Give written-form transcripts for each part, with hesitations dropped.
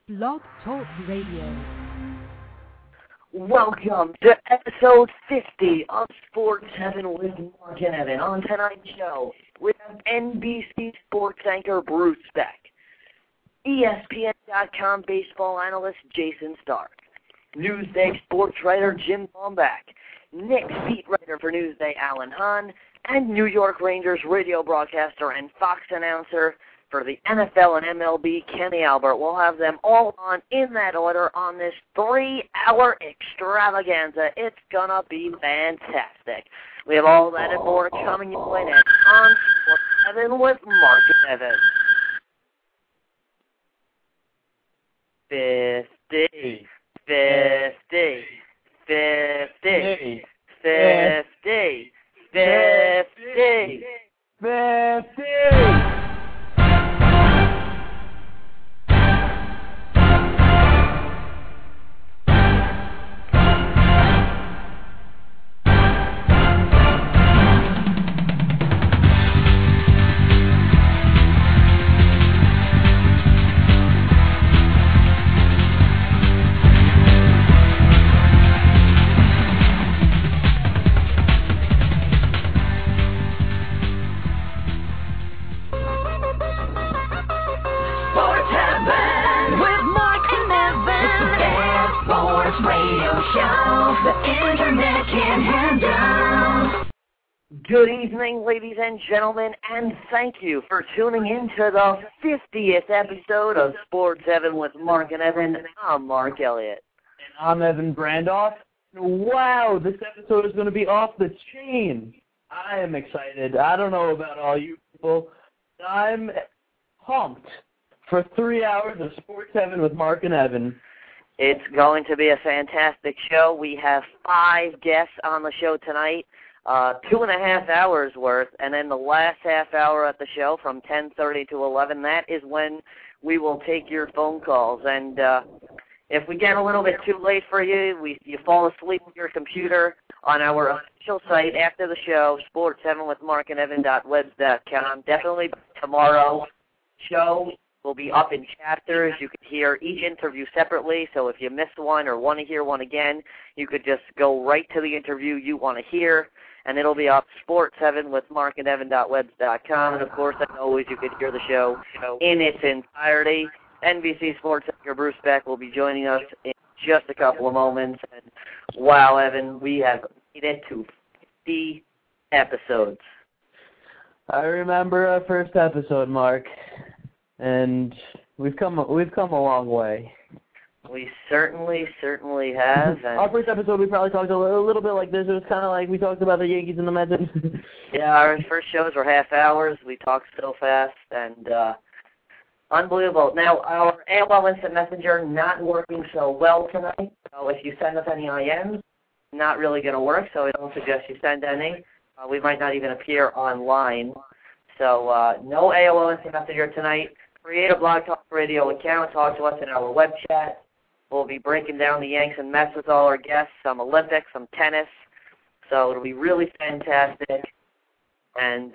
Blog Talk Radio. Welcome to episode 50 of Sports Heaven with Mark and Evan. On tonight's show, we have NBC sports anchor Bruce Beck, ESPN.com baseball analyst Jason Stark, Newsday sports writer Jim Bomback, Knicks beat writer for Newsday Alan Hahn, and New York Rangers radio broadcaster and Fox announcer for the NFL and MLB, Kenny Albert. We'll have them all on in that order on this 3-hour extravaganza. It's going to be fantastic. We have all that and more coming your way next on Sports Heaven with Mark and Evan. 50, 50, 50, 50, 50, 50. Good evening, ladies and gentlemen, and thank you for tuning in to the 50th episode of Sports Heaven with Mark and Evan. I'm Mark Elliott. And I'm Evan Brandoff. Wow, this episode is going to be off the chain. I am excited. I don't know about all you people. I'm pumped for 3 hours of Sports Heaven with Mark and Evan. It's going to be a fantastic show. We have 5 guests on the show tonight. 2.5 hours worth, and then the last half hour at the show from 10:30 to 11, that is when we will take your phone calls. And if we get a little bit too late for you, you fall asleep with your computer on our official site after the show, sports7withmarkandevan.webs.com. Definitely tomorrow show will be up in chapters. You can hear each interview separately, so if you missed one or want to hear one again, you could just go right to the interview you want to hear, and it'll be up sports7withmarkandevan.webs.com. And, of course, as always, you could hear the show in its entirety. NBC Sports anchor Bruce Beck will be joining us in just a couple of moments. And, wow, Evan, we have made it to 50 episodes. I remember our first episode, Mark, and we've come a long way. We certainly have. And our first episode, we probably talked a little bit like this. It was kind of like we talked about the Yankees and the Mets. Yeah, our first shows were half hours. We talked so fast, and unbelievable. Now, our AOL Instant Messenger not working so well tonight. So if you send us any IMs, not really going to work, so I don't suggest you send any. We might not even appear online. So no AOL Instant Messenger tonight. Create a Blog Talk Radio account. Talk to us in our web chat. We'll be breaking down the Yanks and Mets with all our guests, some Olympics, some tennis. So it'll be really fantastic. And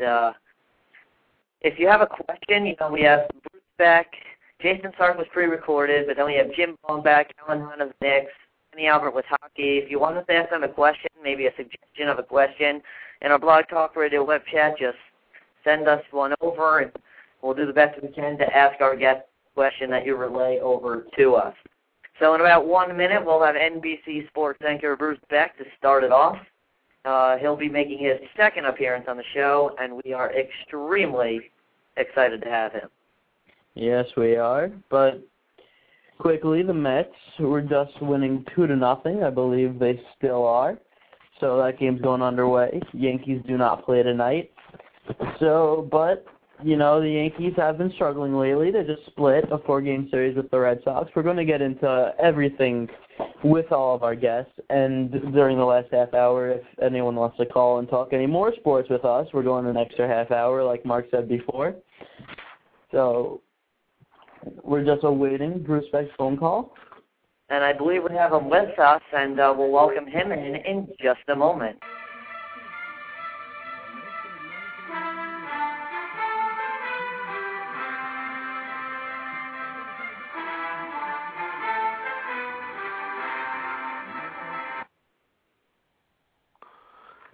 if you have a question, we have Bruce Beck. Jason Stark was pre-recorded, but then we have Jim Bomback, Alan Hahn of the Knicks, Kenny Albert with hockey. If you want us to ask them a question, maybe a suggestion of a question, in our Blog Talk Radio web chat, just send us one over, and we'll do the best we can to ask our guest a question that you relay over to us. So in about 1 minute, we'll have NBC sports anchor Bruce Beck to start it off. He'll be making his second appearance on the show, and we are extremely excited to have him. Yes, we are. But quickly, the Mets were just winning 2-0. I believe they still are. So that game's going underway. Yankees do not play tonight. But the Yankees have been struggling lately. They just split a 4-game series with the Red Sox. We're going to get into everything with all of our guests. And during the last half hour, if anyone wants to call and talk any more sports with us, we're going an extra half hour, like Mark said before. So we're just awaiting Bruce Beck's phone call. And I believe we have him with us, and we'll welcome him in just a moment.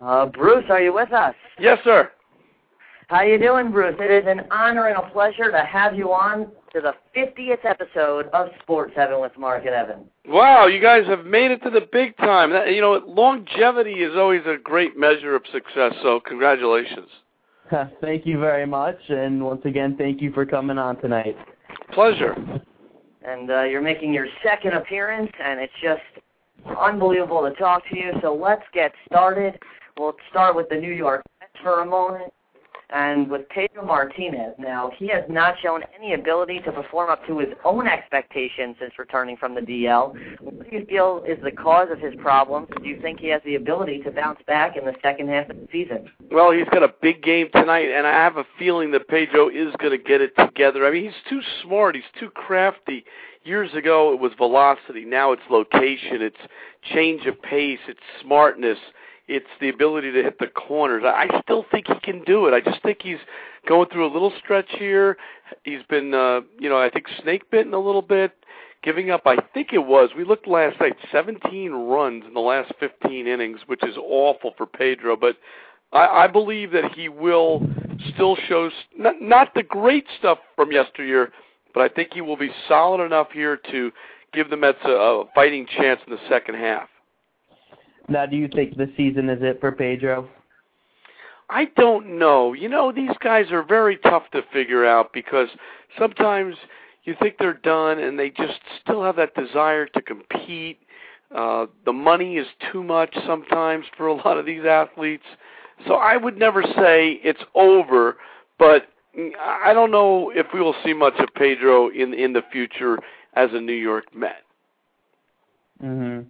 Bruce, are you with us? Yes, sir. How you doing, Bruce? It is an honor and a pleasure to have you on to the 50th episode of Sports Heaven with Mark and Evan. Wow, you guys have made it to the big time. Longevity is always a great measure of success, so congratulations. Thank you very much, and once again, thank you for coming on tonight. Pleasure. And you're making your second appearance, and it's just unbelievable to talk to you, so let's get started. We'll start with the New York Mets for a moment. And with Pedro Martinez, now, he has not shown any ability to perform up to his own expectations since returning from the DL. What do you feel is the cause of his problems? Do you think he has the ability to bounce back in the second half of the season? Well, he's got a big game tonight, and I have a feeling that Pedro is going to get it together. I mean, he's too smart. He's too crafty. Years ago, it was velocity. Now it's location. It's change of pace. It's smartness. It's the ability to hit the corners. I still think he can do it. I just think he's going through a little stretch here. He's been, I think snake bitten a little bit, giving up, I think it was, we looked last night, 17 runs in the last 15 innings, which is awful for Pedro. But I believe that he will still show, not the great stuff from yesteryear, but I think he will be solid enough here to give the Mets a fighting chance in the second half. Now, do you think the season is it for Pedro? I don't know. These guys are very tough to figure out because sometimes you think they're done and they just still have that desire to compete. The money is too much sometimes for a lot of these athletes. So I would never say it's over, but I don't know if we will see much of Pedro in the future as a New York Met. Mm-hmm.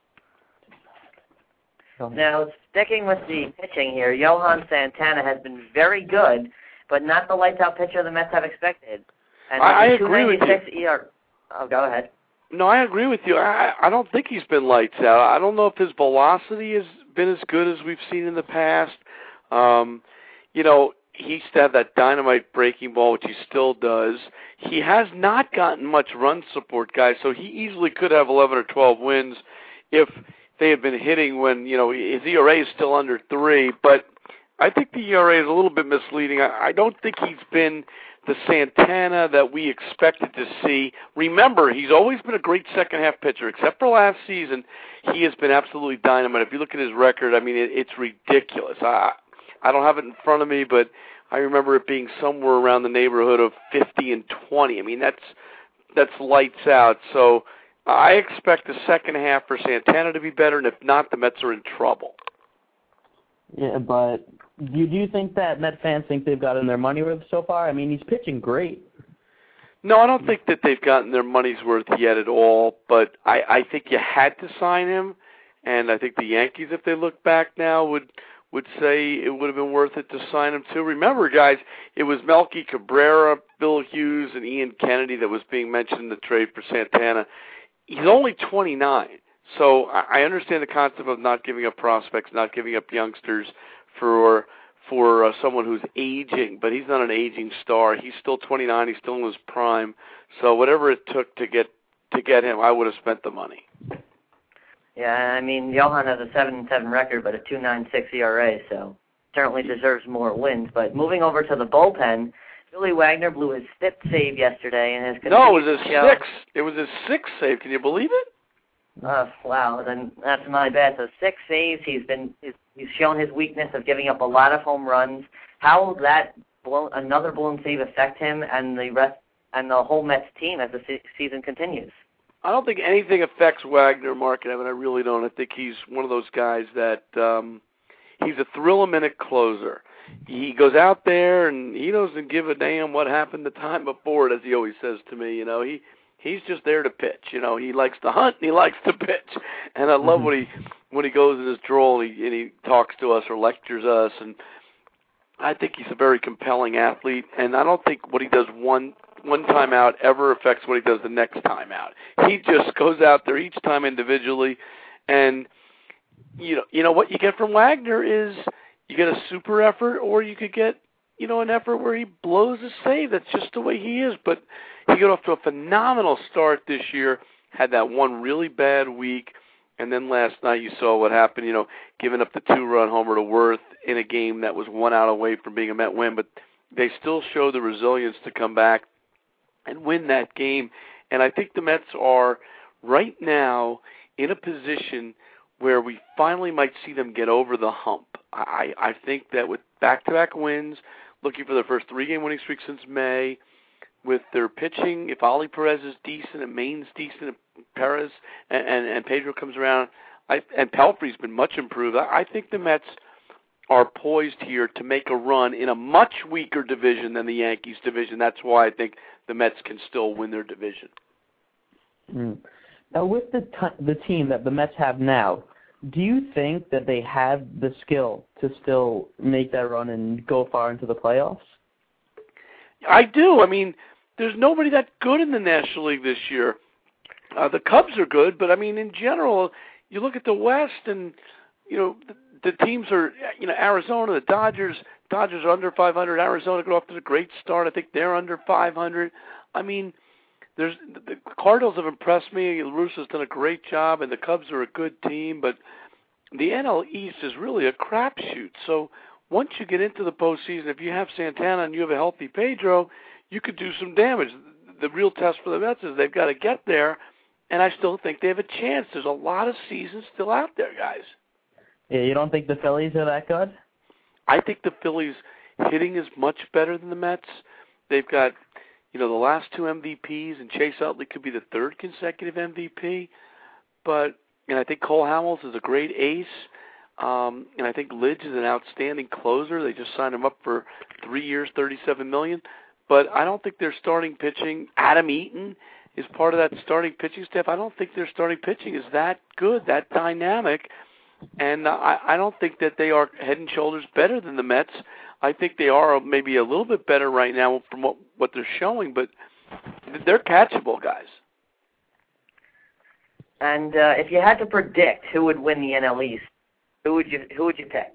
Now, sticking with the pitching here, Johan Santana has been very good, but not the lights-out pitcher the Mets have expected. And I agree with you. Oh, go ahead. No, I agree with you. I don't think he's been lights out. I don't know if his velocity has been as good as we've seen in the past. He used to have that dynamite breaking ball, which he still does. He has not gotten much run support, guys, so he easily could have 11 or 12 wins if they had been hitting when, his ERA is still under 3, but I think the ERA is a little bit misleading. I don't think he's been the Santana that we expected to see. Remember, he's always been a great second-half pitcher. Except for last season, he has been absolutely dynamite. If you look at his record, I mean, it's ridiculous. I don't have it in front of me, but I remember it being somewhere around the neighborhood of 50 and 20. I mean, that's lights out. So I expect the second half for Santana to be better, and if not, the Mets are in trouble. Yeah, but do you think that Met fans think they've gotten their money worth so far? I mean, he's pitching great. No, I don't think that they've gotten their money's worth yet at all, but I think you had to sign him, and I think the Yankees, if they look back now, would say it would have been worth it to sign him too. Remember, guys, it was Melky Cabrera, Bill Hughes, and Ian Kennedy that was being mentioned in the trade for Santana. He's only 29, so I understand the concept of not giving up prospects, not giving up youngsters for someone who's aging, but he's not an aging star. He's still 29. He's still in his prime. So whatever it took to get him, I would have spent the money. Yeah, I mean, Johan has a 7-7 record, but a 2.96 ERA, so certainly deserves more wins. But moving over to the bullpen, Billy Wagner blew his 5th save yesterday and has continued. No, it was his 6th. It was his 6th save. Can you believe it? Wow, then that's my bad. So 6 saves. He's shown his weakness of giving up a lot of home runs. How will that another blown save affect him and the whole Mets team as the season continues? I don't think anything affects Wagner, Mark and Evan. I really don't. I think he's one of those guys that he's a thrill-a-minute closer. He goes out there and he doesn't give a damn what happened the time before, as he always says to me. He's just there to pitch. He likes to hunt and he likes to pitch. And I love when he goes in his drawl and he talks to us or lectures us. And I think he's a very compelling athlete. And I don't think what he does one time out ever affects what he does the next time out. He just goes out there each time individually. And you know what you get from Wagner is you get a super effort, or you could get, an effort where he blows a save. That's just the way he is. But he got off to a phenomenal start this year, had that one really bad week, And then last night you saw what happened, giving up the 2-run homer to Worth in a game that was 1 out away from being a Met win, but they still showed the resilience to come back and win that game. And I think the Mets are right now in a position where we finally might see them get over the hump. I think that with back-to-back wins, looking for their first 3-game winning streak since May, with their pitching, if Ollie Perez is decent and Maine's decent, and Perez and Pedro comes around, and Pelfrey's been much improved, I think the Mets are poised here to make a run in a much weaker division than the Yankees division. That's why I think the Mets can still win their division. Now, with the team that the Mets have now, do you think that they have the skill to still make that run and go far into the playoffs? I do. I mean, there's nobody that good in the National League this year. The Cubs are good, but, I mean, in general, you look at the West and, the teams are, Arizona, the Dodgers are under 500. Arizona got off to a great start. I think they're under 500. I mean, the Cardinals have impressed me. La Russa's done a great job, and the Cubs are a good team. But the NL East is really a crapshoot. So once you get into the postseason, if you have Santana and you have a healthy Pedro, you could do some damage. The real test for the Mets is they've got to get there, and I still think they have a chance. There's a lot of seasons still out there, guys. Yeah, you don't think the Phillies are that good? I think the Phillies hitting is much better than the Mets. They've got, the last 2 MVPs, and Chase Utley could be the 3rd consecutive MVP. And I think Cole Hamels is a great ace. And I think Lidge is an outstanding closer. They just signed him up for 3 years, $37 million. But I don't think their starting pitching, Adam Eaton is part of that starting pitching staff. I don't think their starting pitching is that good, that dynamic. And I don't think that they are head and shoulders better than the Mets. I think they are maybe a little bit better right now from what they're showing, but they're catchable, guys. And if you had to predict who would win the NL East, who would you pick?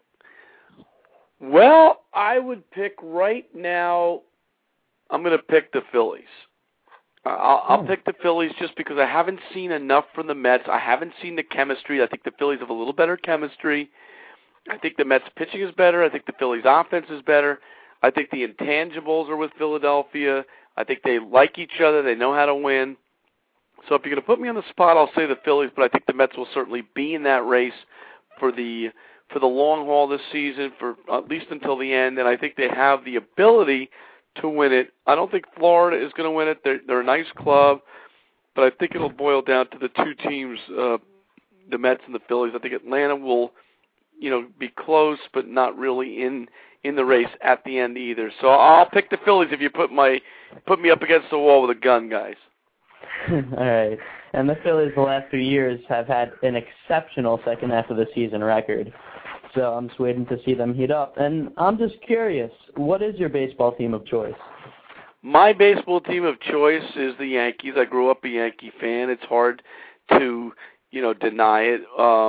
Well, I would pick right now. I'm going to pick the Phillies. I'll pick the Phillies just because I haven't seen enough from the Mets. I haven't seen the chemistry. I think the Phillies have a little better chemistry. I think the Mets pitching is better. I think the Phillies offense is better. I think the intangibles are with Philadelphia. I think they like each other. They know how to win. So if you're going to put me on the spot, I'll say the Phillies, but I think the Mets will certainly be in that race for the long haul this season, for at least until the end, and I think they have the ability to win it. I don't think Florida is going to win it. They're a nice club, but I think it'll boil down to the 2 teams, the Mets and the Phillies. I think Atlanta will, be close, but not really in the race at the end either. So I'll pick the Phillies if you put me up against the wall with a gun, guys. All right. And the Phillies the last few years have had an exceptional second half of the season record. So I'm just waiting to see them heat up. And I'm just curious, what is your baseball team of choice? My baseball team of choice is the Yankees. I grew up a Yankee fan. It's hard to, deny it.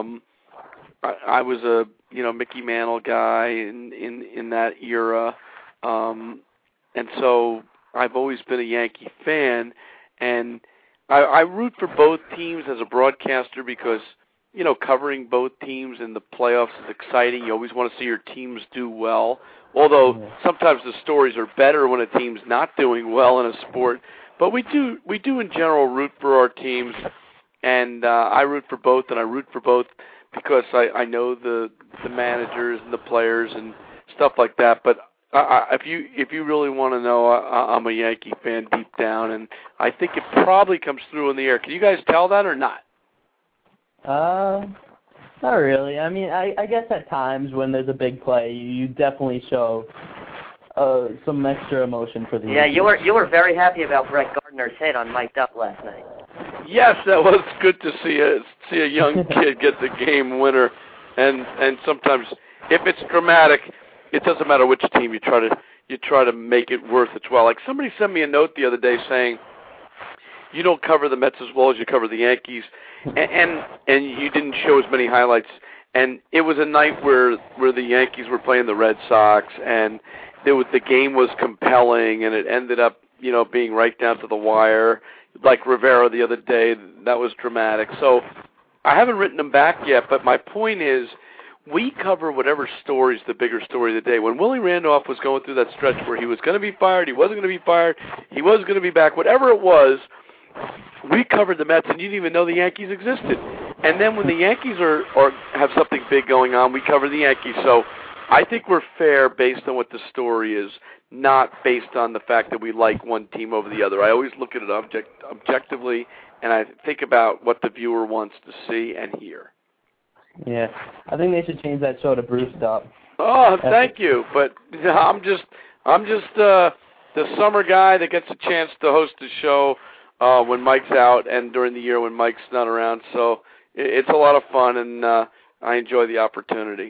I was a, Mickey Mantle guy in that era. And so I've always been a Yankee fan. And I root for both teams as a broadcaster because, covering both teams in the playoffs is exciting. You always want to see your teams do well. Although sometimes the stories are better when a team's not doing well in a sport. But we do in general root for our teams. And I root for both, and I root for both because I know the managers and the players and stuff like that. But if you really want to know, I'm a Yankee fan deep down, and I think it probably comes through in the air. Can you guys tell that or not? Not really. I mean, I guess at times when there's a big play, you definitely show some extra emotion for the Yankees. Yeah, you were very happy about Brett Gardner's hit on Mike Duff last night. Yes, that was good to see a young kid get the game winner, and sometimes if it's dramatic, it doesn't matter which team you try to make it worth its while. Like somebody sent me a note the other day saying, you don't cover the Mets as well as you cover the Yankees, and you didn't show as many highlights. And it was a night where the Yankees were playing the Red Sox, and the game was compelling, and it ended up being right down to the wire. Like Rivera the other day, that was dramatic. So I haven't written them back yet, but my point is we cover whatever story's the bigger story of the day. When Willie Randolph was going through that stretch where he was going to be fired, he wasn't going to be fired, he was going to be back, whatever it was, we covered the Mets, and you didn't even know the Yankees existed. And then when the Yankees are have something big going on, we cover the Yankees. So I think we're fair based on what the story is, not based on the fact that we like one team over the other. I always look at it objectively, and I think about what the viewer wants to see and hear. Yeah, I think they should change that show to Bruce Stop. Oh, thank you. But I'm just the summer guy that gets a chance to host a show when Mike's out and during the year when Mike's not around. So it's a lot of fun, and I enjoy the opportunity.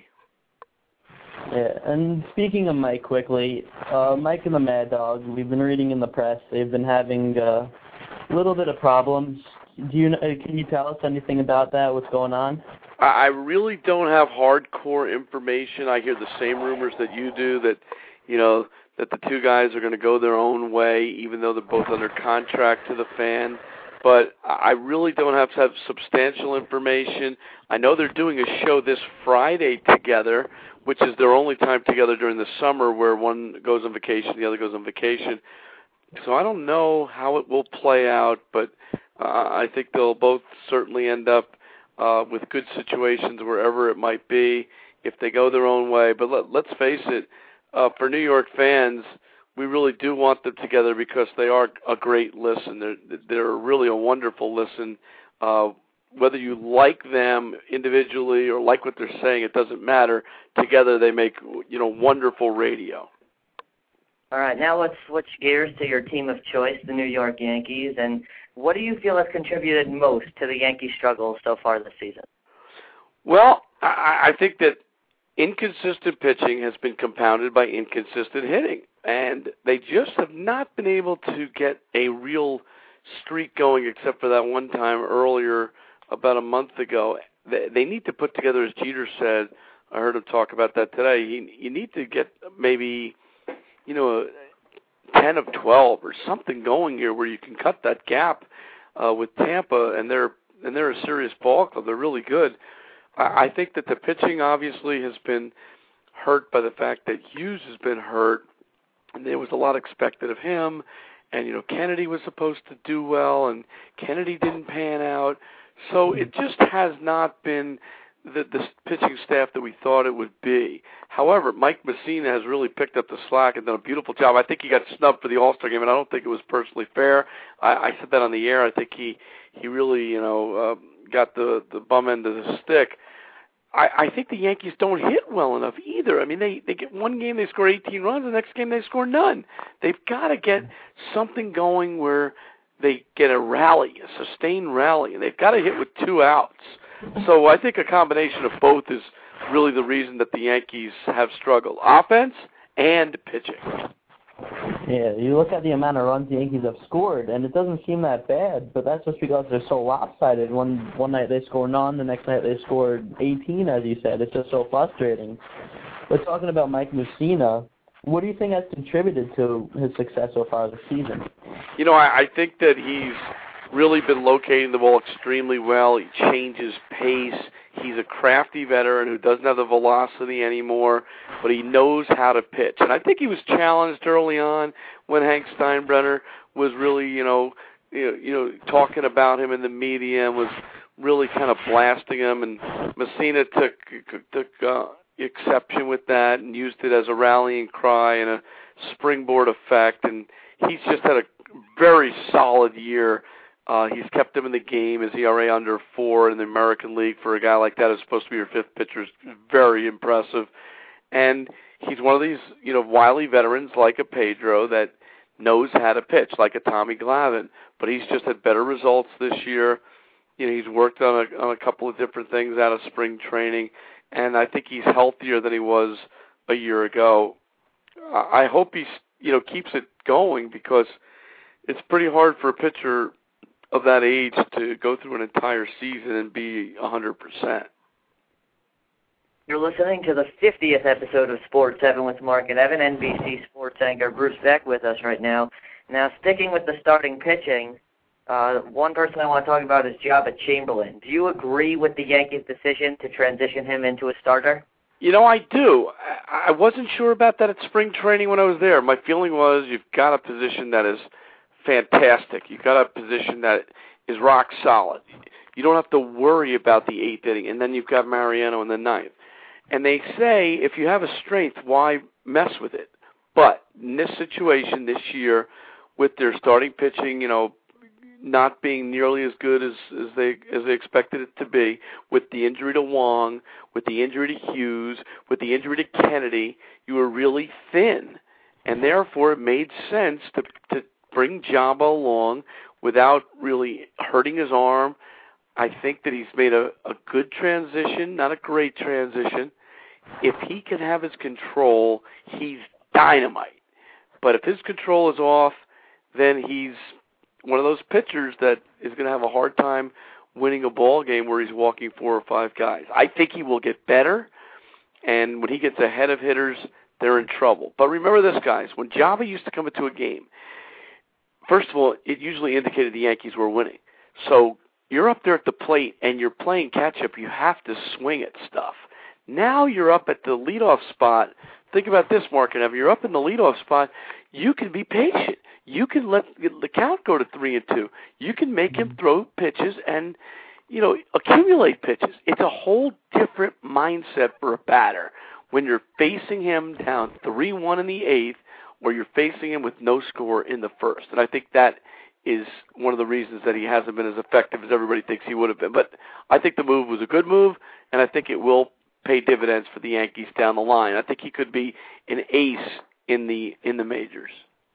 Yeah, and speaking of Mike quickly, Mike and the Mad Dog, we've been reading in the press, they've been having a little bit of problems. Can you tell us anything about that, what's going on? I really don't have hardcore information. I hear the same rumors that you do, that, you know, that the two guys are going to go their own way, even though they're both under contract to the fan. But I really don't have to have substantial information. I know they're doing a show this Friday together, which is their only time together during the summer, where one goes on vacation, the other goes on vacation. So I don't know how it will play out, but I think they'll both certainly end up with good situations wherever it might be if they go their own way. But let's face it, for New York fans, we really do want them together because they are a great listen. They're really a wonderful listen. Whether you like them individually or like what they're saying, it doesn't matter. Together they make, you know, wonderful radio. All right, now let's switch gears to your team of choice, the New York Yankees. And what do you feel has contributed most to the Yankees' struggles so far this season? Well, I think that inconsistent pitching has been compounded by inconsistent hitting. And they just have not been able to get a real streak going except for that one time earlier about a month ago. They need to put together, as Jeter said, I heard him talk about that today, you need to get maybe, you know, 10 of 12 or something going here where you can cut that gap with Tampa, and they're a serious ball club. They're really good. I think that the pitching obviously has been hurt by the fact that Hughes has been hurt, and there was a lot expected of him, and, you know, Kennedy was supposed to do well, and Kennedy didn't pan out. So it just has not been the pitching staff that we thought it would be. However, Mike Messina has really picked up the slack and done a beautiful job. I think he got snubbed for the All-Star game, and I don't think it was personally fair. I said that on the air. I think he really, you know, got the bum end of the stick. I think the Yankees don't hit well enough either. I mean, they get one game, they score 18 runs, the next game they score none. They've got to get something going where they get a rally, a sustained rally, and they've got to hit with 2 outs. So I think a combination of both is really the reason that the Yankees have struggled, offense and pitching. Yeah, you look at the amount of runs the Yankees have scored, and it doesn't seem that bad, but that's just because they're so lopsided. One night they score none, the next night they scored 18, as you said. It's just so frustrating. But talking about Mike Mussina, what do you think has contributed to his success so far this season? You know, I think that he's really been locating the ball extremely well. He changes pace. He's a crafty veteran who doesn't have the velocity anymore, but he knows how to pitch. And I think he was challenged early on when Hank Steinbrenner was really, you know, talking about him in the media and was really kind of blasting him. And Messina took exception with that and used it as a rallying cry and a springboard effect. And he's just had a very solid year. He's kept him in the game. His ERA under 4 in the American League for a guy like that who's supposed to be your 5th pitcher is very impressive. And he's one of these, you know, wily veterans like a Pedro that knows how to pitch, like a Tommy Glavine. But he's just had better results this year. You know, he's worked on a couple of different things out of spring training, and I think he's healthier than he was a year ago. I hope he, you know, keeps it going because it's pretty hard for a pitcher of that age to go through an entire season and be 100%. You're listening to the 50th episode of Sports 7 with Mark and Evan. NBC sports anchor Bruce Beck with us right now. Now, sticking with the starting pitching, One person I want to talk about is Jabba Chamberlain. Do you agree with the Yankees' decision to transition him into a starter? You know, I do. I wasn't sure about that at spring training when I was there. My feeling was you've got a position that is fantastic. You've got a position that is rock solid. You don't have to worry about the 8th inning, and then you've got Mariano in the 9th. And they say if you have a strength, why mess with it? But in this situation this year, with their starting pitching, you know, not being nearly as good as they expected it to be, with the injury to Wong, with the injury to Hughes, with the injury to Kennedy, you were really thin. And therefore it made sense to bring Jabba along without really hurting his arm. I think that he's made a good transition, not a great transition. If he can have his control, he's dynamite. But if his control is off, then he's one of those pitchers that is going to have a hard time winning a ball game where he's walking 4 or 5 guys. I think he will get better, and when he gets ahead of hitters, they're in trouble. But remember this, guys. When Jabba used to come into a game, first of all, it usually indicated the Yankees were winning. So you're up there at the plate, and you're playing catch-up. You have to swing at stuff. Now you're up at the leadoff spot. Think about this, Mark and Evan. You're up in the leadoff spot. You can be patient. You can let the count go to 3-2. You can make him throw pitches and, you know, accumulate pitches. It's a whole different mindset for a batter when you're facing him down 3-1 in the 8th, or you're facing him with no score in the 1st. And I think that is one of the reasons that he hasn't been as effective as everybody thinks he would have been. But I think the move was a good move, and I think it will pay dividends for the Yankees down the line. I think he could be an ace in the majors.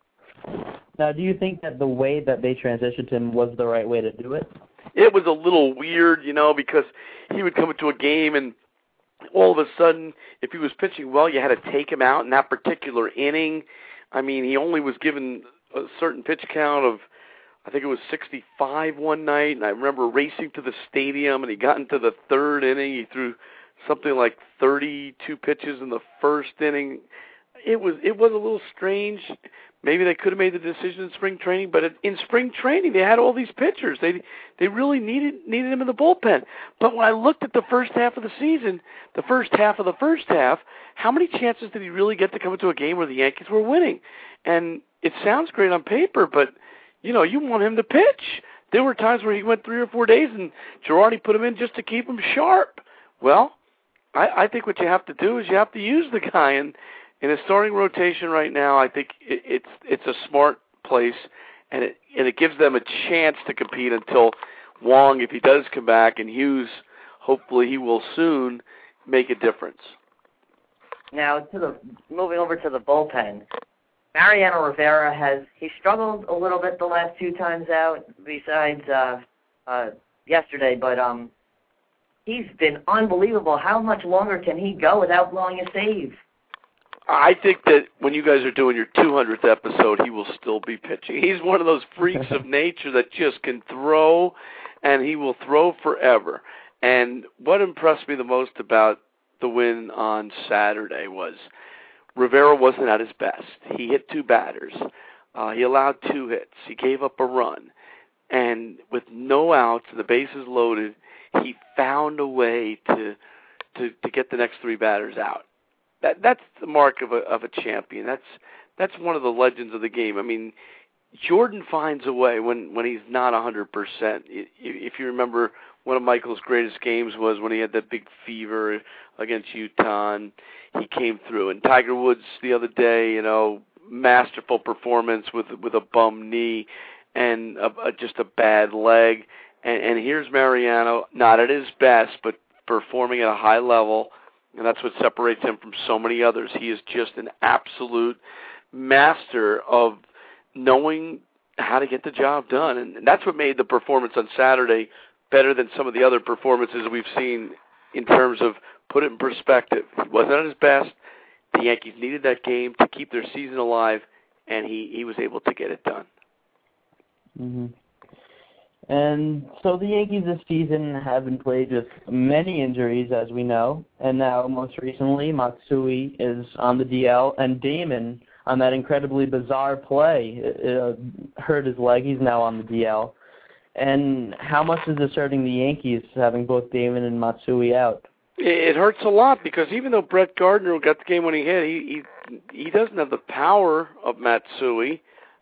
Now, do you think that the way that they transitioned him was the right way to do it? It was a little weird, you know, because he would come into a game and all of a sudden, if he was pitching well, you had to take him out in that particular inning. I mean, he only was given a certain pitch count of, I think it was 65 one night, and I remember racing to the stadium, and he got into the 3rd inning. He threw something like 32 pitches in the 1st inning. It was a little strange. Maybe they could have made the decision in spring training, but in spring training they had all these pitchers. They really needed him in the bullpen. But when I looked at the first half of the season, the first half of the first half, how many chances did he really get to come into a game where the Yankees were winning? And it sounds great on paper, but you know, you want him to pitch. There were times where he went 3 or 4 days and Girardi put him in just to keep him sharp. Well, I think what you have to do is you have to use the guy, and in a starting rotation right now, I think it's a smart place, and it gives them a chance to compete until Wong, if he does come back, and Hughes, hopefully he will soon make a difference. Now, moving over to the bullpen, Mariano Rivera he struggled a little bit the last 2 times out, besides yesterday, but he's been unbelievable. How much longer can he go without blowing a save? I think that when you guys are doing your 200th episode, he will still be pitching. He's one of those freaks of nature that just can throw, and he will throw forever. And what impressed me the most about the win on Saturday was Rivera wasn't at his best. He hit 2 batters. He allowed 2 hits. He gave up a run. And with no outs and the bases loaded, he found a way to get the next 3 batters out. That's the mark of a champion. That's one of the legends of the game. I mean, Jordan finds a way when he's not 100%. If you remember, one of Michael's greatest games was when he had that big fever against Utah, and he came through. And Tiger Woods the other day, you know, masterful performance with a bum knee and just a bad leg. And here's Mariano, not at his best, but performing at a high level. And that's what separates him from so many others. He is just an absolute master of knowing how to get the job done. And that's what made the performance on Saturday better than some of the other performances we've seen in terms of put it in perspective. He wasn't at his best. The Yankees needed that game to keep their season alive, and he was able to get it done. Mm-hmm. And so the Yankees this season have been plagued with many injuries, as we know. And now, most recently, Matsui is on the DL, and Damon, on that incredibly bizarre play, hurt his leg. He's now on the DL. And how much is this hurting the Yankees, having both Damon and Matsui out? It hurts a lot because even though Brett Gardner got the game when he hit, he doesn't have the power of Matsui.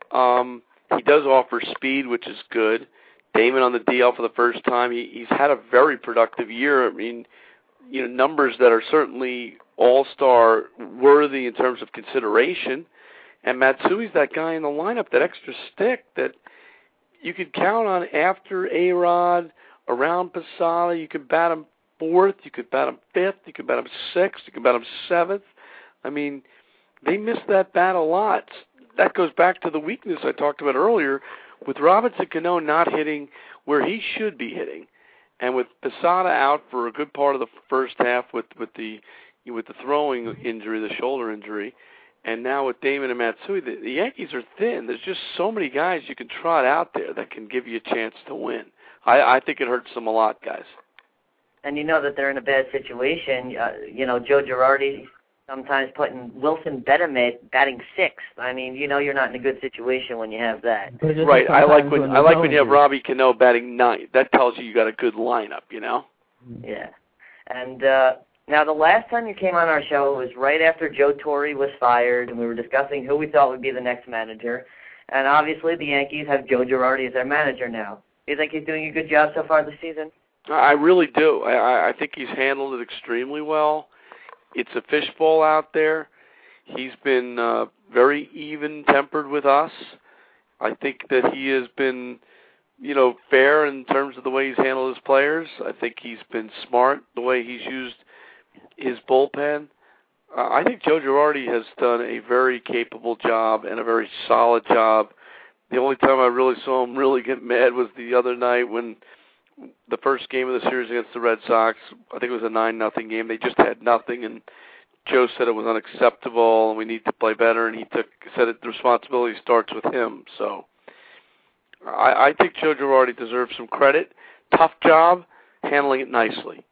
He does offer speed, which is good. Damon on the DL for the first time. He's had a very productive year. I mean, numbers that are certainly all-star worthy in terms of consideration. And Matsui's that guy in the lineup, that extra stick that you could count on after A-Rod, around Posada. You could bat him fourth, you could bat him fifth, you could bat him sixth, you could bat him seventh. I mean, they miss that bat a lot. That goes back to the weakness I talked about earlier with Robinson Cano not hitting where he should be hitting, and with Posada out for a good part of the first half with the throwing injury, the shoulder injury, and now with Damon and Matsui, the Yankees are thin. There's just so many guys you can trot out there that can give you a chance to win. I think it hurts them a lot, guys. And you know that they're in a bad situation. Joe Girardi sometimes putting Wilson Betemit batting sixth. I mean, you're not in a good situation when you have that. Right. I like when you have Robbie Cano batting ninth. That tells you got a good lineup, Yeah. And now the last time you came on our show was right after Joe Torre was fired, and we were discussing who we thought would be the next manager. And obviously the Yankees have Joe Girardi as their manager now. Do you think he's doing a good job so far this season? I really do. I think he's handled it extremely well. It's a fishbowl out there. He's been very even-tempered with us. I think that he has been, fair in terms of the way he's handled his players. I think he's been smart the way he's used his bullpen. I think Joe Girardi has done a very capable job and a very solid job. The only time I really saw him really get mad was the other night when the first game of the series against the Red Sox, I think it was a 9-0 game. They just had nothing, and Joe said it was unacceptable and we need to play better, and he said the responsibility starts with him. So I think Joe Girardi deserves some credit. Tough job, handling it nicely.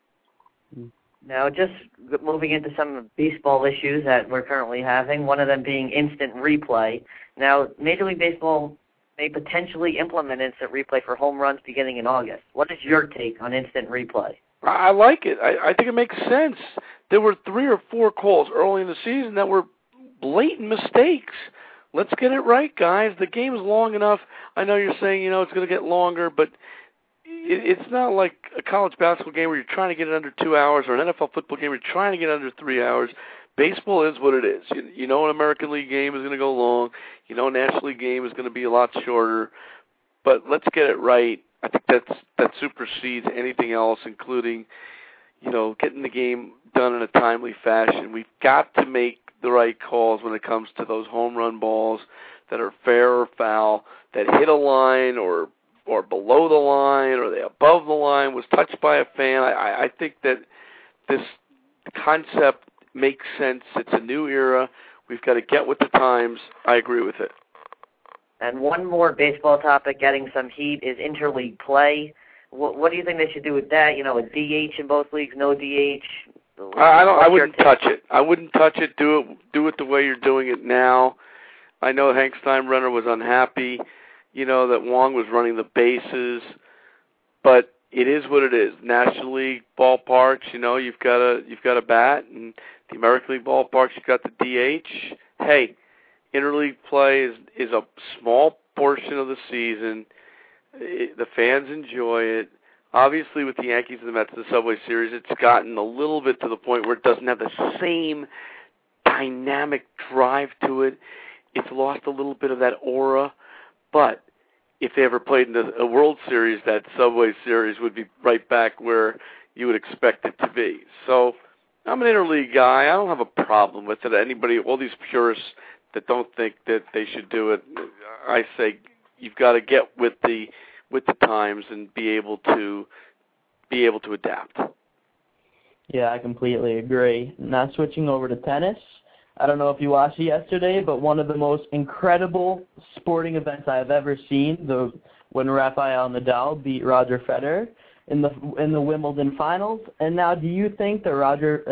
Now, just moving into some of the baseball issues that we're currently having, one of them being instant replay. Now, Major League Baseball may potentially implement instant replay for home runs beginning in August. What is your take on instant replay? I like it. I think it makes sense. There were 3 or 4 calls early in the season that were blatant mistakes. Let's get it right, guys. The game is long enough. I know you're saying, it's going to get longer, but it's not like a college basketball game where you're trying to get it under 2 hours, or an NFL football game where you're trying to get it under 3 hours. Baseball is what it is. An American League game is going to go long. A National League game is going to be a lot shorter. But let's get it right. I think that supersedes anything else, including, getting the game done in a timely fashion. We've got to make the right calls when it comes to those home run balls that are fair or foul, that hit a line or below the line, or they above the line, was touched by a fan. I think that this concept makes sense. It's a new era. We've got to get with the times. I agree with it. And one more baseball topic getting some heat is interleague play. What do you think they should do with that? A DH in both leagues, no DH? I wouldn't touch it. I wouldn't touch it. Do it the way you're doing it now. I know Hank Steinbrenner was unhappy, that Wong was running the bases, but it is what it is. National League ballparks, you've got a bat, and the American League ballparks, you've got the DH. Hey, interleague play is a small portion of the season. The fans enjoy it. Obviously, with the Yankees and the Mets in the Subway Series, it's gotten a little bit to the point where it doesn't have the same dynamic drive to it. It's lost a little bit of that aura. But if they ever played in a World Series, that Subway Series would be right back where you would expect it to be. So I'm an interleague guy. I don't have a problem with it. Anybody, all these purists that don't think that they should do it, I say you've got to get with the times and be able to adapt. Yeah, I completely agree. Now switching over to tennis. I don't know if you watched it yesterday, but one of the most incredible sporting events I have ever seen, when Rafael Nadal beat Roger Federer in the Wimbledon finals. And now, do you think that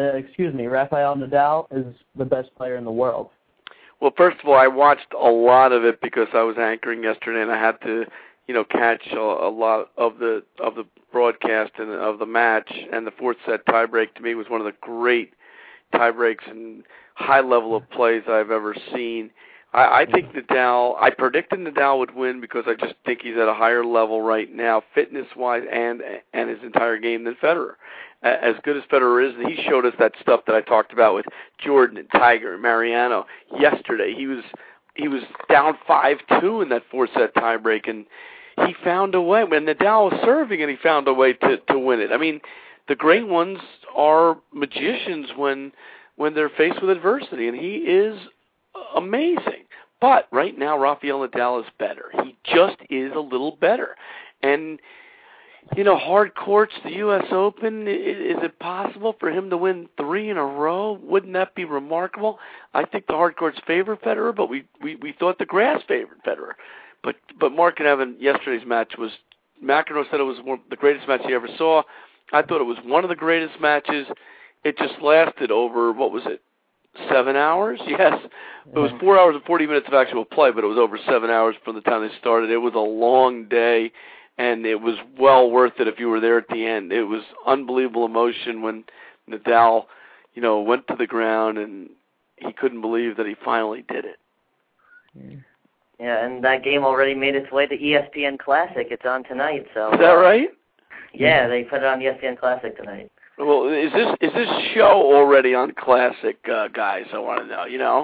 Rafael Nadal is the best player in the world? Well, first of all, I watched a lot of it because I was anchoring yesterday, and I had to, catch a lot of the broadcast and of the match. And the fourth set tiebreak to me was one of the great tiebreaks and high level of plays I've ever seen. I think Nadal. I predicted Nadal would win because I just think he's at a higher level right now, fitness-wise and his entire game than Federer. As good as Federer is, and he showed us that stuff that I talked about with Jordan and Tiger and Mariano yesterday. He was down 5-2 in that four-set tiebreak, and he found a way. When Nadal was serving, and he found a way to win it. I mean, the great ones are magicians when they're faced with adversity, and he is amazing. But right now, Rafael Nadal is better. He just is a little better. And, hard courts, the U.S. Open, is it possible for him to win 3 in a row? Wouldn't that be remarkable? I think the hard courts favor Federer, but we thought the grass favored Federer. But Mark and Evan, yesterday's match was, McEnroe said it was the greatest match he ever saw. I thought it was one of the greatest matches. It just lasted over, 7 hours? Yes. It was 4 hours and 40 minutes of actual play, but it was over 7 hours from the time they started. It was a long day, and it was well worth it if you were there at the end. It was unbelievable emotion when Nadal, went to the ground, and he couldn't believe that he finally did it. Yeah, and that game already made its way to ESPN Classic. It's on tonight, so. Is that right? Yeah, they put it on ESPN Classic tonight. Well, is this show already on Classic, guys? I want to know.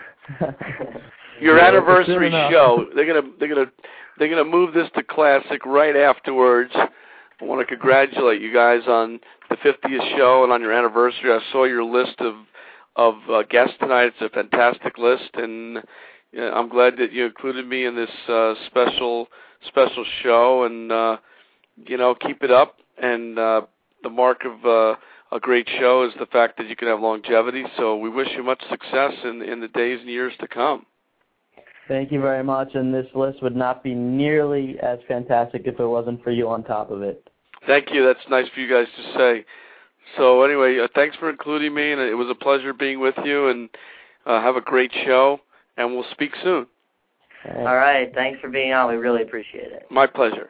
Your anniversary show. They're gonna move this to Classic right afterwards. I want to congratulate you guys on the 50th show and on your anniversary. I saw your list of guests tonight. It's a fantastic list, and I'm glad that you included me in this special show. And keep it up. And the mark of a great show is the fact that you can have longevity. So we wish you much success in the days and years to come. Thank you very much, and this list would not be nearly as fantastic if it wasn't for you on top of it. Thank you. That's nice for you guys to say. So anyway, thanks for including me, and it was a pleasure being with you, and have a great show, and we'll speak soon. All right. Thanks for being on. We really appreciate it. My pleasure.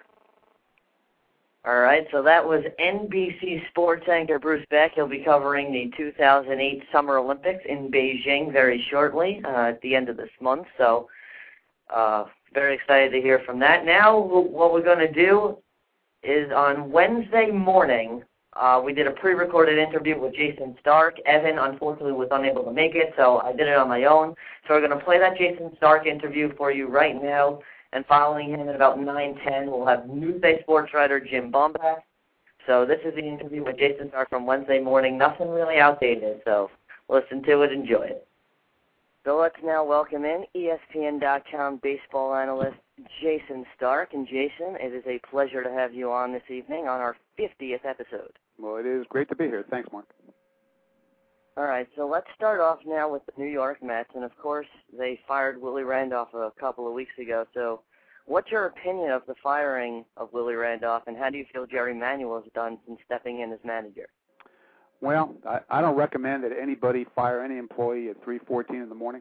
All right, so that was NBC sports anchor Bruce Beck. He'll be covering the 2008 Summer Olympics in Beijing very shortly at the end of this month. So very excited to hear from that. Now what we're going to do is on Wednesday morning, we did a pre-recorded interview with Jayson Stark. Evan, unfortunately, was unable to make it, so I did it on my own. So we're going to play that Jayson Stark interview for you right now. And following him at about 9:10, we'll have Newsday sports writer Jim Bombast. So this is the interview with Jayson Stark from Wednesday morning. Nothing really outdated, so listen to it, enjoy it. So let's now welcome in ESPN.com baseball analyst Jayson Stark. And Jayson, it is a pleasure to have you on this evening on our 50th episode. Well, it is great to be here. Thanks, Mark. All right, so let's start off now with the New York Mets, and of course they fired Willie Randolph a couple of weeks ago. So what's your opinion of the firing of Willie Randolph, and how do you feel Jerry Manuel has done since stepping in as manager? Well, I don't recommend that anybody fire any employee at 3:14 in the morning.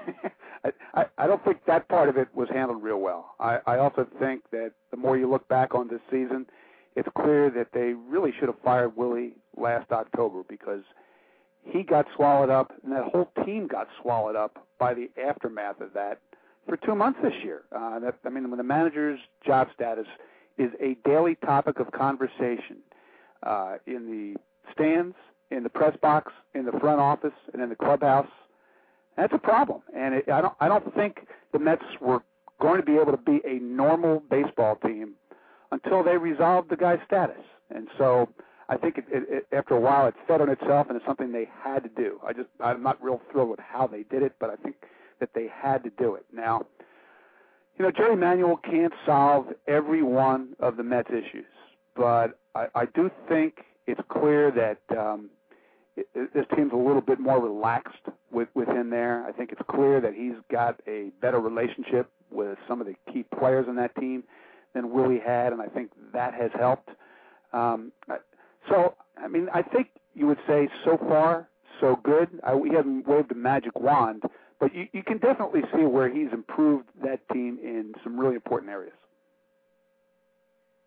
I don't think that part of it was handled real well. I also think that the more you look back on this season, it's clear that they really should have fired Willie last October, because he got swallowed up, and that whole team got swallowed up by the aftermath of that for 2 months this year. When the manager's job status is a daily topic of conversation in the stands, in the press box, in the front office, and in the clubhouse, that's a problem. And I don't think the Mets were going to be able to be a normal baseball team until they resolved the guy's status. And so I think after a while it fed on itself, and it's something they had to do. I'm not real thrilled with how they did it, but I think that they had to do it. Now, Jerry Manuel can't solve every one of the Mets' issues, but I do think it's clear that this team's a little bit more relaxed within there. I think it's clear that he's got a better relationship with some of the key players on that team than Willie had, and I think that has helped. So, I think you would say so far, so good. He hasn't waved a magic wand, but you can definitely see where he's improved that team in some really important areas.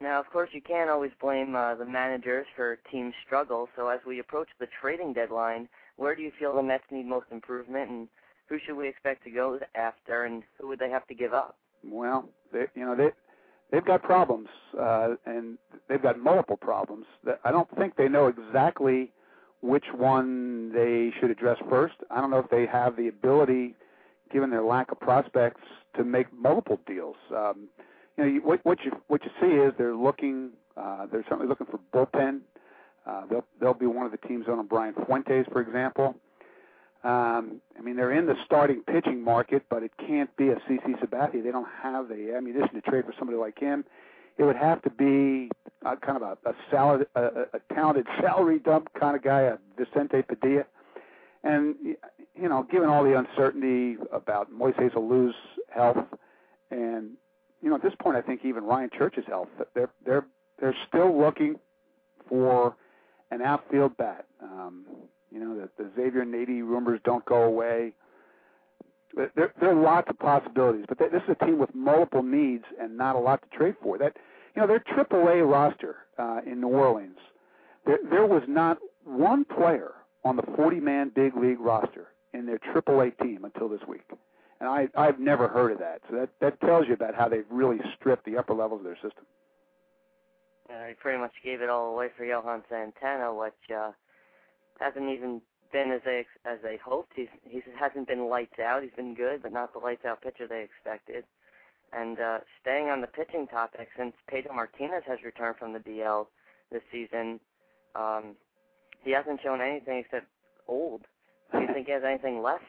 Now, of course, you can't always blame the managers for team struggle, so as we approach the trading deadline, where do you feel the Mets need most improvement, and who should we expect to go after, and who would they have to give up? Well, they've got problems, and they've got multiple problems. I don't think they know exactly which one they should address first. I don't know if they have the ability, given their lack of prospects, to make multiple deals. What you see is they're certainly looking for bullpen. They'll be one of the teams on Brian Fuentes, for example. They're in the starting pitching market, but it can't be a CC Sabathia. They don't have the ammunition to trade for somebody like him. It would have to be kind of a talented salary dump kind of guy, a Vicente Padilla. And, given all the uncertainty about Moises Alou's health, and, at this point, I think even Ryan Church's health, they're still looking for an outfield bat. The Xavier Nady rumors don't go away. There are lots of possibilities, but this is a team with multiple needs and not a lot to trade for. Their AAA roster in New Orleans, there was not one player on the 40-man big league roster in their AAA team until this week. And I've never heard of that. So that tells you about how they've really stripped the upper levels of their system. He pretty much gave it all away for Johan Santana, which hasn't even been as they hoped. He hasn't been lights out. He's been good, but not the lights out pitcher they expected. And staying on the pitching topic, since Pedro Martinez has returned from the DL this season, he hasn't shown anything except old. Do you think he has anything left?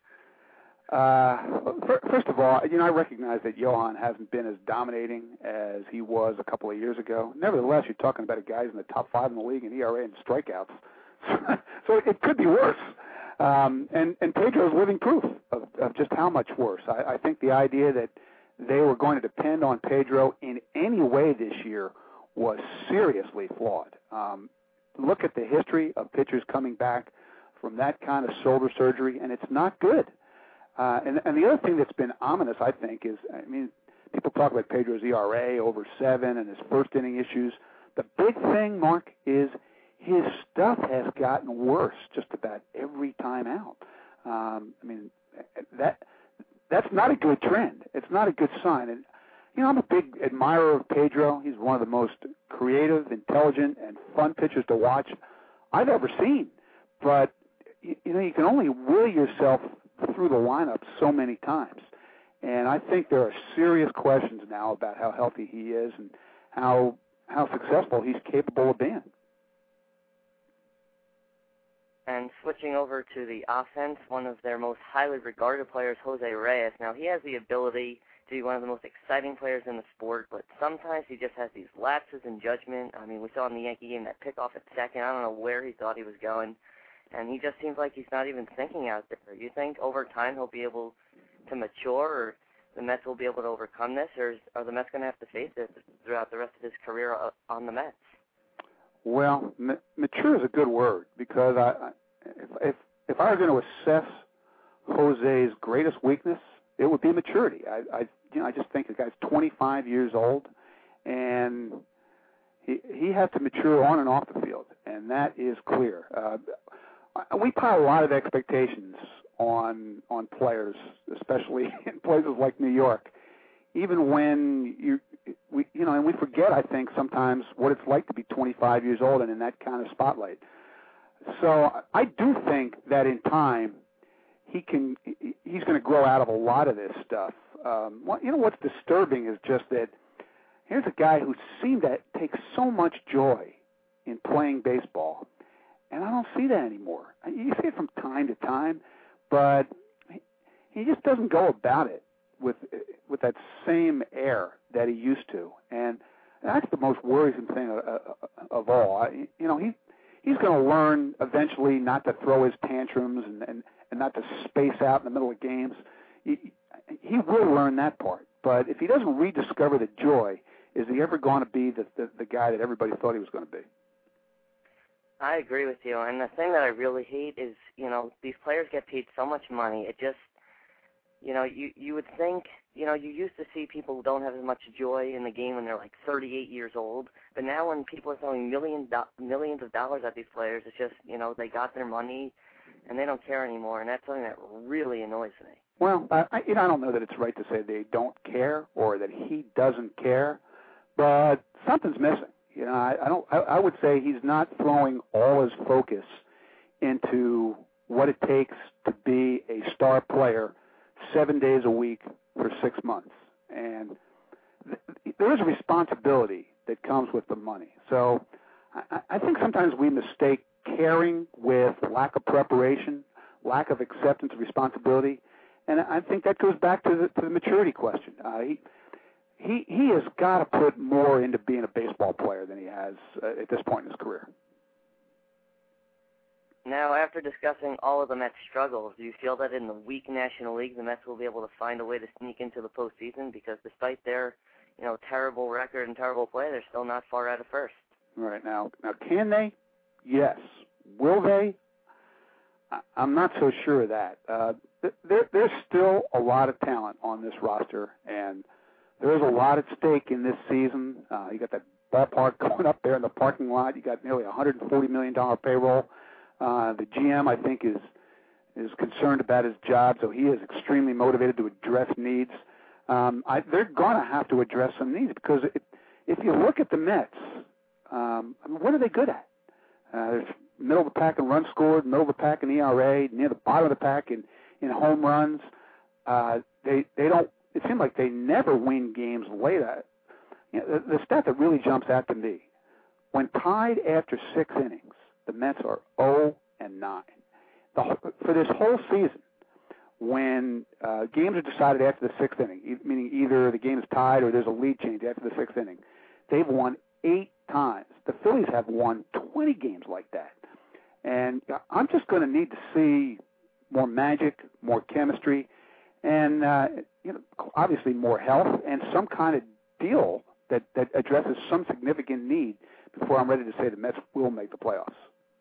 First of all, I recognize that Johan hasn't been as dominating as he was a couple of years ago. Nevertheless, you're talking about a guy who's in the top 5 in the league in ERA and strikeouts. So it could be worse. And Pedro is living proof of just how much worse. I think the idea that they were going to depend on Pedro in any way this year was seriously flawed. Look at the history of pitchers coming back from that kind of shoulder surgery, and it's not good. And the other thing that's been ominous, I think, is, people talk about Pedro's ERA over 7 and his first inning issues. The big thing, Mark, is his stuff has gotten worse just about every time out. That's not a good trend. It's not a good sign. And, I'm a big admirer of Pedro. He's one of the most creative, intelligent, and fun pitchers to watch I've ever seen. But, you can only will yourself through the lineup so many times. And I think there are serious questions now about how healthy he is and how successful he's capable of being. And switching over to the offense, one of their most highly regarded players, Jose Reyes. Now, he has the ability to be one of the most exciting players in the sport, but sometimes he just has these lapses in judgment. We saw in the Yankee game that pickoff at second. I don't know where he thought he was going, and he just seems like he's not even thinking out there. You think over time he'll be able to mature, or the Mets will be able to overcome this, or are the Mets going to have to face this throughout the rest of his career on the Mets? Well, mature is a good word, because if I were going to assess Jose's greatest weakness, it would be maturity. I just think the guy's 25 years old, and he has to mature on and off the field, and that is clear. We pile a lot of expectations on players, especially in places like New York. Even when and we forget, I think, sometimes what it's like to be 25 years old and in that kind of spotlight. So I do think that in time he's going to grow out of a lot of this stuff. What's disturbing is just that here's a guy who seemed to take so much joy in playing baseball, and I don't see that anymore. You see it from time to time, but he just doesn't go about it with that same air that he used to, and that's the most worrisome thing of all. He's going to learn eventually not to throw his tantrums and not to space out in the middle of games. He will learn that part, but if he doesn't rediscover the joy, is he ever going to be the guy that everybody thought he was going to be? I agree with you, and the thing that I really hate is, these players get paid so much money. It just, you would think you used to see people who don't have as much joy in the game when they're like 38 years old. But now when people are throwing millions of dollars at these players, it's just, they got their money and they don't care anymore. And that's something that really annoys me. Well, I don't know that it's right to say they don't care or that he doesn't care, but something's missing. I would say he's not throwing all his focus into what it takes to be a star player 7 days a week for 6 months. And there is a responsibility that comes with the money. So I think sometimes we mistake caring with lack of preparation, lack of acceptance of responsibility, and I think that goes back to the maturity question. He has got to put more into being a baseball player than he has at this point in his career. Now, after discussing all of the Mets' struggles, do you feel that in the weak National League, the Mets will be able to find a way to sneak into the postseason? Because despite their, terrible record and terrible play, they're still not far out of first. Right. Now, can they? Yes. Will they? I'm not so sure of that. There's still a lot of talent on this roster, and there's a lot at stake in this season. You got that ballpark going up there in the parking lot. You got nearly $140 million payroll. The GM, I think, is concerned about his job, so he is extremely motivated to address needs. They're going to have to address some needs because if you look at the Mets, what are they good at? They're middle of the pack in runs scored, middle of the pack in ERA, near the bottom of the pack in home runs. They don't. It seems like they never win games late. The stat that really jumps out to me: when tied after 6 innings, the Mets are 0-9. For this whole season, when games are decided after the 6th inning, meaning either the game is tied or there's a lead change after the 6th inning, they've won 8 times. The Phillies have won 20 games like that. And I'm just going to need to see more magic, more chemistry, and obviously more health and some kind of deal that addresses some significant need before I'm ready to say the Mets will make the playoffs.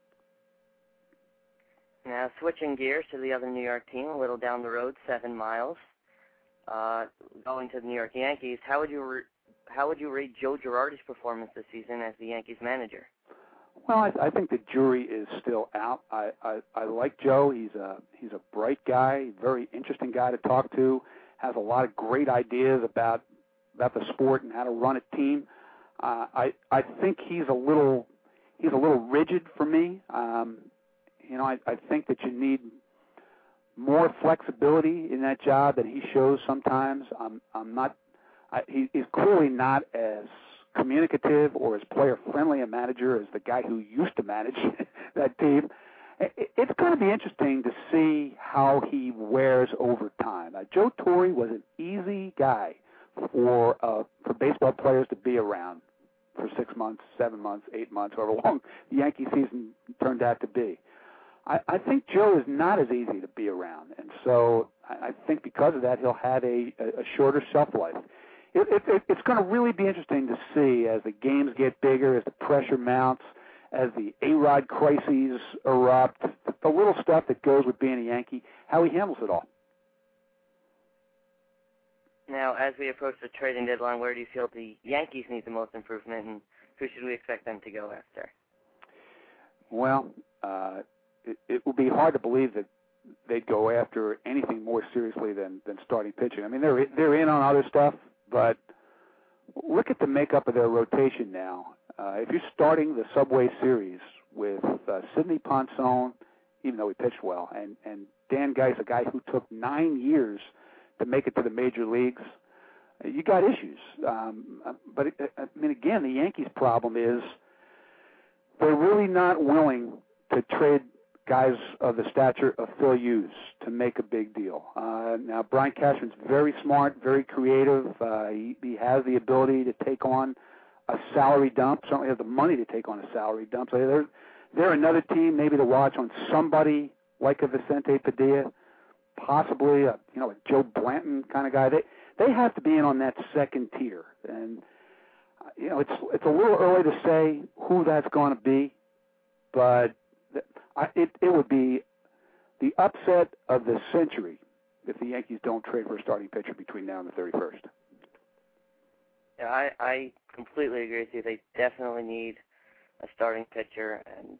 Now, switching gears to the other New York team, a little down the road, 7 miles, going to the New York Yankees, how would you rate Joe Girardi's performance this season as the Yankees manager? Well, I think the jury is still out. I like Joe. He's a bright guy, very interesting guy to talk to. Has a lot of great ideas about the sport and how to run a team. I think he's a little rigid for me. I think that you need more flexibility in that job than he shows sometimes. He's clearly not as communicative or as player-friendly a manager as the guy who used to manage that team. It's going to be interesting to see how he wears over time. Joe Torre was an easy guy for baseball players to be around for 6 months, 7 months, 8 months, however long the Yankee season turned out to be. I think Joe is not as easy to be around, and so I think because of that he'll have a shorter shelf life. It's going to really be interesting to see as the games get bigger, as the pressure mounts, as the A-Rod crises erupt, the little stuff that goes with being a Yankee, how he handles it all. Now, as we approach the trading deadline, where do you feel the Yankees need the most improvement, and who should we expect them to go after? Well, it will be hard to believe that they'd go after anything more seriously than starting pitching. I mean, they're in on other stuff, but look at the makeup of their rotation now. If you're starting the Subway Series with Sidney Ponson, even though he pitched well, and Dan Geis, a guy who took 9 years to make it to the major leagues, you got issues. But again, the Yankees' problem is they're really not willing to trade guys of the stature of Phil Hughes to make a big deal. Now, Brian Cashman's very smart, very creative. He has the ability to take on a salary dump, certainly has the money to take on a salary dump. So they're another team maybe to watch on somebody like a Vicente Padilla, possibly a Joe Blanton kind of guy. They have to be in on that second tier. And, it's a little early to say who that's going to be, but it would be the upset of the century if the Yankees don't trade for a starting pitcher between now and the 31st. Yeah, I completely agree with you. They definitely need a starting pitcher, and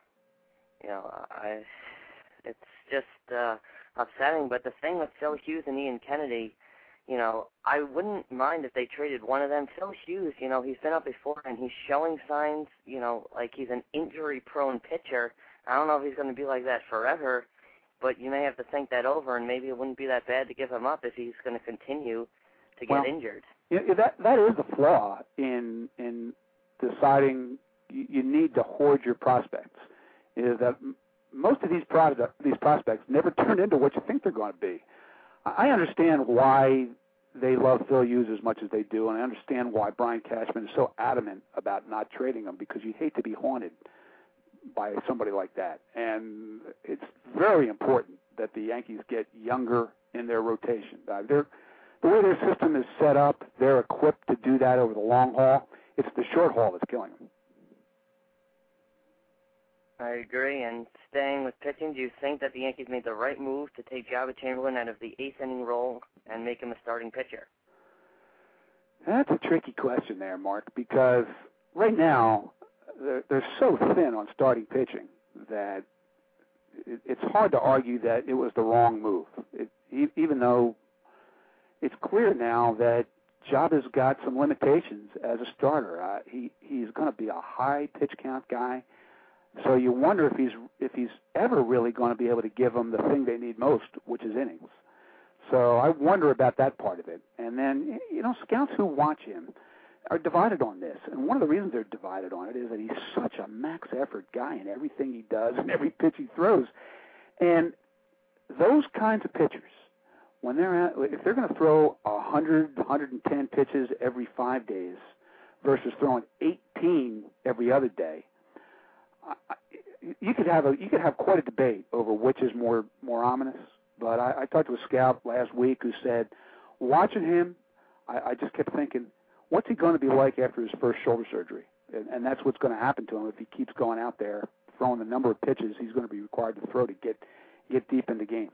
it's just upsetting. But the thing with Phil Hughes and Ian Kennedy, I wouldn't mind if they traded one of them. Phil Hughes, he's been up before, and he's showing signs, like he's an injury-prone pitcher. I don't know if he's going to be like that forever, but you may have to think that over, and maybe it wouldn't be that bad to give him up if he's going to continue to get injured. Yeah, that is the flaw in deciding you need to hoard your prospects, is that most of these prospects never turn into what you think they're going to be. I understand why they love Phil Hughes as much as they do, and I understand why Brian Cashman is so adamant about not trading him, because you hate to be haunted by somebody like that. And it's very important that the Yankees get younger in their rotation. The way their system is set up, they're equipped to do that over the long haul. It's the short haul that's killing them. I agree. And staying with pitching, do you think that the Yankees made the right move to take Jabba Chamberlain out of the eighth-inning role and make him a starting pitcher? That's a tricky question there, Mark, because right now they're so thin on starting pitching that it's hard to argue that it was the wrong move, even though it's clear now that Jabba's got some limitations as a starter. He's going to be a high pitch count guy. So you wonder if he's ever really going to be able to give them the thing they need most, which is innings. So I wonder about that part of it. And then, scouts who watch him are divided on this. And one of the reasons they're divided on it is that he's such a max effort guy in everything he does and every pitch he throws. And those kinds of pitchers, if they're going to throw 100, 110 pitches every 5 days versus throwing 18 every other day, you could have quite a debate over which is more ominous. But I talked to a scout last week who said, watching him, I just kept thinking, what's he going to be like after his first shoulder surgery? And that's what's going to happen to him if he keeps going out there throwing the number of pitches he's going to be required to throw to get deep into games.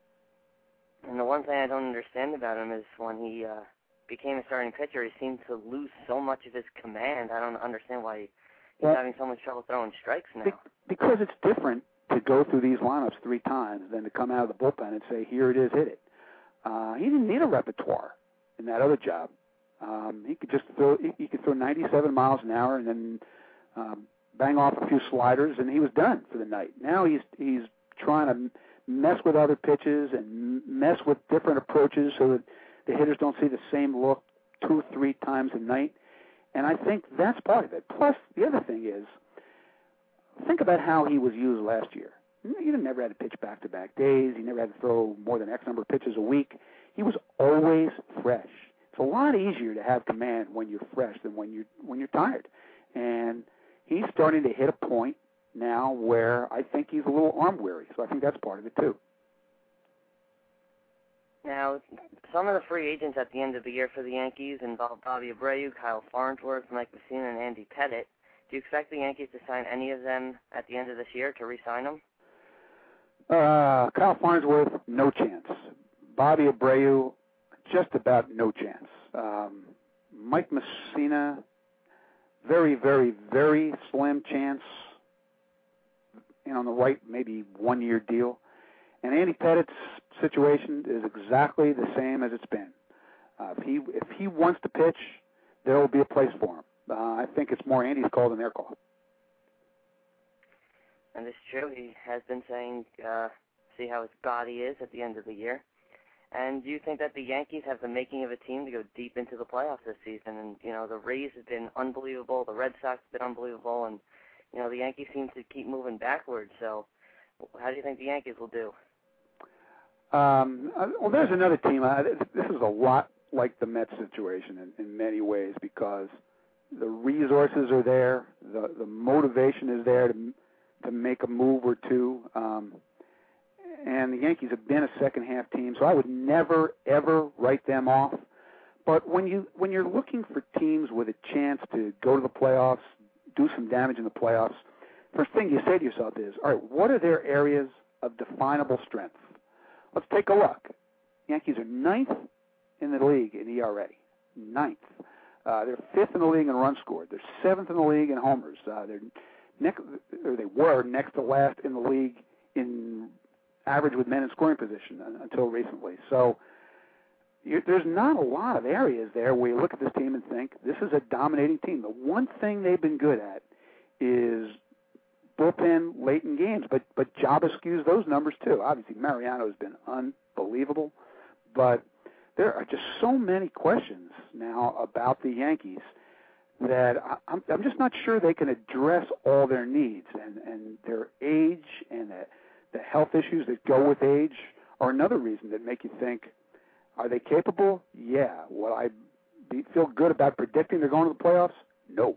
And the one thing I don't understand about him is when he became a starting pitcher, he seemed to lose so much of his command. I don't understand why he's having so much trouble throwing strikes now. Because it's different to go through these lineups 3 times than to come out of the bullpen and say, here it is, hit it. He didn't need a repertoire in that other job. He could just throw. He could throw 97 miles an hour and then bang off a few sliders, and he was done for the night. Now he's trying to mess with other pitches and mess with different approaches so that the hitters don't see the same look 2 or 3 times a night. And I think that's part of it. Plus, the other thing is, think about how he was used last year. He never had to pitch back-to-back days. He never had to throw more than X number of pitches a week. He was always fresh. It's a lot easier to have command when you're fresh than when you're tired. And he's starting to hit a point now where I think he's a little arm weary. So I think that's part of it too. Now, some of the free agents at the end of the year for the Yankees involve Bobby Abreu, Kyle Farnsworth, Mike Mussina, and Andy Pettitte. Do you expect the Yankees to sign any of them at the end of this year, to re-sign them? Kyle Farnsworth, no chance. Bobby Abreu, just about no chance. Mike Mussina, very, very, very slim chance. On the right, maybe 1-year deal. And Andy Pettitte's situation is exactly the same as it's been. If he wants to pitch, there will be a place for him. I think it's more Andy's call than their call. And it's true. He has been saying, see how his body is at the end of the year. And do you think that the Yankees have the making of a team to go deep into the playoffs this season? And, the Rays have been unbelievable. The Red Sox have been unbelievable. And, the Yankees seem to keep moving backwards. So how do you think the Yankees will do? Well, there's another team. This is a lot like the Mets situation in many ways, because the resources are there, the motivation is there to make a move or two, and the Yankees have been a second-half team, so I would never, ever write them off. But when you're looking for teams with a chance to go to the playoffs, do some damage in the playoffs, first thing you say to yourself is, all right, what are their areas of definable strength? Let's take a look. Yankees are ninth in the league in ERA. Ninth. They're fifth in the league in runs scored. They're seventh in the league in homers. They were next to last in the league in average with men in scoring position until recently. So there's not a lot of areas there where you look at this team and think this is a dominating team. The one thing they've been good at is bullpen late in games, but Jabba skews those numbers too. Obviously, Mariano has been unbelievable, but there are just so many questions now about the Yankees that I'm just not sure they can address all their needs, and their age and the health issues that go with age are another reason that make you think, are they capable? Yeah. Will I feel good about predicting they're going to the playoffs? No.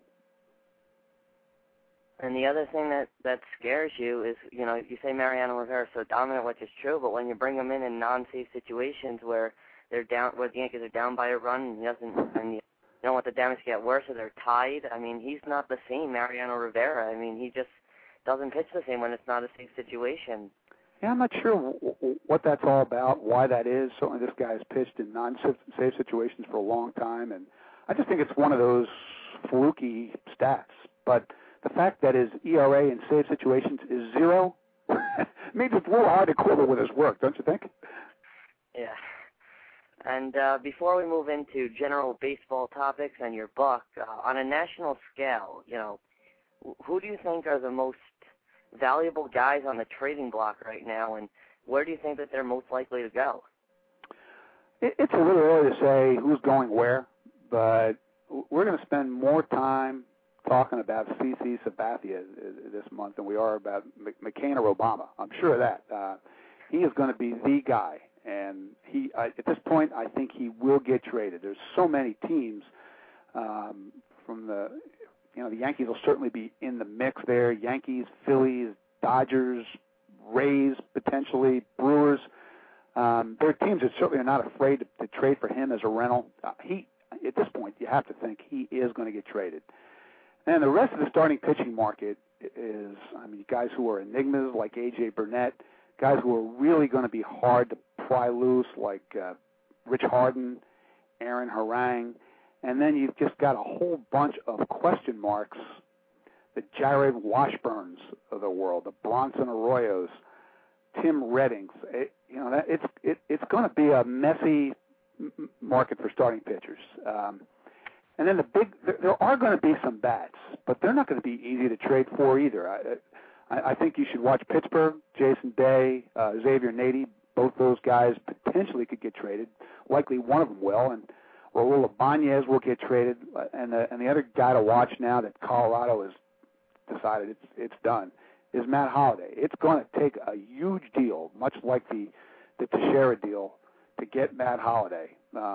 And the other thing that scares you is, you say Mariano Rivera is so dominant, which is true, but when you bring him in non-safe situations where they're down, where the Yankees are down by a run, and you don't want the damage to get worse, or they're tied. I mean, he's not the same Mariano Rivera. I mean, he just doesn't pitch the same when it's not a safe situation. Yeah, I'm not sure what that's all about, why that is. Certainly this guy has pitched in non-safe situations for a long time, and I just think it's one of those fluky stats. But the fact that his ERA in safe situations is 0 means it's a little hard to quibble with his work, don't you think? Yeah. And before we move into general baseball topics and your book, on a national scale, who do you think are the most valuable guys on the trading block right now, and where do you think that they're most likely to go? It's a little early to say who's going where, but we're going to spend more time talking about CC Sabathia this month than we are about McCain or Obama. I'm sure of that. He is going to be the guy, and at this point, I think he will get traded. There's so many teams from the Yankees will certainly be in the mix there. Yankees, Phillies, Dodgers, Rays, potentially, Brewers. There are teams that certainly are not afraid to trade for him as a rental. At this point, you have to think he is going to get traded. And the rest of the starting pitching market is, guys who are enigmas like A.J. Burnett, guys who are really going to be hard to pry loose like Rich Harden, Aaron Harang. And then you've just got a whole bunch of question marks, the Jared Washburns of the world, the Bronson Arroyos, Tim Reddings. It's going to be a messy market for starting pitchers. And then there are going to be some bats, but they're not going to be easy to trade for either. I think you should watch Pittsburgh, Jason Day, Xavier Nady. Both those guys potentially could get traded. Likely one of them will, and Raul Ibanez will get traded. And the other guy to watch now that Colorado has decided it's done is Matt Holliday. It's going to take a huge deal, much like the Teixeira deal, to get Matt Holliday.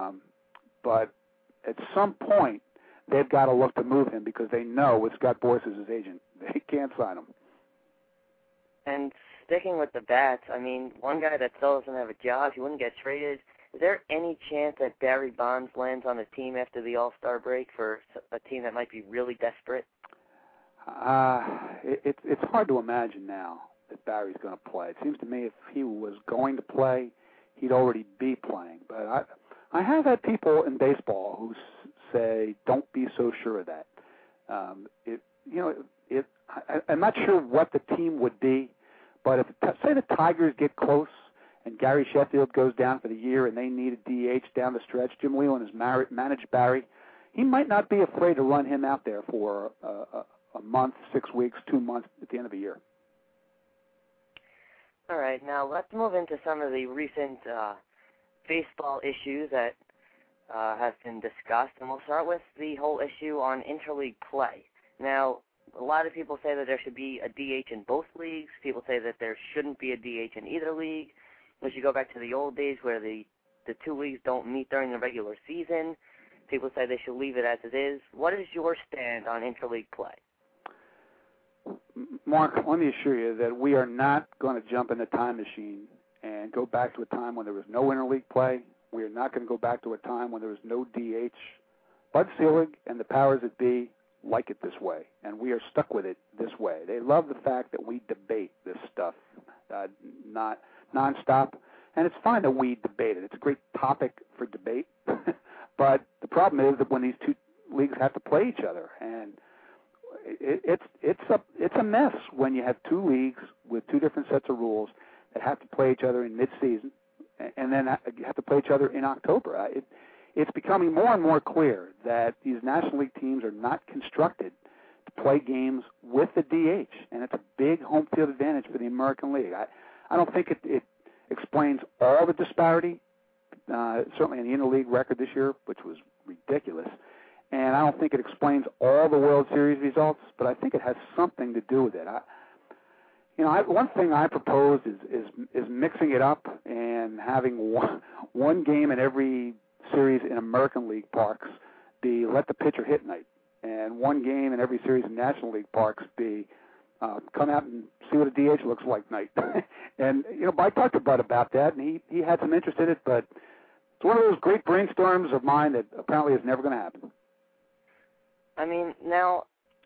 But at some point, they've got to look to move him because they know with Scott Boras as his agent, they can't sign him. And sticking with the bats, one guy that still doesn't have a job, he wouldn't get traded. Is there any chance that Barry Bonds lands on a team after the All-Star break for a team that might be really desperate? It's hard to imagine now that Barry's going to play. It seems to me if he was going to play, he'd already be playing. But I have had people in baseball who say, don't be so sure of that. I'm not sure what the team would be, but if, say, the Tigers get close and Gary Sheffield goes down for the year and they need a DH down the stretch, Jim Whelan has managed Barry. He might not be afraid to run him out there for a month, 6 weeks, 2 months at the end of the year. All right, now let's move into some of the recent baseball issues that have been discussed, and we'll start with the whole issue on interleague play. Now, a lot of people say that there should be a DH in both leagues. People say that there shouldn't be a DH in either league. We should go back to the old days where the two leagues don't meet during the regular season. People say they should leave it as it is. What is your stand on interleague play? Mark, let me assure you that we are not going to jump in the time machine and go back to a time when there was no interleague play. We are not going to go back to a time when there was no DH. Bud Selig and the powers that be like it this way, and we are stuck with it this way. They love the fact that we debate this stuff not nonstop. And it's fine that we debate it. It's a great topic for debate. But the problem is that when these two leagues have to play each other, and it's a mess when you have two leagues with two different sets of rules that have to play each other in mid-season, and then have to play each other in October. It's becoming more and more clear that these National League teams are not constructed to play games with the DH, and it's a big home field advantage for the American League. I don't think it explains all the disparity, certainly in the interleague record this year, which was ridiculous. And I don't think it explains all the World Series results, but I think it has something to do with it. One thing I proposed is mixing it up and having one game in every series in American League parks be let the pitcher hit night, and one game in every series in National League parks be come out and see what a DH looks like night. And I talked to Bud about that, and he had some interest in it, but it's one of those great brainstorms of mine that apparently is never going to happen. I mean, now,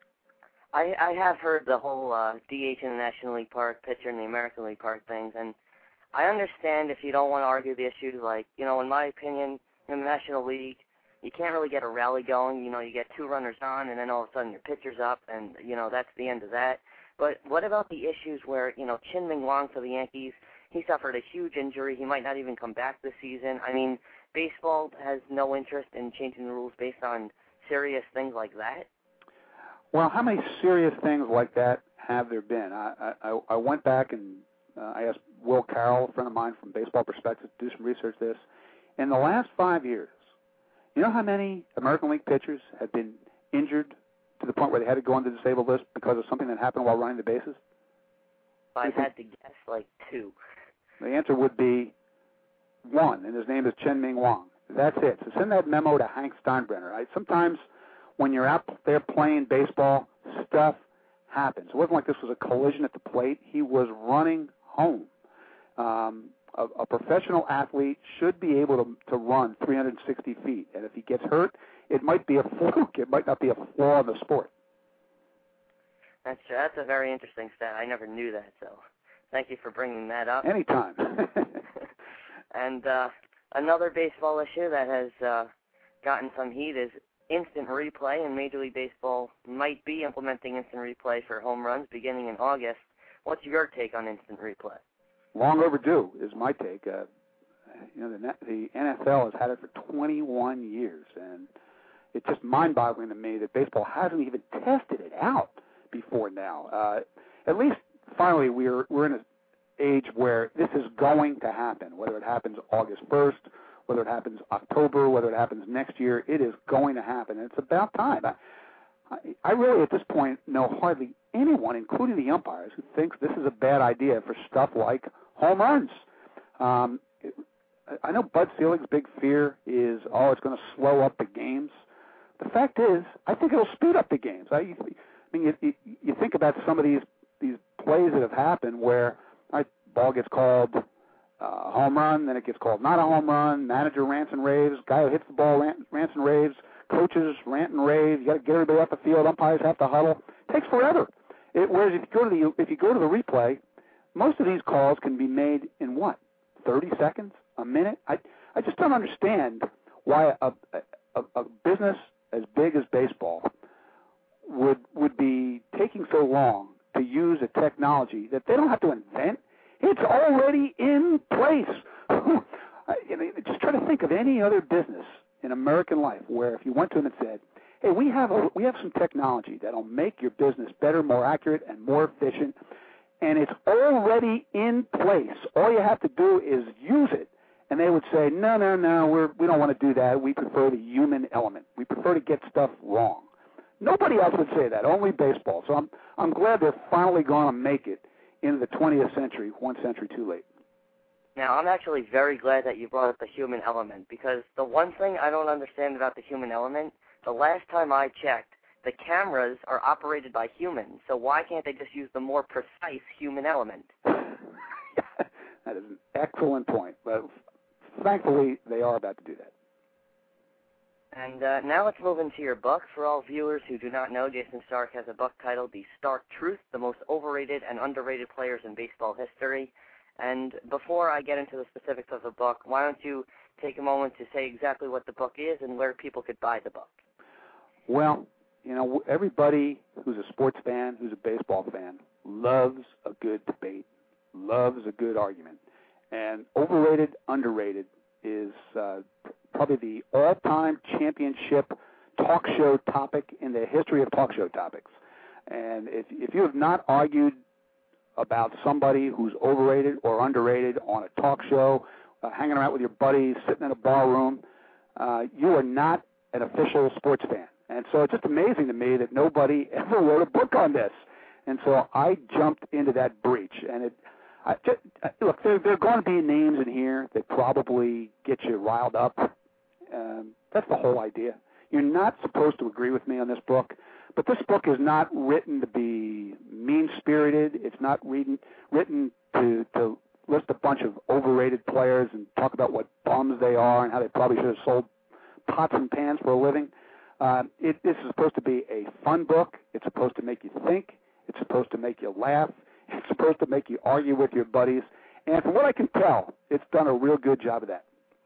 I have heard the whole DH in the National League Park, pitcher in the American League Park things, and I understand if you don't want to argue the issue. Like, in my opinion, in the National League, you can't really get a rally going. You get two runners on, and then all of a sudden your pitcher's up, and, that's the end of that. But what about the issues where, Chien-Ming Wang for the Yankees, he suffered a huge injury. He might not even come back this season. I mean, baseball has no interest in changing the rules based on serious things like that? Well, how many serious things like that have there been? I went back and I asked Will Carroll, a friend of mine from Baseball Perspective, to do some research this. In the last 5 years, you know how many American League pitchers have been injured to the point where they had to go on the disabled list because of something that happened while running the bases? I had to guess like 2. The answer would be 1, and his name is Chien-Ming Wang. That's it. So send that memo to Hank Steinbrenner. Sometimes when you're out there playing baseball, stuff happens. It wasn't like this was a collision at the plate. He was running home. A professional athlete should be able to run 360 feet. And if he gets hurt, it might be a fluke. It might not be a flaw in the sport. That's a very interesting stat. I never knew that, so thank you for bringing that up. Anytime. And another baseball issue that has gotten some heat is instant replay, and Major League Baseball might be implementing instant replay for home runs beginning in August. What's your take on instant replay? Long overdue is my take. The NFL has had it for 21 years, and it's just mind-boggling to me that baseball hasn't even tested it out before now. At least, finally, we're in an age where this is going to happen, whether it happens August 1st, whether it happens October, whether it happens next year, it is going to happen. And it's about time. I really, at this point, know hardly anyone, including the umpires, who thinks this is a bad idea for stuff like home runs. I know Bud Selig's big fear is, it's going to slow up the games. The fact is, I think it'll speed up the games. You think about some of these plays that have happened where ball gets called home run, then it gets called not a home run, manager rants and raves, guy who hits the ball rants and raves, coaches rant and rave, you got to get everybody off the field, umpires have to huddle. It takes forever. Whereas if you go to the replay, most of these calls can be made in 30 seconds, a minute? I just don't understand why a business as big as baseball would be taking so long to use a technology that they don't have to invent. It's already in place. Just try to think of any other business in American life where if you went to them and said, hey, we have some technology that'll make your business better, more accurate, and more efficient, and it's already in place. All you have to do is use it. And they would say, no, we don't want to do that. We prefer the human element. We prefer to get stuff wrong. Nobody else would say that, only baseball. So I'm glad they're finally going to make it into the 20th century, 1 century too late. Now, I'm actually very glad that you brought up the human element, because the one thing I don't understand about the human element, the last time I checked, the cameras are operated by humans, so why can't they just use the more precise human element? That is an excellent point, but thankfully they are about to do that. And now let's move into your book. For all viewers who do not know, Jayson Stark has a book titled The Stark Truth, the most overrated and underrated players in baseball history. And before I get into the specifics of the book, why don't you take a moment to say exactly what the book is and where people could buy the book? Well, everybody who's a sports fan, who's a baseball fan, loves a good debate, loves a good argument. And Overrated, Underrated is probably the all-time championship talk show topic in the history of talk show topics. And if you have not argued about somebody who's overrated or underrated on a talk show, hanging around with your buddies, sitting in a bar room, you are not an official sports fan. And so it's just amazing to me that nobody ever wrote a book on this. And so I jumped into that breach. And look, there are going to be names in here that probably get you riled up. That's the whole idea. You're not supposed to agree with me on this book, but this book is not written to be mean-spirited. It's not written to list a bunch of overrated players and talk about what bums they are and how they probably should have sold pots and pans for a living. This is supposed to be a fun book. It's supposed to make you think. It's supposed to make you laugh. It's supposed to make you argue with your buddies. And from what I can tell, it's done a real good job of that.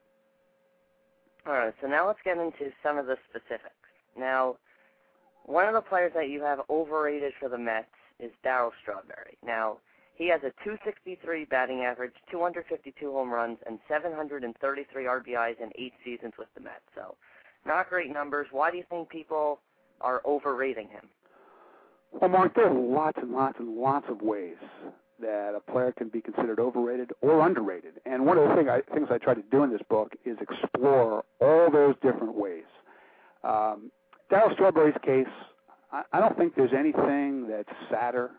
All right, so now let's get into some of the specifics. Now, one of the players that you have overrated for the Mets is Darryl Strawberry. Now, he has a .263 batting average, 252 home runs, and 733 RBIs in 8 seasons with the Mets. So, not great numbers. Why do you think people are overrating him? Well, Mark, there are lots and lots and lots of ways that a player can be considered overrated or underrated. And one of the things I try to do in this book is explore all those different ways. Darryl Strawberry's case, I don't think there's anything that's sadder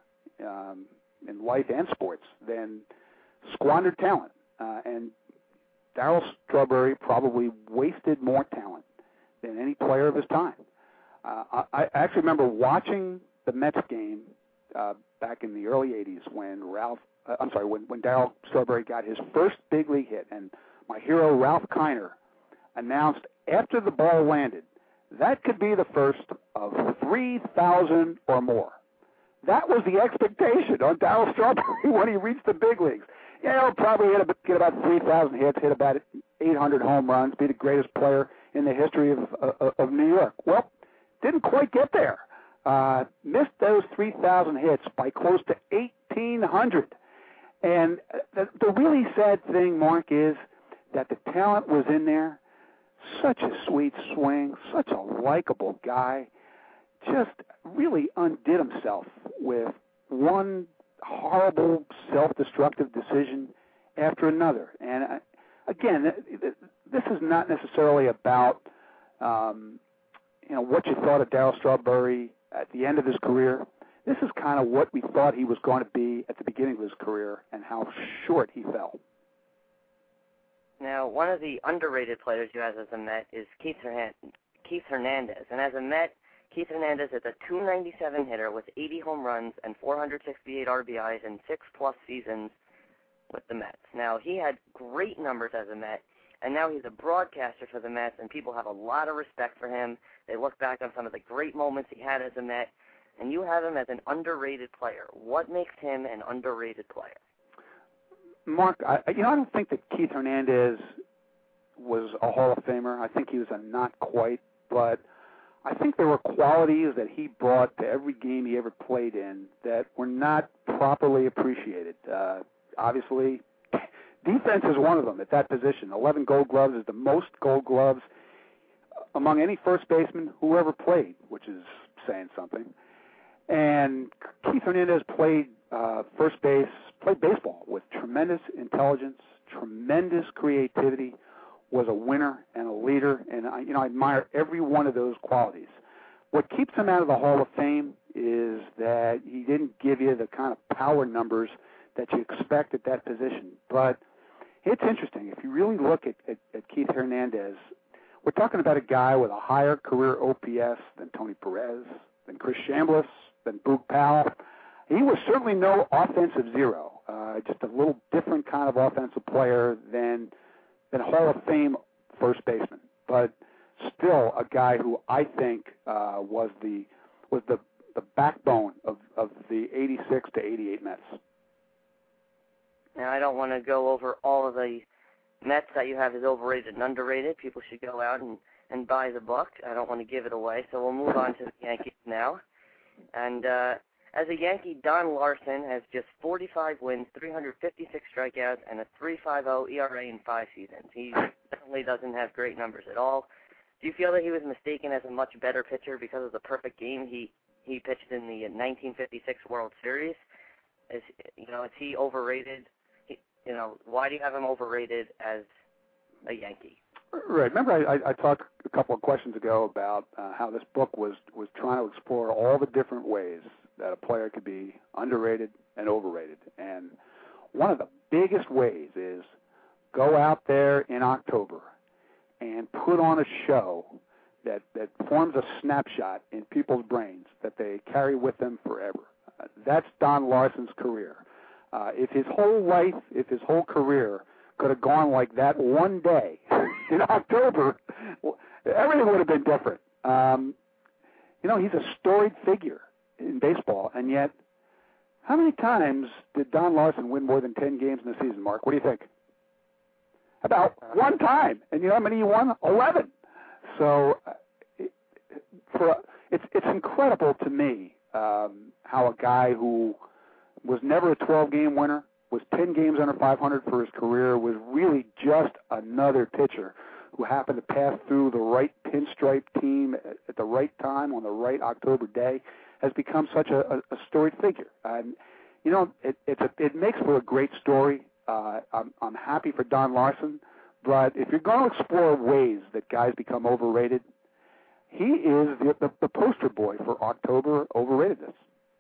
in life and sports than squandered talent. And Darryl Strawberry probably wasted more talent than any player of his time. I actually remember watching the Mets game back in the early 80s when when Darryl Strawberry got his first big league hit, and my hero Ralph Kiner announced after the ball landed, that could be the first of 3,000 or more. That was the expectation on Darryl Strawberry when he reached the big leagues. Probably get about 3,000 hits, hit about 800 home runs, be the greatest player in the history of New York. Well, didn't quite get there. Missed those 3,000 hits by close to 1,800. And the really sad thing, Mark, is that the talent was in there. Such a sweet swing, such a likable guy, just really undid himself with one horrible self-destructive decision after another. And again, this is not necessarily about what you thought of Darryl Strawberry at the end of his career. This is kind of what we thought he was going to be at the beginning of his career and how short he fell. Now, one of the underrated players you have as a Met is Keith Hernandez. And as a Met, Keith Hernandez is a .297 hitter with 80 home runs and 468 RBIs in 6+ seasons with the Mets. Now, he had great numbers as a Met, and now he's a broadcaster for the Mets, and people have a lot of respect for him. They look back on some of the great moments he had as a Met, and you have him as an underrated player. What makes him an underrated player? Mark, I don't think that Keith Hernandez was a Hall of Famer. I think he was a not quite, but I think there were qualities that he brought to every game he ever played in that were not properly appreciated. Obviously, defense is one of them at that position. 11 Gold Gloves is the most Gold Gloves among any first baseman who ever played, which is saying something. And Keith Hernandez played first base, played baseball with tremendous intelligence, tremendous creativity, was a winner and a leader, and I admire every one of those qualities. What keeps him out of the Hall of Fame is that he didn't give you the kind of power numbers that you expect at that position. But it's interesting. If you really look at Keith Hernandez, we're talking about a guy with a higher career OPS than Tony Perez, than Chris Chambliss, than Boog Powell. He was certainly no offensive zero, just a little different kind of offensive player than Hall of Fame first baseman, but still a guy who I think was the backbone of the 86 to 88 Mets. Now, I don't want to go over all of the Mets that you have as overrated and underrated. People should go out and buy the book. I don't want to give it away, so we'll move on to the Yankees now. And as a Yankee, Don Larsen has just 45 wins, 356 strikeouts, and a 3.50 ERA in 5 seasons. He definitely doesn't have great numbers at all. Do you feel that he was mistaken as a much better pitcher because of the perfect game he pitched in the 1956 World Series? Is he overrated? Why do you have him overrated as a Yankee? Right. Remember, I talked a couple of questions ago about how this book was trying to explore all the different ways that a player could be underrated and overrated. And one of the biggest ways is go out there in October and put on a show that forms a snapshot in people's brains that they carry with them forever. That's Don Larsen's career. If his whole life, if his whole career could have gone like that one day in October, everything would have been different. He's a storied figure in baseball, and yet, how many times did Don Larsen win more than 10 games in a season, Mark? What do you think? About one time. And you know how many he won? 11. So it's incredible to me how a guy who was never a 12-game winner, was 10 games under 500 for his career, was really just another pitcher who happened to pass through the right pinstripe team at the right time on the right October day, has become such a storied figure. And, it makes for a great story. I'm happy for Don Larsen, but if you're going to explore ways that guys become overrated, he is the poster boy for October overratedness.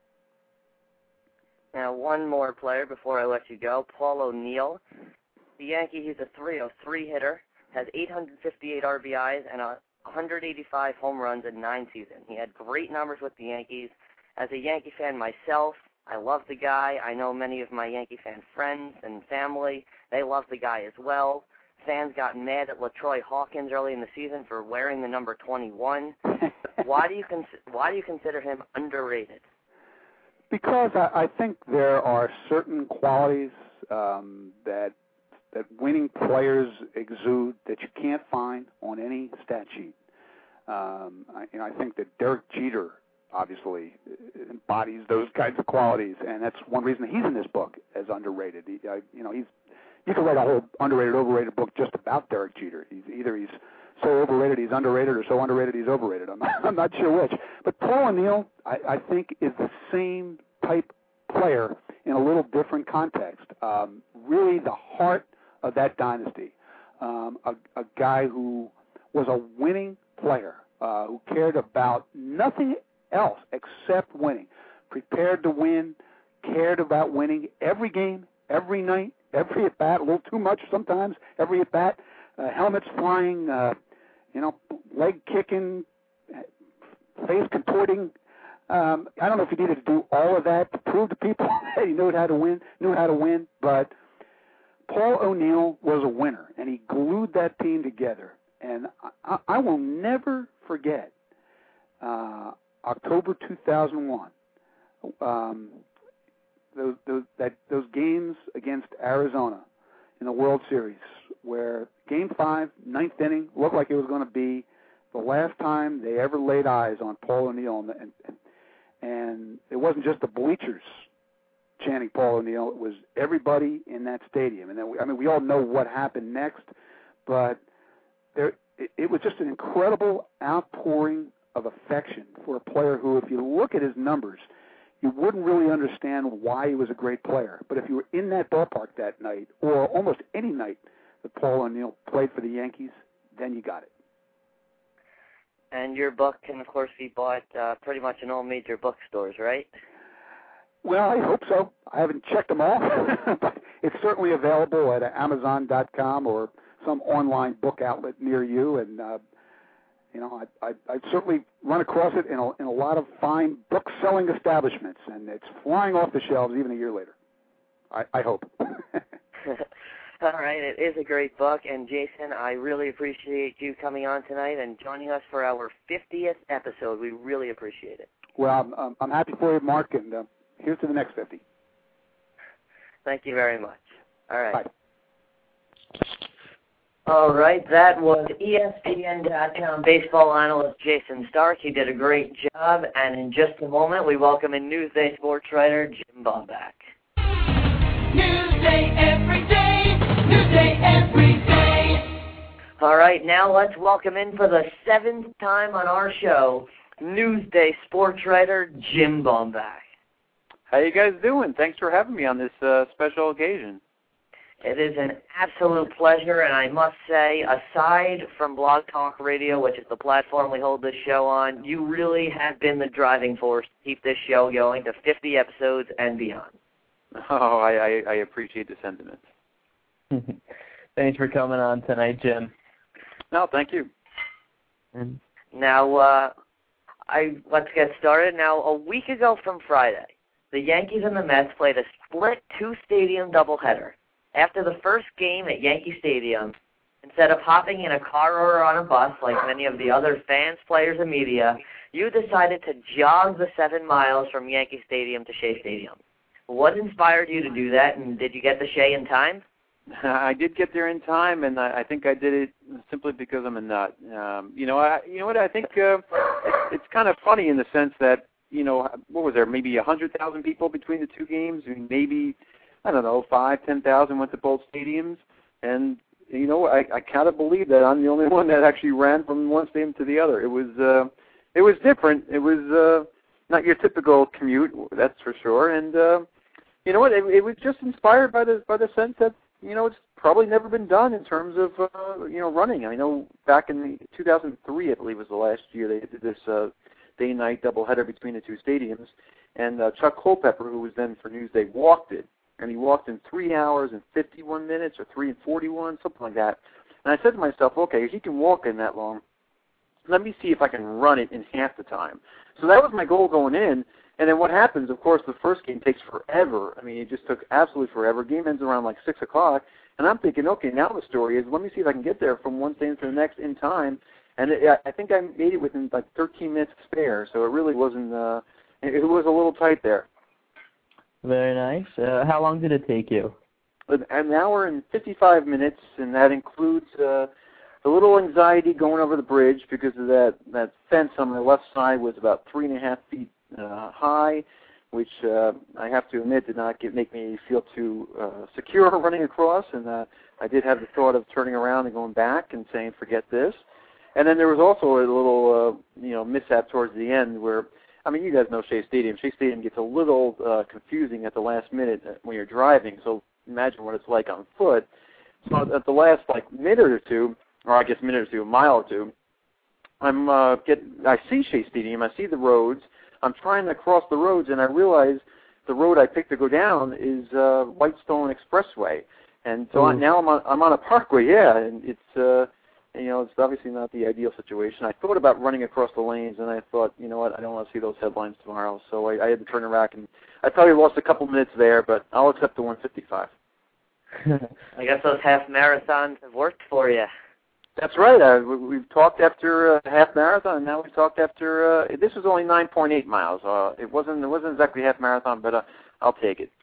Now, one more player before I let you go, Paul O'Neill. The Yankee, he's a 303 hitter, has 858 RBIs and 185 home runs in 9 seasons. He had great numbers with the Yankees. As a Yankee fan myself, I love the guy. I know many of my Yankee fan friends and family. They love the guy as well. Fans got mad at LaTroy Hawkins early in the season for wearing the number 21. Why do you consider him underrated? Because I think there are certain qualities that winning players exude that you can't find on any stat sheet. I think that Derek Jeter obviously embodies those kinds of qualities, and that's one reason he's in this book as underrated. You could write a whole underrated, overrated book just about Derek Jeter. He's so overrated he's underrated, or so underrated he's overrated. I'm not sure which. But Paul O'Neill, I think, is the same type player in a little different context. Really the heart of that dynasty. A guy who was a winning player, who cared about nothing else except winning, prepared to win, cared about winning every game, every night, every at-bat, a little too much sometimes, every at-bat, helmets flying, leg kicking, face contorting. I don't know if he needed to do all of that to prove to people that he knew how to win, but Paul O'Neill was a winner, and he glued that team together. And I will never forget October 2001. Those games against Arizona in the World Series, where Game 5, 9th inning, looked like it was going to be the last time they ever laid eyes on Paul O'Neill, and it wasn't just the bleachers chanting Paul O'Neill; it was everybody in that stadium. And then, we all know what happened next, but it was just an incredible outpouring of affection for a player who, if you look at his numbers, you wouldn't really understand why he was a great player. But if you were in that ballpark that night, or almost any night that Paul O'Neill played for the Yankees, then you got it. And your book can, of course, be bought pretty much in all major bookstores, right? Well, I hope so. I haven't checked them all, but it's certainly available at Amazon.com or some online book outlet near you. And I'd certainly run across it in a lot of fine book-selling establishments, and it's flying off the shelves even a year later. I hope. All right, it is a great book, and Jason, I really appreciate you coming on tonight and joining us for our 50th episode. We really appreciate it. Well, I'm happy for you, Mark, and here's to the next 50. Thank you very much. All right. Bye. All right, that was ESPN.com baseball analyst Jason Stark. He did a great job, and in just a moment, we welcome in Newsday sports writer Jim Bomback. Newsday every day, Newsday every day. All right, now let's welcome in for the 7th time on our show, Newsday sports writer Jim Bomback. How you guys doing? Thanks for having me on this special occasion. It is an absolute pleasure, and I must say, aside from Blog Talk Radio, which is the platform we hold this show on, you really have been the driving force to keep this show going to 50 episodes and beyond. Oh, I appreciate the sentiment. Thanks for coming on tonight, Jim. No, thank you. Now, let's get started. Now, a week ago from Friday, the Yankees and the Mets played a split two-stadium doubleheader. After the first game at Yankee Stadium, instead of hopping in a car or on a bus like many of the other fans, players, and media, you decided to jog the 7 miles from Yankee Stadium to Shea Stadium. What inspired you to do that, and did you get to Shea in time? I did get there in time, and I think I did it simply because I'm a nut. You know what? I think it's kind of funny in the sense that, what was there, maybe 100,000 people between the two games, and maybe, I don't know, 5,000-10,000 went to both stadiums, and I kind of believe that I'm the only one that actually ran from one stadium to the other. It was different. It was not your typical commute, that's for sure. And you know what? It was just inspired by the sense that it's probably never been done in terms of running. I know back in 2003, I believe was the last year they did this day-night doubleheader between the two stadiums, and Chuck Culpepper, who was then for Newsday, walked it. And he walked in 3 hours and 51 minutes, or 3 and 41, something like that. And I said to myself, okay, if he can walk in that long, let me see if I can run it in half the time. So that was my goal going in. And then what happens, of course, the first game takes forever. I mean, it just took absolutely forever. Game ends around like 6 o'clock. And I'm thinking, okay, now the story is, let me see if I can get there from one stadium to the next in time. And I think I made it within like 13 minutes to spare. So it really wasn't, it was a little tight there. Very nice. How long did it take you? An hour and 55 minutes, and that includes a little anxiety going over the bridge because of that fence on my left side was about 3.5 feet high, which I have to admit did not make me feel too secure running across, and I did have the thought of turning around and going back and saying, forget this. And then there was also a little mishap towards the end where, I mean, you guys know Shea Stadium. Shea Stadium gets a little confusing at the last minute when you're driving, so imagine what it's like on foot. So at the last, minute or two, a mile or two, I see Shea Stadium, I see the roads, I'm trying to cross the roads, and I realize the road I picked to go down is Whitestone Expressway. And so now I'm on a parkway, and it's... it's obviously not the ideal situation. I thought about running across the lanes, and I thought, you know what, I don't want to see those headlines tomorrow. So I had to turn around, and I probably lost a couple minutes there, but I'll accept the 155. I guess those half marathons have worked for you. That's right. We've talked after a half marathon, and now we've talked after. This was only 9.8 miles. It wasn't exactly half marathon, but I'll take it.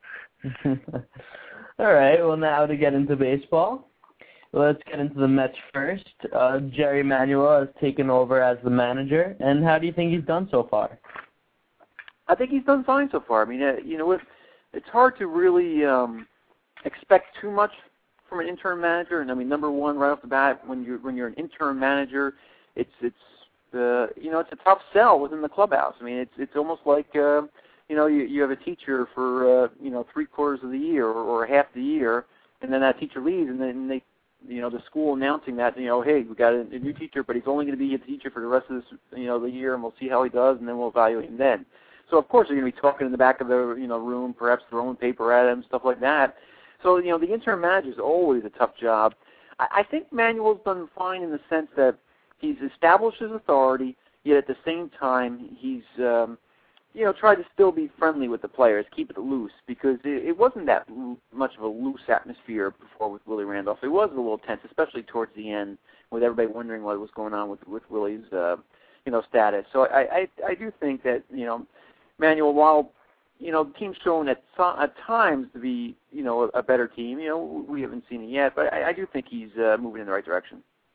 All right. Well, now to get into baseball. Let's get into the Mets first. Jerry Manuel has taken over as the manager, and how do you think he's done so far? I think he's done fine so far. I mean, it's hard to really expect too much from an interim manager. And I mean, number one, right off the bat, when you're an interim manager, it's a tough sell within the clubhouse. I mean, it's almost like you have a teacher for 3/4 of the year or half the year, and then that teacher leaves, and then they. The school announcing that, hey, we got a new teacher, but he's only going to be a teacher for the rest of this, the year, and we'll see how he does, and then we'll evaluate him then. So, of course, they're going to be talking in the back of the, room, perhaps throwing paper at him, stuff like that. So, the interim manager is always a tough job. I think Manuel's done fine in the sense that he's established his authority, yet at the same time, he's, tried to still be friendly with the players, keep it loose, because it wasn't that much of a loose atmosphere before with Willie Randolph. It was a little tense, especially towards the end, with everybody wondering what was going on with Willie's, status. So I do think that, Manuel, while, the team's shown at times to be, a better team. We haven't seen it yet, but I do think he's moving in the right direction.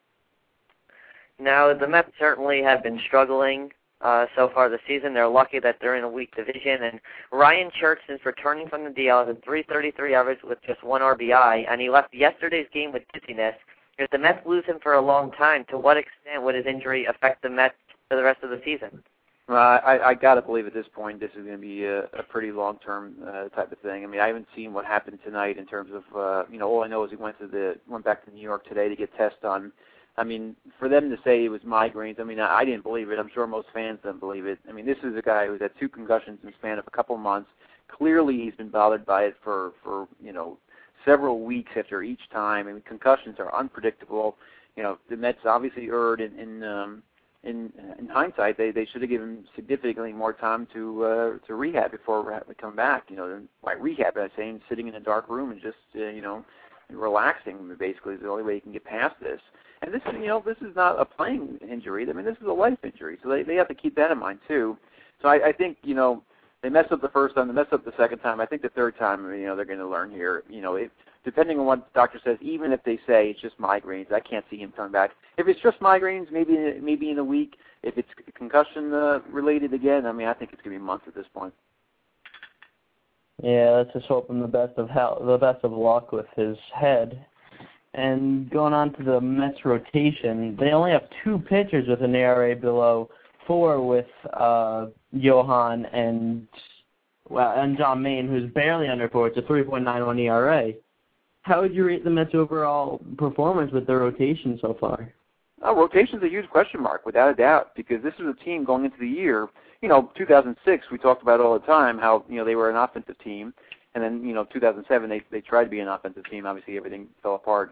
Now, the Mets certainly have been struggling so far this season. They're lucky that they're in a weak division. And Ryan Church, since returning from the DL, has a .333 average with just 1 RBI, and he left yesterday's game with dizziness. If the Mets lose him for a long time, to what extent would his injury affect the Mets for the rest of the season? I got to believe at this point this is going to be a pretty long-term type of thing. I mean, I haven't seen what happened tonight in terms of, all I know is he went back to New York today to get tested on. I mean, for them to say it was migraines, I mean, I didn't believe it. I'm sure most fans didn't believe it. I mean, this is a guy who's had 2 concussions in the span of a couple months. Clearly, he's been bothered by it for several weeks after each time. I mean, concussions are unpredictable. The Mets obviously erred in hindsight. They should have given him significantly more time to rehab before we come back. By rehab, I'm saying sitting in a dark room and just relaxing basically is the only way you can get past this. And this is not a playing injury. I mean, this is a life injury, so they have to keep that in mind too. So I think they messed up the first time, they messed up the second time. I think the third time, they're going to learn here. Depending on what the doctor says, even if they say it's just migraines, I can't see him coming back. If it's just migraines, maybe in a week. If it's concussion related again, I mean, I think it's going to be months at this point. Yeah, let's just hope him the best of luck with his head. And going on to the Mets rotation, they only have 2 pitchers with an ERA below 4 with Johan and John Maine, who's barely under 4. It's a 3.91 ERA. How would you rate the Mets' overall performance with their rotation so far? Rotation's a huge question mark, without a doubt, because this is a team going into the year. 2006, we talked about all the time how they were an offensive team, and then 2007 they tried to be an offensive team. Obviously, everything fell apart.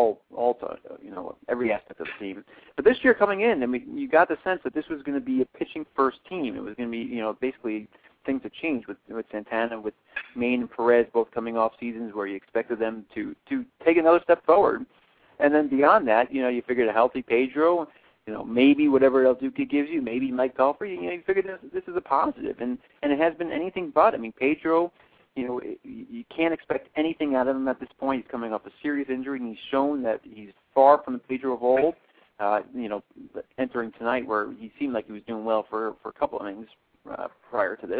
Every aspect of the team. But this year coming in, I mean, you got the sense that this was going to be a pitching first team. It was going to be basically things have changed with Santana, with Maine and Perez both coming off seasons where you expected them to take another step forward. And then beyond that, you figured a healthy Pedro, maybe whatever El Duque gives you, maybe Mike Pelfrey, you figured this is a positive. And it has been anything but. I mean, Pedro, you can't expect anything out of him at this point. He's coming off a serious injury, and he's shown that he's far from the Pedro of old. Entering tonight where he seemed like he was doing well for a couple of innings prior to this.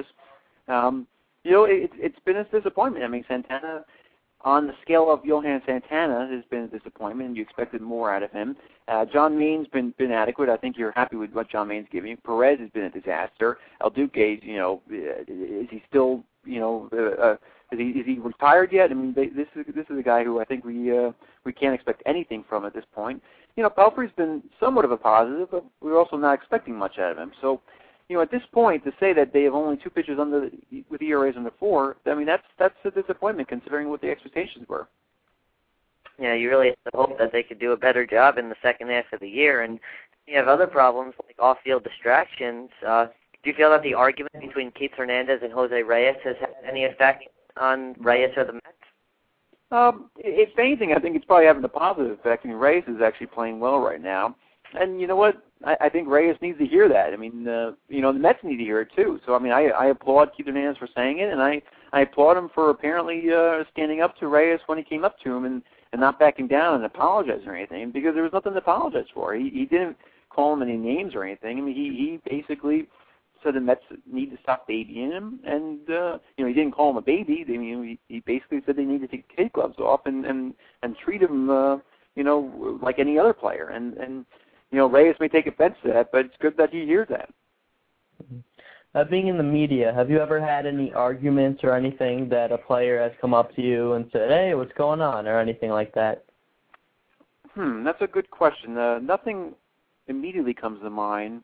It's been a disappointment. I mean, Santana, on the scale of Johan Santana, has been a disappointment, and you expected more out of him. John Maine's been adequate. I think you're happy with what John Maine's giving you. Perez has been a disaster. El Duque, is he still, is he retired yet? I mean, this is a guy who I think we can't expect anything from at this point. Pelfrey's been somewhat of a positive, but we're also not expecting much out of him. So, at this point, to say that they have only 2 pitchers with ERAs under 4, I mean, that's a disappointment considering what the expectations were. Yeah, you really have to hope that they could do a better job in the second half of the year. And you have other problems like off-field distractions. Do you feel that the argument between Keith Hernandez and Jose Reyes has had any effect on Reyes or the Mets? If anything, I think it's probably having a positive effect. I mean, Reyes is actually playing well right now. And you know what? I think Reyes needs to hear that. I mean, the Mets need to hear it too. So, I mean, I applaud Keith Hernandez for saying it, and I applaud him for apparently standing up to Reyes when he came up to him and not backing down and apologizing or anything, because there was nothing to apologize for. He didn't call him any names or anything. I mean, he basically said the Mets need to stop babying him, and he didn't call him a baby. I mean, he basically said they need to take kid gloves off and treat him, like any other player. And Reyes may take offense to that, but it's good that he hears that. Being in the media, have you ever had any arguments or anything that a player has come up to you and said, "Hey, what's going on?" or anything like that? That's a good question. Nothing immediately comes to mind.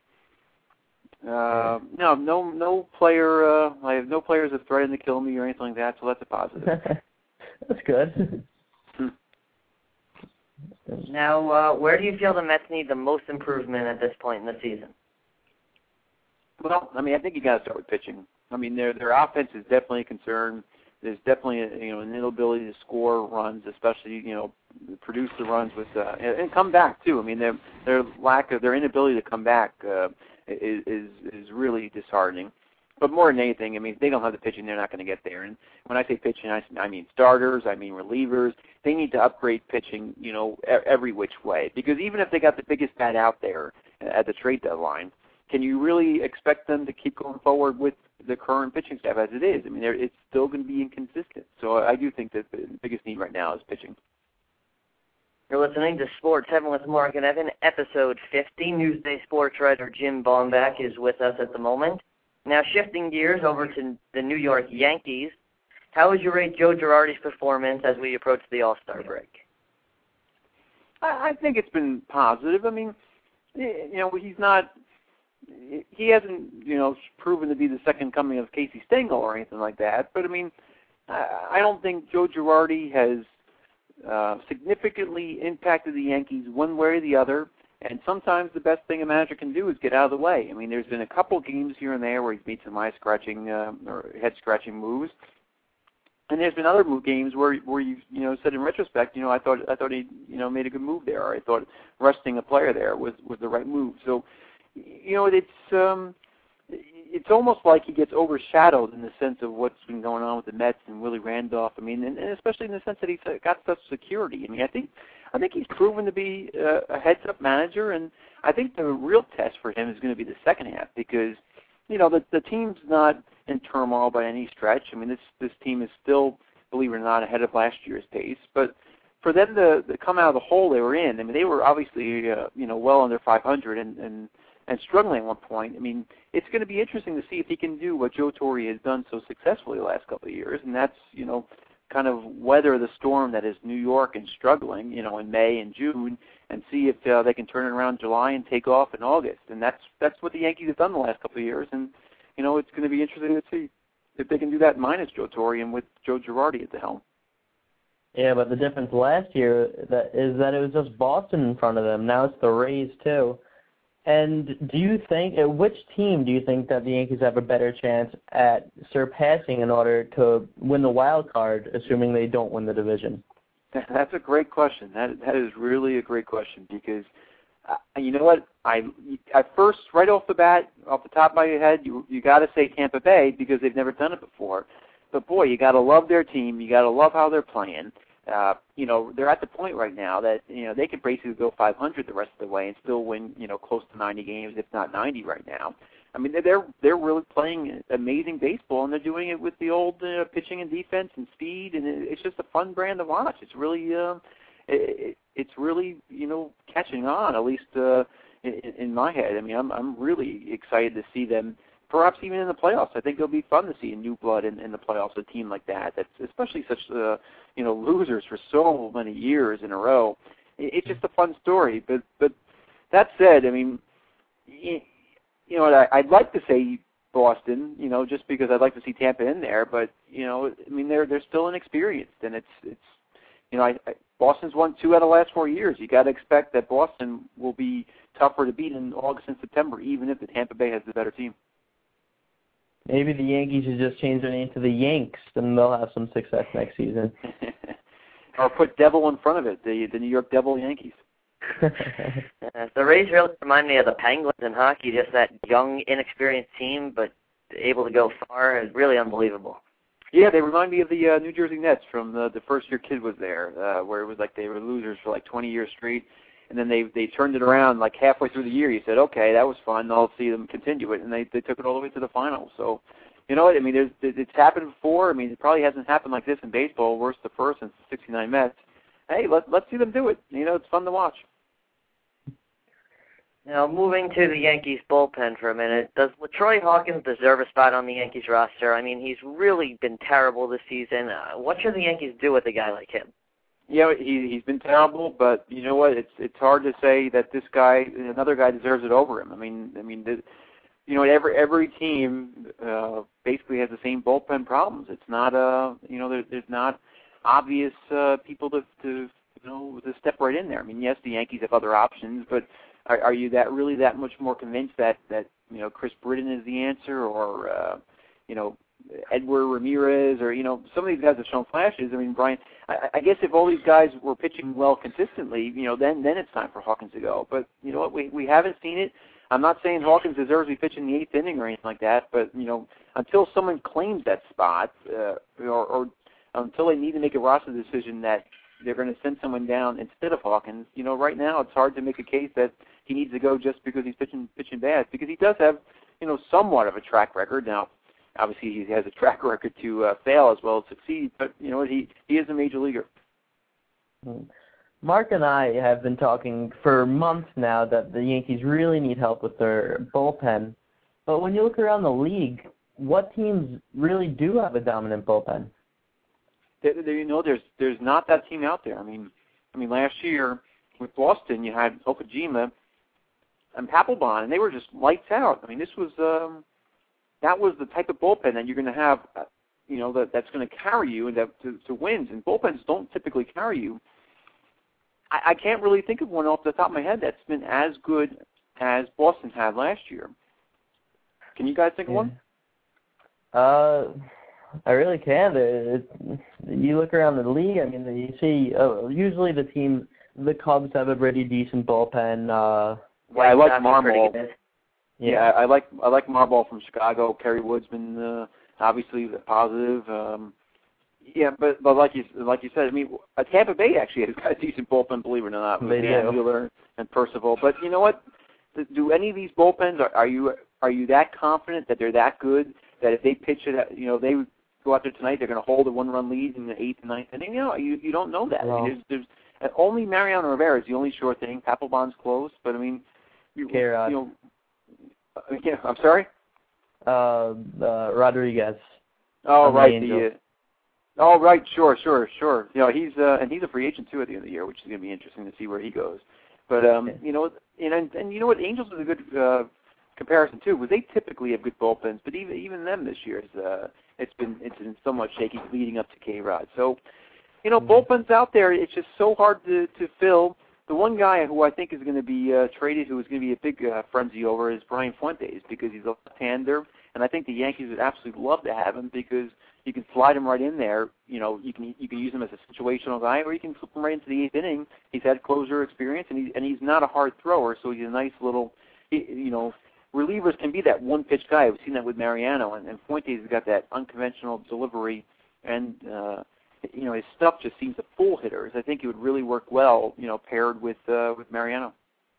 No player. I have no players that threatened to kill me or anything like that, so that's a positive. That's good. Now, where do you feel the Mets need the most improvement at this point in the season? Well, I mean, I think you got to start with pitching. I mean, their offense is definitely a concern. There's definitely an inability to score runs, especially produce the runs with and come back too. I mean, their inability to come back is really disheartening. But more than anything, I mean, if they don't have the pitching, they're not going to get there. And when I say pitching, I mean starters, I mean relievers. They need to upgrade pitching, every which way. Because even if they got the biggest bat out there at the trade deadline, can you really expect them to keep going forward with the current pitching staff as it is? I mean, it's still going to be inconsistent. So I do think that the biggest need right now is pitching. You're listening to Sports Heaven with Mark and Evan, episode 50. Newsday sports writer Jim Bomback is with us at the moment. Now, shifting gears over to the New York Yankees, how would you rate Joe Girardi's performance as we approach the All-Star break? I think it's been positive. I mean, he's not. He hasn't, proven to be the second coming of Casey Stengel or anything like that. But I mean, I don't think Joe Girardi has significantly impacted the Yankees one way or the other. And sometimes the best thing a manager can do is get out of the way. I mean, there's been a couple games here and there where he's made some eye-scratching or head-scratching moves, and there's been other games where you said in retrospect, I thought he made a good move there. Or I thought resting a player there was the right move. So, it's almost like he gets overshadowed in the sense of what's been going on with the Mets and Willie Randolph. I mean, and especially in the sense that he's got such security. I mean, I think he's proven to be a heads-up manager, and I think the real test for him is going to be the second half because, the team's not in turmoil by any stretch. I mean, this team is still, believe it or not, ahead of last year's pace. But for them to come out of the hole they were in, I mean, they were obviously, well under 500 and struggling at one point. I mean, it's going to be interesting to see if he can do what Joe Torre has done so successfully the last couple of years, and that's, kind of weather the storm that is New York and struggling, in May and June, and see if they can turn it around in July and take off in August. And that's what the Yankees have done the last couple of years, and, it's going to be interesting to see if they can do that minus Joe Torre and with Joe Girardi at the helm. Yeah, but the difference last year is that it was just Boston in front of them. Now it's the Rays, too. And do you think, which team do you think that the Yankees have a better chance at surpassing in order to win the wild card, assuming they don't win the division? That's a great question. That is really a great question because, you know what, I first, right off the bat, off the top of my head, you got to say Tampa Bay because they've never done it before. But, boy, you got to love their team. You got to love how they're playing. They're at the point right now that, they could basically go 500 the rest of the way and still win, close to 90 games, if not 90 right now. I mean, they're really playing amazing baseball, and they're doing it with the old pitching and defense and speed, and it's just a fun brand to watch. It's really, catching on, at least in my head. I mean, I'm really excited to see them. Perhaps even in the playoffs. I think it'll be fun to see a new blood in the playoffs, a team like that. That's especially such, losers for so many years in a row. It's just a fun story. But that said, I mean, I'd like to say Boston, just because I'd like to see Tampa in there. But I mean, they're still inexperienced, and it's Boston's won 2 out of the last 4 years. You got to expect that Boston will be tougher to beat in August and September, even if the Tampa Bay has the better team. Maybe the Yankees should just change their name to the Yanks, and they'll have some success next season. Or put Devil in front of it, the New York Devil Yankees. The Rays really remind me of the Penguins in hockey, just that young, inexperienced team, but able to go far is really unbelievable. Yeah, they remind me of the New Jersey Nets from the first year Kidd was there, where it was like they were losers for like 20 years straight. And then they turned it around like halfway through the year. You said, okay, that was fun. I'll see them continue it. And they took it all the way to the finals. So, you know what? I mean, it's happened before. I mean, it probably hasn't happened like this in baseball. Worst the first since the 69 Mets. Hey, let's see them do it. It's fun to watch. Now, moving to the Yankees bullpen for a minute, does LaTroy Hawkins deserve a spot on the Yankees roster? I mean, he's really been terrible this season. What should the Yankees do with a guy like him? Yeah, he's been terrible, but you know what? It's hard to say that this guy, another guy, deserves it over him. I mean, every team basically has the same bullpen problems. It's not there's not obvious people to step right in there. I mean, yes, the Yankees have other options, but are you really that much more convinced that Chris Britton is the answer, or Edward Ramirez, or some of these guys have shown flashes. I mean, Brian, I guess if all these guys were pitching well consistently, then it's time for Hawkins to go. But you know what, we haven't seen it. I'm not saying Hawkins deserves to be pitching the 8th inning or anything like that, but, until someone claims that spot or until they need to make a roster decision that they're going to send someone down instead of Hawkins, right now it's hard to make a case that he needs to go just because he's pitching bad, because he does have, somewhat of a track record. Now, obviously he has a track record to fail as well as succeed, but, he is a major leaguer. Mark and I have been talking for months now that the Yankees really need help with their bullpen. But when you look around the league, what teams really do have a dominant bullpen? There's not that team out there. I mean, last year with Boston, you had Okajima and Papelbon, and they were just lights out. I mean, this was that was the type of bullpen that you're going to have, that's going to carry you and to wins. And bullpens don't typically carry you. I can't really think of one off the top of my head that's been as good as Boston had last year. Can you guys think of one? I really can. You look around the league, I mean, you see usually the Cubs have a pretty decent bullpen. I like Marmol. Yeah, I like Marmol from Chicago. Kerry Wood's been obviously positive. Yeah, but like you said, I mean, Tampa Bay actually has got a decent bullpen, believe it or not, with Dan Wheeler and Percival. But you know what? Do any of these bullpens are you that confident that they're that good that if they pitch it, they go out there tonight, they're going to hold a 1-run lead in the 8th and 9th inning? You don't know that. No. I mean, there's only Mariano Rivera is the only sure thing. Papelbon's close, but I mean, K-Rod. Yeah, I'm sorry. Rodriguez. Oh, right. Oh, right. Sure. He's a free agent too at the end of the year, which is going to be interesting to see where he goes. But and you know what, Angels is a good comparison too, because they typically have good bullpens. But even them this year it's been somewhat shaky leading up to K-Rod. So bullpens out there, it's just so hard to fill. The one guy who I think is going to be traded, who is going to be a big frenzy over, is Brian Fuentes, because he's a left-hander, and I think the Yankees would absolutely love to have him because you can slide him right in there. You can use him as a situational guy, or you can flip him right into the 8th inning. He's had closer experience, and he's not a hard thrower, so he's a nice little. Relievers can be that one-pitch guy. We've seen that with Mariano, and Fuentes has got that unconventional delivery, and his stuff just seems to fool hitters. I think it would really work well, paired with Mariano.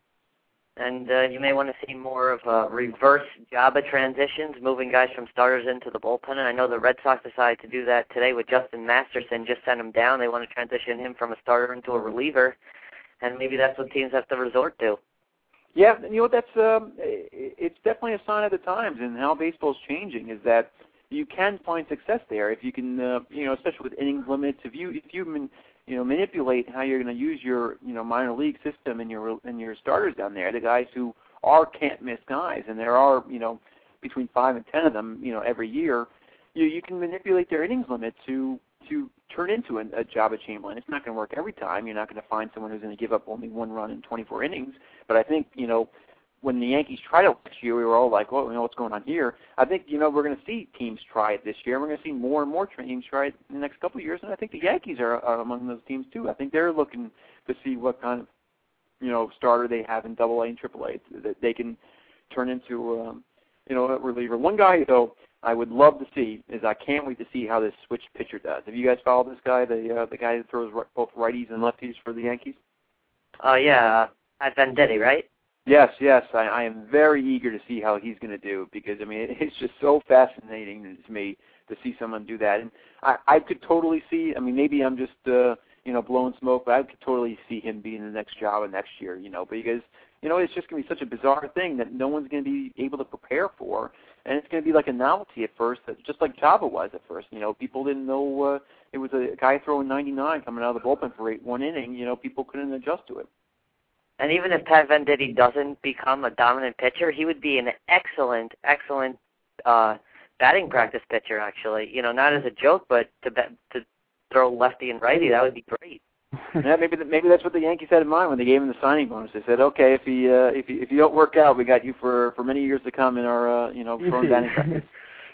And you may want to see more of reverse Jabba transitions, moving guys from starters into the bullpen. And I know the Red Sox decided to do that today with Justin Masterson. Just sent him down. They want to transition him from a starter into a reliever, and maybe that's what teams have to resort to. Yeah, that's it's definitely a sign of the times and how baseball's changing. Is that you can find success there if you can, especially with innings limits. If you manipulate how you're going to use your, minor league system and your starters down there, the guys who are can't miss guys, and there are, between 5 and 10 of them, every year. You can manipulate their innings limit to turn into a Jabba Chamberlain. It's not going to work every time. You're not going to find someone who's going to give up only 1 run in 24 innings. But I think, when the Yankees tried it last year, we were all like, well, what's going on here? I think, we're going to see teams try it this year. We're going to see more and more teams try it in the next couple of years, and I think the Yankees are among those teams too. I think they're looking to see what kind of, starter they have in AA and AAA that they can turn into, a reliever. One guy, though, I would love to see is I can't wait to see how this switch pitcher does. Have you guys followed this guy, the guy that throws both righties and lefties for the Yankees? Oh, yeah, at Venditti, right? Yes. I am very eager to see how he's going to do because, it's just so fascinating to me to see someone do that. And I could totally see, maybe I'm just, blowing smoke, but I could totally see him being the next Jabba next year, because, it's just going to be such a bizarre thing that no one's going to be able to prepare for. And it's going to be like a novelty at first, just like Jabba was at first. People didn't know it was a guy throwing 99 coming out of the bullpen for 1 inning. People couldn't adjust to it. And even if Pat Venditti doesn't become a dominant pitcher, he would be an excellent batting practice pitcher, actually. Not as a joke, but to throw lefty and righty, that would be great. Yeah, maybe that's what the Yankees had in mind when they gave him the signing bonus. They said, okay, if you don't work out, we got you for many years to come in our throwing batting practice.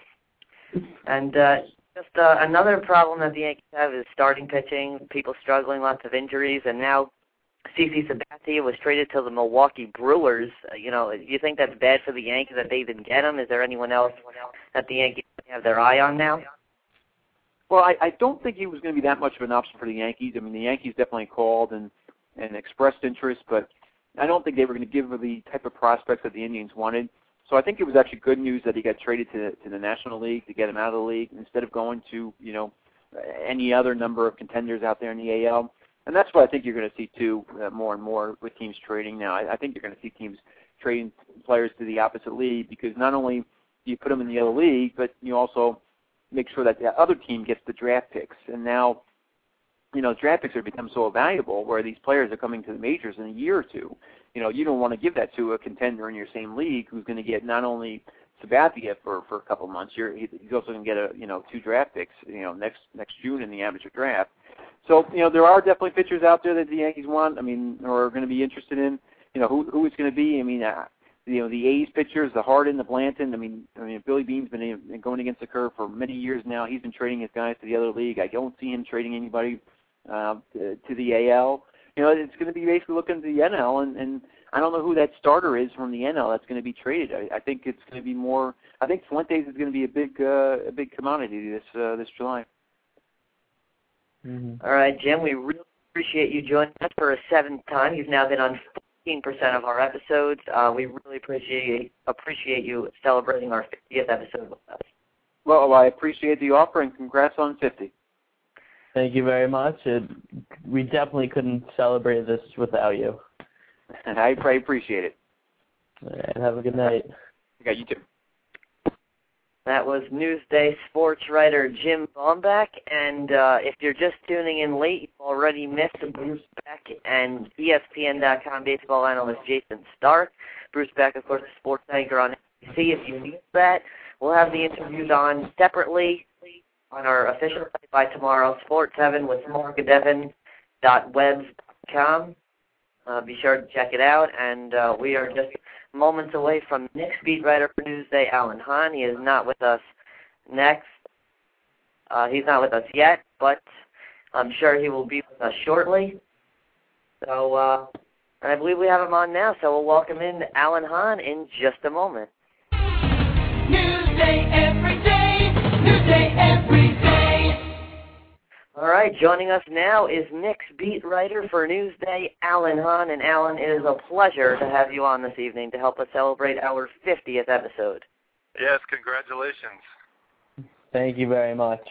And just another problem that the Yankees have is starting pitching. People struggling, lots of injuries, and now CC Sabathia was traded to the Milwaukee Brewers. Do you think that's bad for the Yankees that they didn't get him? Is there anyone else that the Yankees have their eye on now? Well, I don't think he was going to be that much of an option for the Yankees. I mean, the Yankees definitely called and expressed interest, but I don't think they were going to give the type of prospects that the Indians wanted. So I think it was actually good news that he got traded to the National League to get him out of the league instead of going to, any other number of contenders out there in the AL. And that's what I think you're going to see, too, more and more with teams trading now. I think you're going to see teams trading players to the opposite league because not only do you put them in the other league, but you also make sure that the other team gets the draft picks. And now, draft picks have become so valuable where these players are coming to the majors in a year or two. You don't want to give that to a contender in your same league who's going to get not only Sabathia for a couple of months. He's also going to get 2 draft picks, next June in the amateur draft. So, there are definitely pitchers out there that the Yankees want. I mean, or are going to be interested in. Who it's going to be. I mean, the A's pitchers, the Harden, the Blanton. I mean, Billy Bean's been going against the curve for many years now. He's been trading his guys to the other league. I don't see him trading anybody to the AL. It's going to be basically looking to the NL, and I don't know who that starter is from the NL that's going to be traded. I think it's going to be more. I think Fuentes is going to be a big commodity this July. Mm-hmm. All right, Jim, we really appreciate you joining us for a 7th time. You've now been on 15% of our episodes. We really appreciate you celebrating our 50th episode with us. Well, I appreciate the offer, and congrats on 50. Thank you very much. We definitely couldn't celebrate this without you. I appreciate it. All right, have a good night. Okay, you too. That was Newsday sports writer Jim Baumbach, and if you're just tuning in late, you've already missed Bruce Beck and ESPN.com baseball analyst Jason Stark. Bruce Beck, of course, the sports anchor on NBC. If you missed that, we'll have the interviews on separately on our official site by tomorrow, Sport7 with morgadevin.webs.com. Be sure to check it out, and we are just moments away from Knicks beat writer for Newsday, Alan Hahn. He is not with us next. He's not with us yet, but I'm sure he will be with us shortly. So, and I believe we have him on now, so we'll welcome in Alan Hahn in just a moment. Newsday every day, Newsday every day. All right, joining us now is Knicks beat writer for Newsday, Alan Hahn. And Alan, it is a pleasure to have you on this evening to help us celebrate our 50th episode. Yes, congratulations. Thank you very much.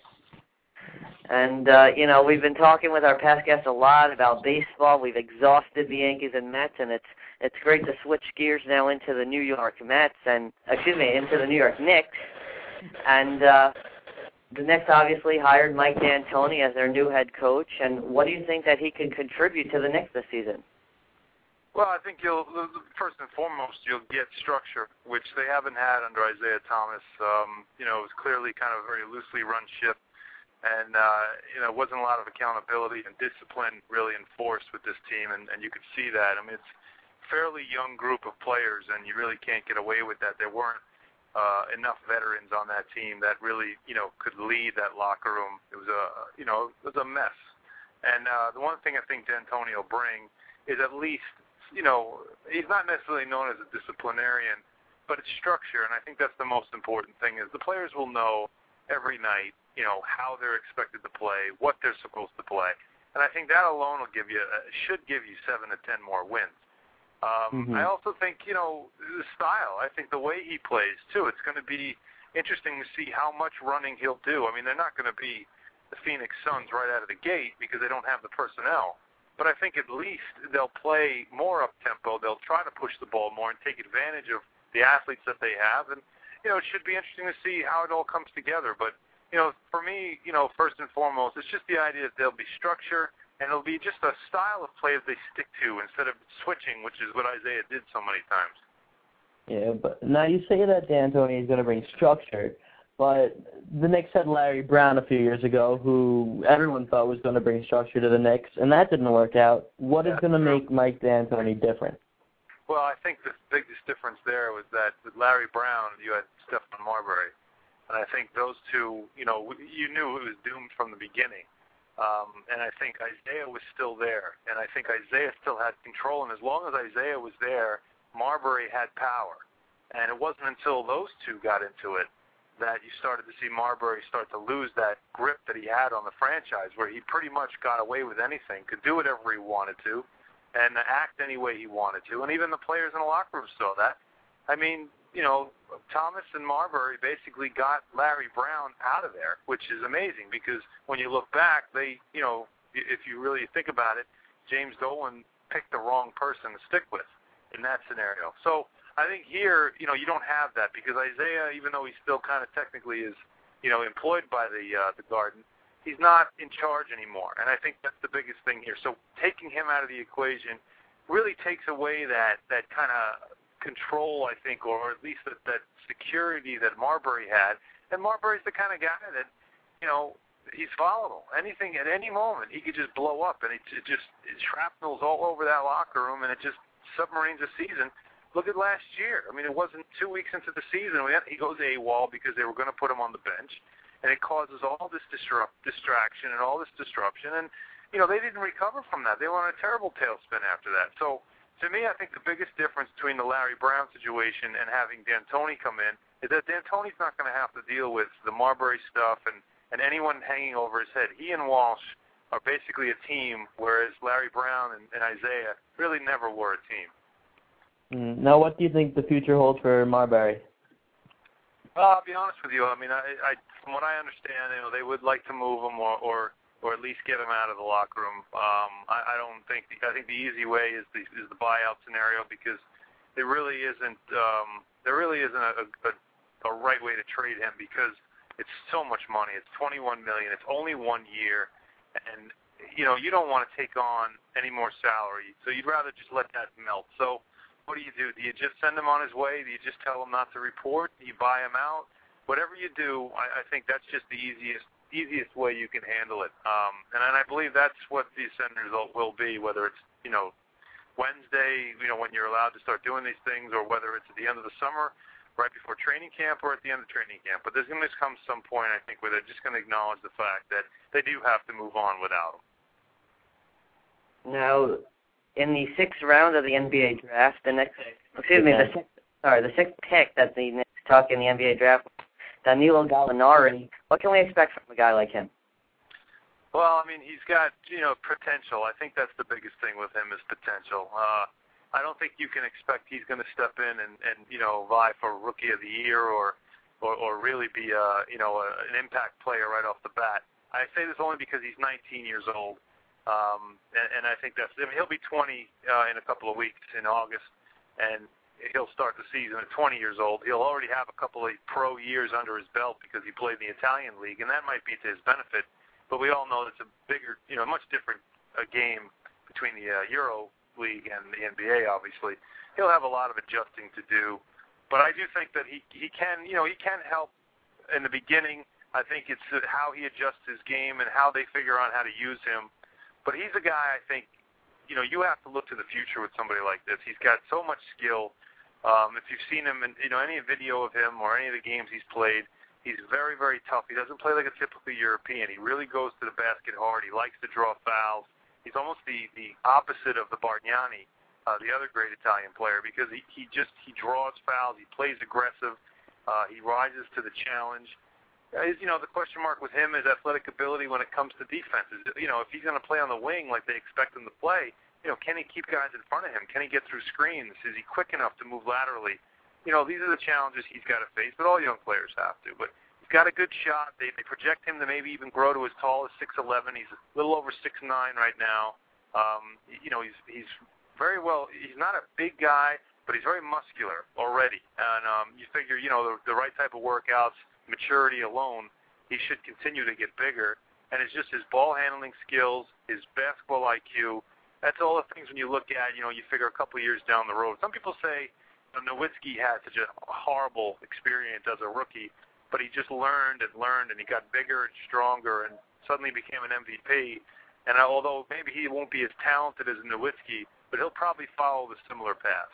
And, we've been talking with our past guests a lot about baseball. We've exhausted the Yankees and Mets, and it's great to switch gears now into the New York Mets into the New York Knicks. And the Knicks obviously hired Mike D'Antoni as their new head coach. And what do you think that he can contribute to the Knicks this season? Well, I think first and foremost, you'll get structure, which they haven't had under Isaiah Thomas. It was clearly kind of a very loosely run ship. And, it wasn't a lot of accountability and discipline really enforced with this team, and you could see that. I mean, it's a fairly young group of players, and you really can't get away with that. There weren't enough veterans on that team that really, could lead that locker room. It was a mess. And the one thing I think D'Antoni will bring is at least, he's not necessarily known as a disciplinarian, but it's structure, and I think that's the most important thing is the players will know every night, how they're expected to play, what they're supposed to play. And I think that alone should give you 7 to 10 more wins. I also think, the style, I think the way he plays, too, it's going to be interesting to see how much running he'll do. I mean, they're not going to be the Phoenix Suns right out of the gate because they don't have the personnel. But I think at least they'll play more up-tempo. They'll try to push the ball more and take advantage of the athletes that they have. And, it should be interesting to see how it all comes together. But, for me, first and foremost, it's just the idea that there'll be structure and it'll be just a style of play that they stick to instead of switching, which is what Isaiah did so many times. Yeah, but now you say that D'Antoni is going to bring structure, but the Knicks had Larry Brown a few years ago, who everyone thought was going to bring structure to the Knicks, and that didn't work out. What is going to make Mike D'Antoni different? Well, I think the biggest difference there was that with Larry Brown, you had Stephon Marbury. And I think those two, you knew it was doomed from the beginning. And I think Isaiah was still there, and I think Isaiah still had control. And as long as Isaiah was there, Marbury had power. And it wasn't until those two got into it that you started to see Marbury start to lose that grip that he had on the franchise, where he pretty much got away with anything, could do whatever he wanted to, and act any way he wanted to. And even the players in the locker room saw that. I mean, Thomas and Marbury basically got Larry Brown out of there, which is amazing because when you look back, they, if you really think about it, James Dolan picked the wrong person to stick with in that scenario. So I think here, you don't have that because Isaiah, even though he still kind of technically is, employed by the Garden, he's not in charge anymore. And I think that's the biggest thing here. So taking him out of the equation really takes away that kind of control, I think, or at least that security that Marbury had. And Marbury's the kind of guy that, he's volatile. Anything at any moment, he could just blow up, and it shrapnel's all over that locker room, and it just submarines a season. Look at last year. I mean, it wasn't 2 weeks into the season. He goes AWOL because they were going to put him on the bench, and it causes all this distraction and all this disruption. And, they didn't recover from that. They were on a terrible tailspin after that. So, to me, I think the biggest difference between the Larry Brown situation and having D'Antoni come in is that D'Antoni's not going to have to deal with the Marbury stuff and anyone hanging over his head. He and Walsh are basically a team, whereas Larry Brown and Isaiah really never were a team. Now, what do you think the future holds for Marbury? Well, I'll be honest with you. I mean, I from what I understand, they would like to move him or at least get him out of the locker room. I don't think. I think the easy way is the buyout scenario because there really isn't a right way to trade him because it's so much money. It's $21 million. It's only 1 year, and you don't want to take on any more salary, so you'd rather just let that melt. So. What do? Do you just send him on his way? Do you just tell him not to report? Do you buy him out? Whatever you do, I think that's just the easiest way you can handle it. And I believe that's what the Senators will be, whether it's, Wednesday, when you're allowed to start doing these things, or whether it's at the end of the summer, right before training camp, or at the end of training camp. But there's going to come some point, I think, where they're just going to acknowledge the fact that they do have to move on without him. Now, in the 6th round of the NBA draft, the sixth pick that the Knicks took in the NBA draft, Danilo Gallinari. What can we expect from a guy like him? Well, I mean, he's got potential. I think that's the biggest thing with him is potential. I don't think you can expect he's going to step in and vie for Rookie of the Year or really be an impact player right off the bat. I say this only because he's 19 years old. And I think he'll be 20 in a couple of weeks in August, and he'll start the season at 20 years old. He'll already have a couple of pro years under his belt because he played in the Italian league, and that might be to his benefit. But we all know it's a bigger, much different game between the Euro League and the NBA. Obviously, he'll have a lot of adjusting to do. But I do think that he can help in the beginning. I think it's how he adjusts his game and how they figure out how to use him. But he's a guy, I think, you have to look to the future with somebody like this. He's got so much skill. If you've seen him in any video of him or any of the games he's played, he's very, very tough. He doesn't play like a typical European. He really goes to the basket hard. He likes to draw fouls. He's almost the opposite of the Bargnani, the other great Italian player, because he draws fouls. He plays aggressive. He rises to the challenge. The question mark with him is athletic ability when it comes to defenses. If he's going to play on the wing like they expect him to play, can he keep guys in front of him? Can he get through screens? Is he quick enough to move laterally? These are the challenges he's got to face, but all young players have to. But he's got a good shot. They project him to maybe even grow to as tall as 6'11". He's a little over 6'9" right now. He's very well. He's not a big guy, but he's very muscular already. And you figure, the right type of workouts, maturity alone, he should continue to get bigger. And it's just his ball handling skills, his basketball IQ. That's all the things when you look at, you figure a couple of years down the road. Some people say Nowitzki had such a horrible experience as a rookie, but he just learned, and he got bigger and stronger and suddenly became an MVP. And although maybe he won't be as talented as Nowitzki, but he'll probably follow the similar path.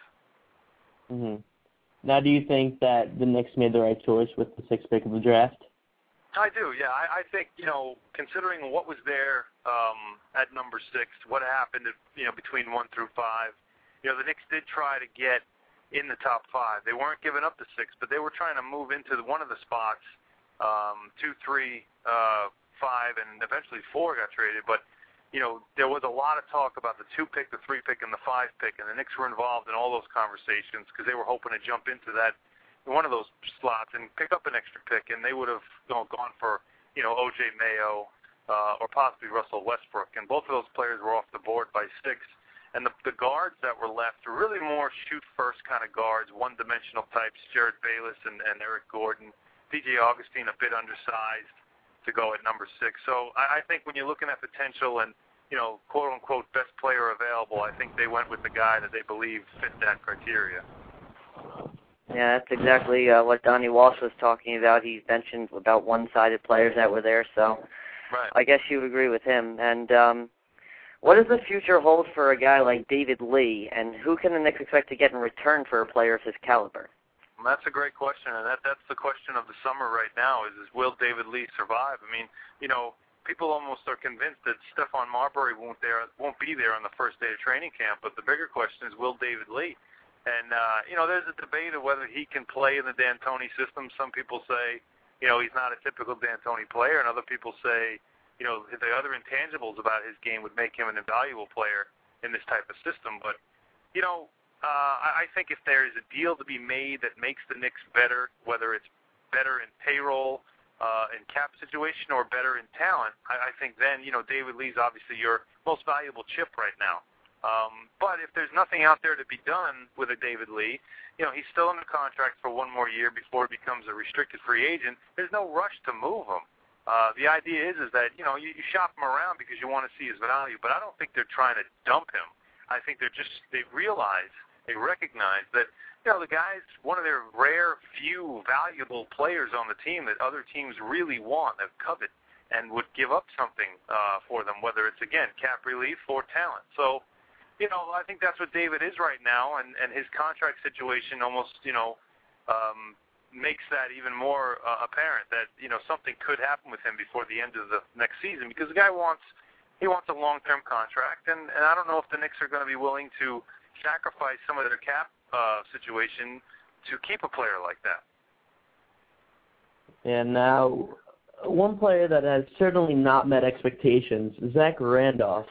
Mm-hmm. Now, do you think that the Knicks made the right choice with the 6th pick of the draft? I do, yeah. I think, considering what was there at number 6, what happened, between 1 through 5, the Knicks did try to get in the top 5. They weren't giving up the 6, but they were trying to move into one of the spots, 2, 3, 5, and eventually 4 got traded. But, there was a lot of talk about the 2 pick, the 3 pick, and the 5 pick, and the Knicks were involved in all those conversations because they were hoping to jump into that one of those slots and pick up an extra pick, and they would have gone for, O.J. Mayo or possibly Russell Westbrook, and both of those players were off the board by 6. And the guards that were left were really more shoot-first kind of guards, one-dimensional types, Jared Bayless and Eric Gordon. DJ Augustine a bit undersized to go at number 6. So I think when you're looking at potential and, quote-unquote best player available, I think they went with the guy that they believe fit that criteria. Yeah, that's exactly what Donnie Walsh was talking about. He mentioned about one-sided players that were there, so right. I guess you would agree with him. And what does the future hold for a guy like David Lee, and who can the Knicks expect to get in return for a player of his caliber? Well, that's a great question, and that's the question of the summer right now is will David Lee survive? I mean, people almost are convinced that Stephon Marbury won't be there on the first day of training camp, but the bigger question is will David Lee? And, there's a debate of whether he can play in the D'Antoni system. Some people say, he's not a typical D'Antoni player, and other people say, the other intangibles about his game would make him an invaluable player in this type of system. But, I think if there is a deal to be made that makes the Knicks better, whether it's better in payroll, in cap situation, or better in talent, I think then, David Lee's obviously your most valuable chip right now. But if there's nothing out there to be done with a David Lee, he's still under contract for 1 more year before he becomes a restricted free agent. There's no rush to move him. The idea is that, you shop him around because you want to see his value, but I don't think they're trying to dump him. I think they recognize that, the guy's one of their rare few valuable players on the team that other teams really want, that covet, and would give up something for them, whether it's, again, cap relief or talent. So, I think that's what David is right now, and his contract situation almost, makes that even more apparent that, something could happen with him before the end of the next season because the guy wants a long-term contract, and I don't know if the Knicks are going to be willing to sacrifice some of their cap situation to keep a player like that. And now, one player that has certainly not met expectations, Zach Randolph,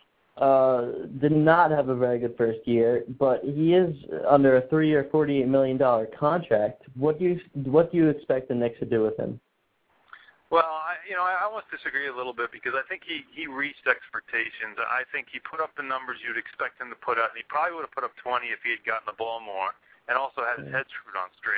did not have a very good first year, but he is under a 3-year, $48 million contract. What do you expect the Knicks to do with him? Well, I almost disagree a little bit because I think he reached expectations. I think he put up the numbers you'd expect him to put up, and he probably would have put up 20 if he had gotten the ball more and also had his head screwed on straight.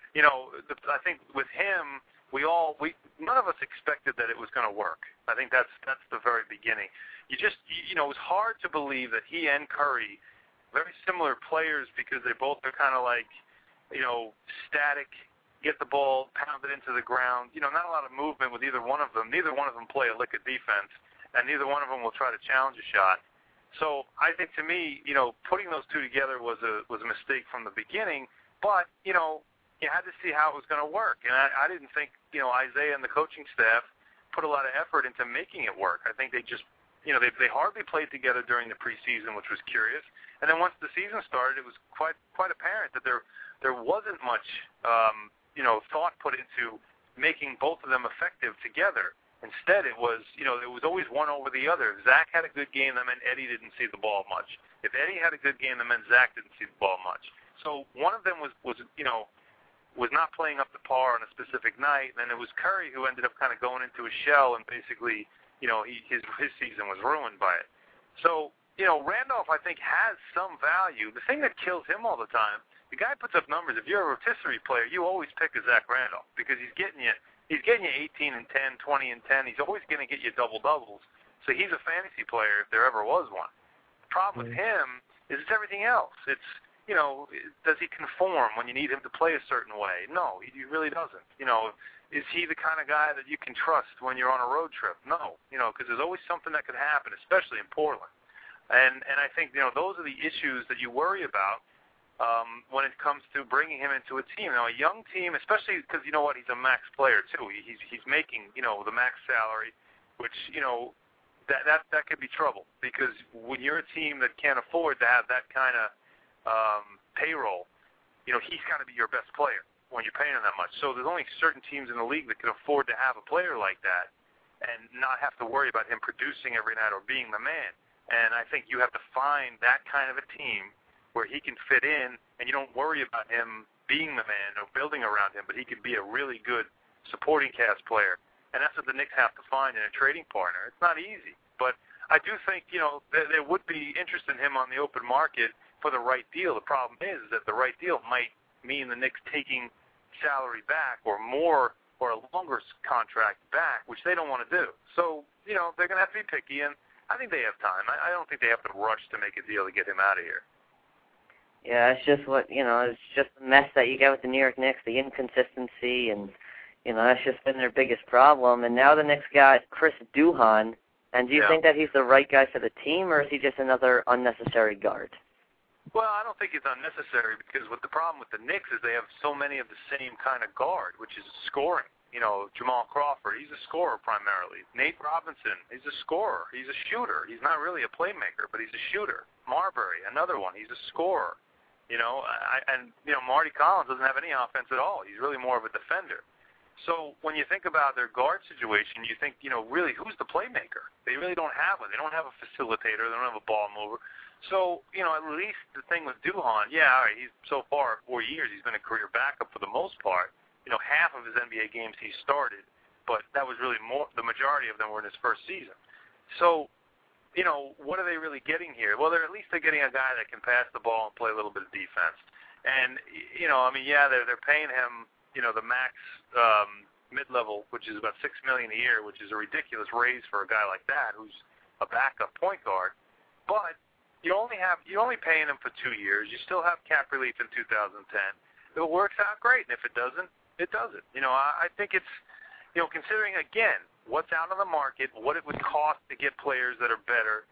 I think with him, none of us expected that it was going to work. I think that's the very beginning. It was hard to believe that he and Curry, very similar players because they both are kind of like, static, get the ball, pound it into the ground. Not a lot of movement with either one of them. Neither one of them play a lick of defense, and neither one of them will try to challenge a shot. So I think to me, putting those two together was a mistake from the beginning, but, you had to see how it was going to work. And I didn't think, Isaiah and the coaching staff put a lot of effort into making it work. I think they just, they hardly played together during the preseason, which was curious. And then once the season started, it was quite apparent that there wasn't much, thought put into making both of them effective together. Instead, it was, it was always one over the other. If Zach had a good game, that meant Eddie didn't see the ball much. If Eddie had a good game, that meant Zach didn't see the ball much. So one of them was not playing up to par on a specific night, and then it was Curry who ended up kind of going into a shell, and basically, his season was ruined by it. So, Randolph, I think, has some value. The thing that kills him all the time, the guy puts up numbers. If you're a rotisserie player, you always pick a Zach Randolph because he's getting you 18 and 10, 20 and 10. He's always going to get you double-doubles. So he's a fantasy player if there ever was one. The problem with him is it's everything else. It's, does he conform when you need him to play a certain way? No, he really doesn't. Is he the kind of guy that you can trust when you're on a road trip? No, because there's always something that could happen, especially in Portland. And I think, those are the issues that you worry about. when it comes to bringing him into a team. Now, a young team, especially because you know what, he's a max player too. He's making the max salary, which that could be trouble, because when you're a team that can't afford to have that kind of payroll, he's got to be your best player when you're paying him that much. So there's only certain teams in the league that can afford to have a player like that and not have to worry about him producing every night or being the man. And I think you have to find that kind of a team where he can fit in, and you don't worry about him being the man or building around him, but he could be a really good supporting cast player. And that's what the Knicks have to find in a trading partner. It's not easy, but I do think, there would be interest in him on the open market for the right deal. The problem is that the right deal might mean the Knicks taking salary back or more or a longer contract back, which they don't want to do. So, they're going to have to be picky, and I think they have time. I don't think they have to rush to make a deal to get him out of here. Yeah, it's just it's just the mess that you get with the New York Knicks, the inconsistency, and, that's just been their biggest problem. And now the Knicks got Chris Duhon, and do you think that he's the right guy for the team, or is he just another unnecessary guard? Well, I don't think it's unnecessary, because the problem with the Knicks is they have so many of the same kind of guard, which is scoring. Jamal Crawford, he's a scorer primarily. Nate Robinson, he's a scorer. He's a shooter. He's not really a playmaker, but he's a shooter. Marbury, another one, he's a scorer. Marty Collins doesn't have any offense at all. He's really more of a defender. So when you think about their guard situation, you think, really, who's the playmaker? They really don't have one. They don't have a facilitator. They don't have a ball mover. So, at least the thing with Duhon, all right, he's so far 4 years, he's been a career backup for the most part. Half of his NBA games he started, but that was really the majority of them were in his first season. So, what are they really getting here? Well, they're getting a guy that can pass the ball and play a little bit of defense. And, they're paying him, the max mid-level, which is about $6 million a year, which is a ridiculous raise for a guy like that who's a backup point guard. But you're only paying him for 2 years. You still have cap relief in 2010. If it works out, great, and if it doesn't, it doesn't. I think it's, considering, again, what's out on the market, what it would cost to get players that are better,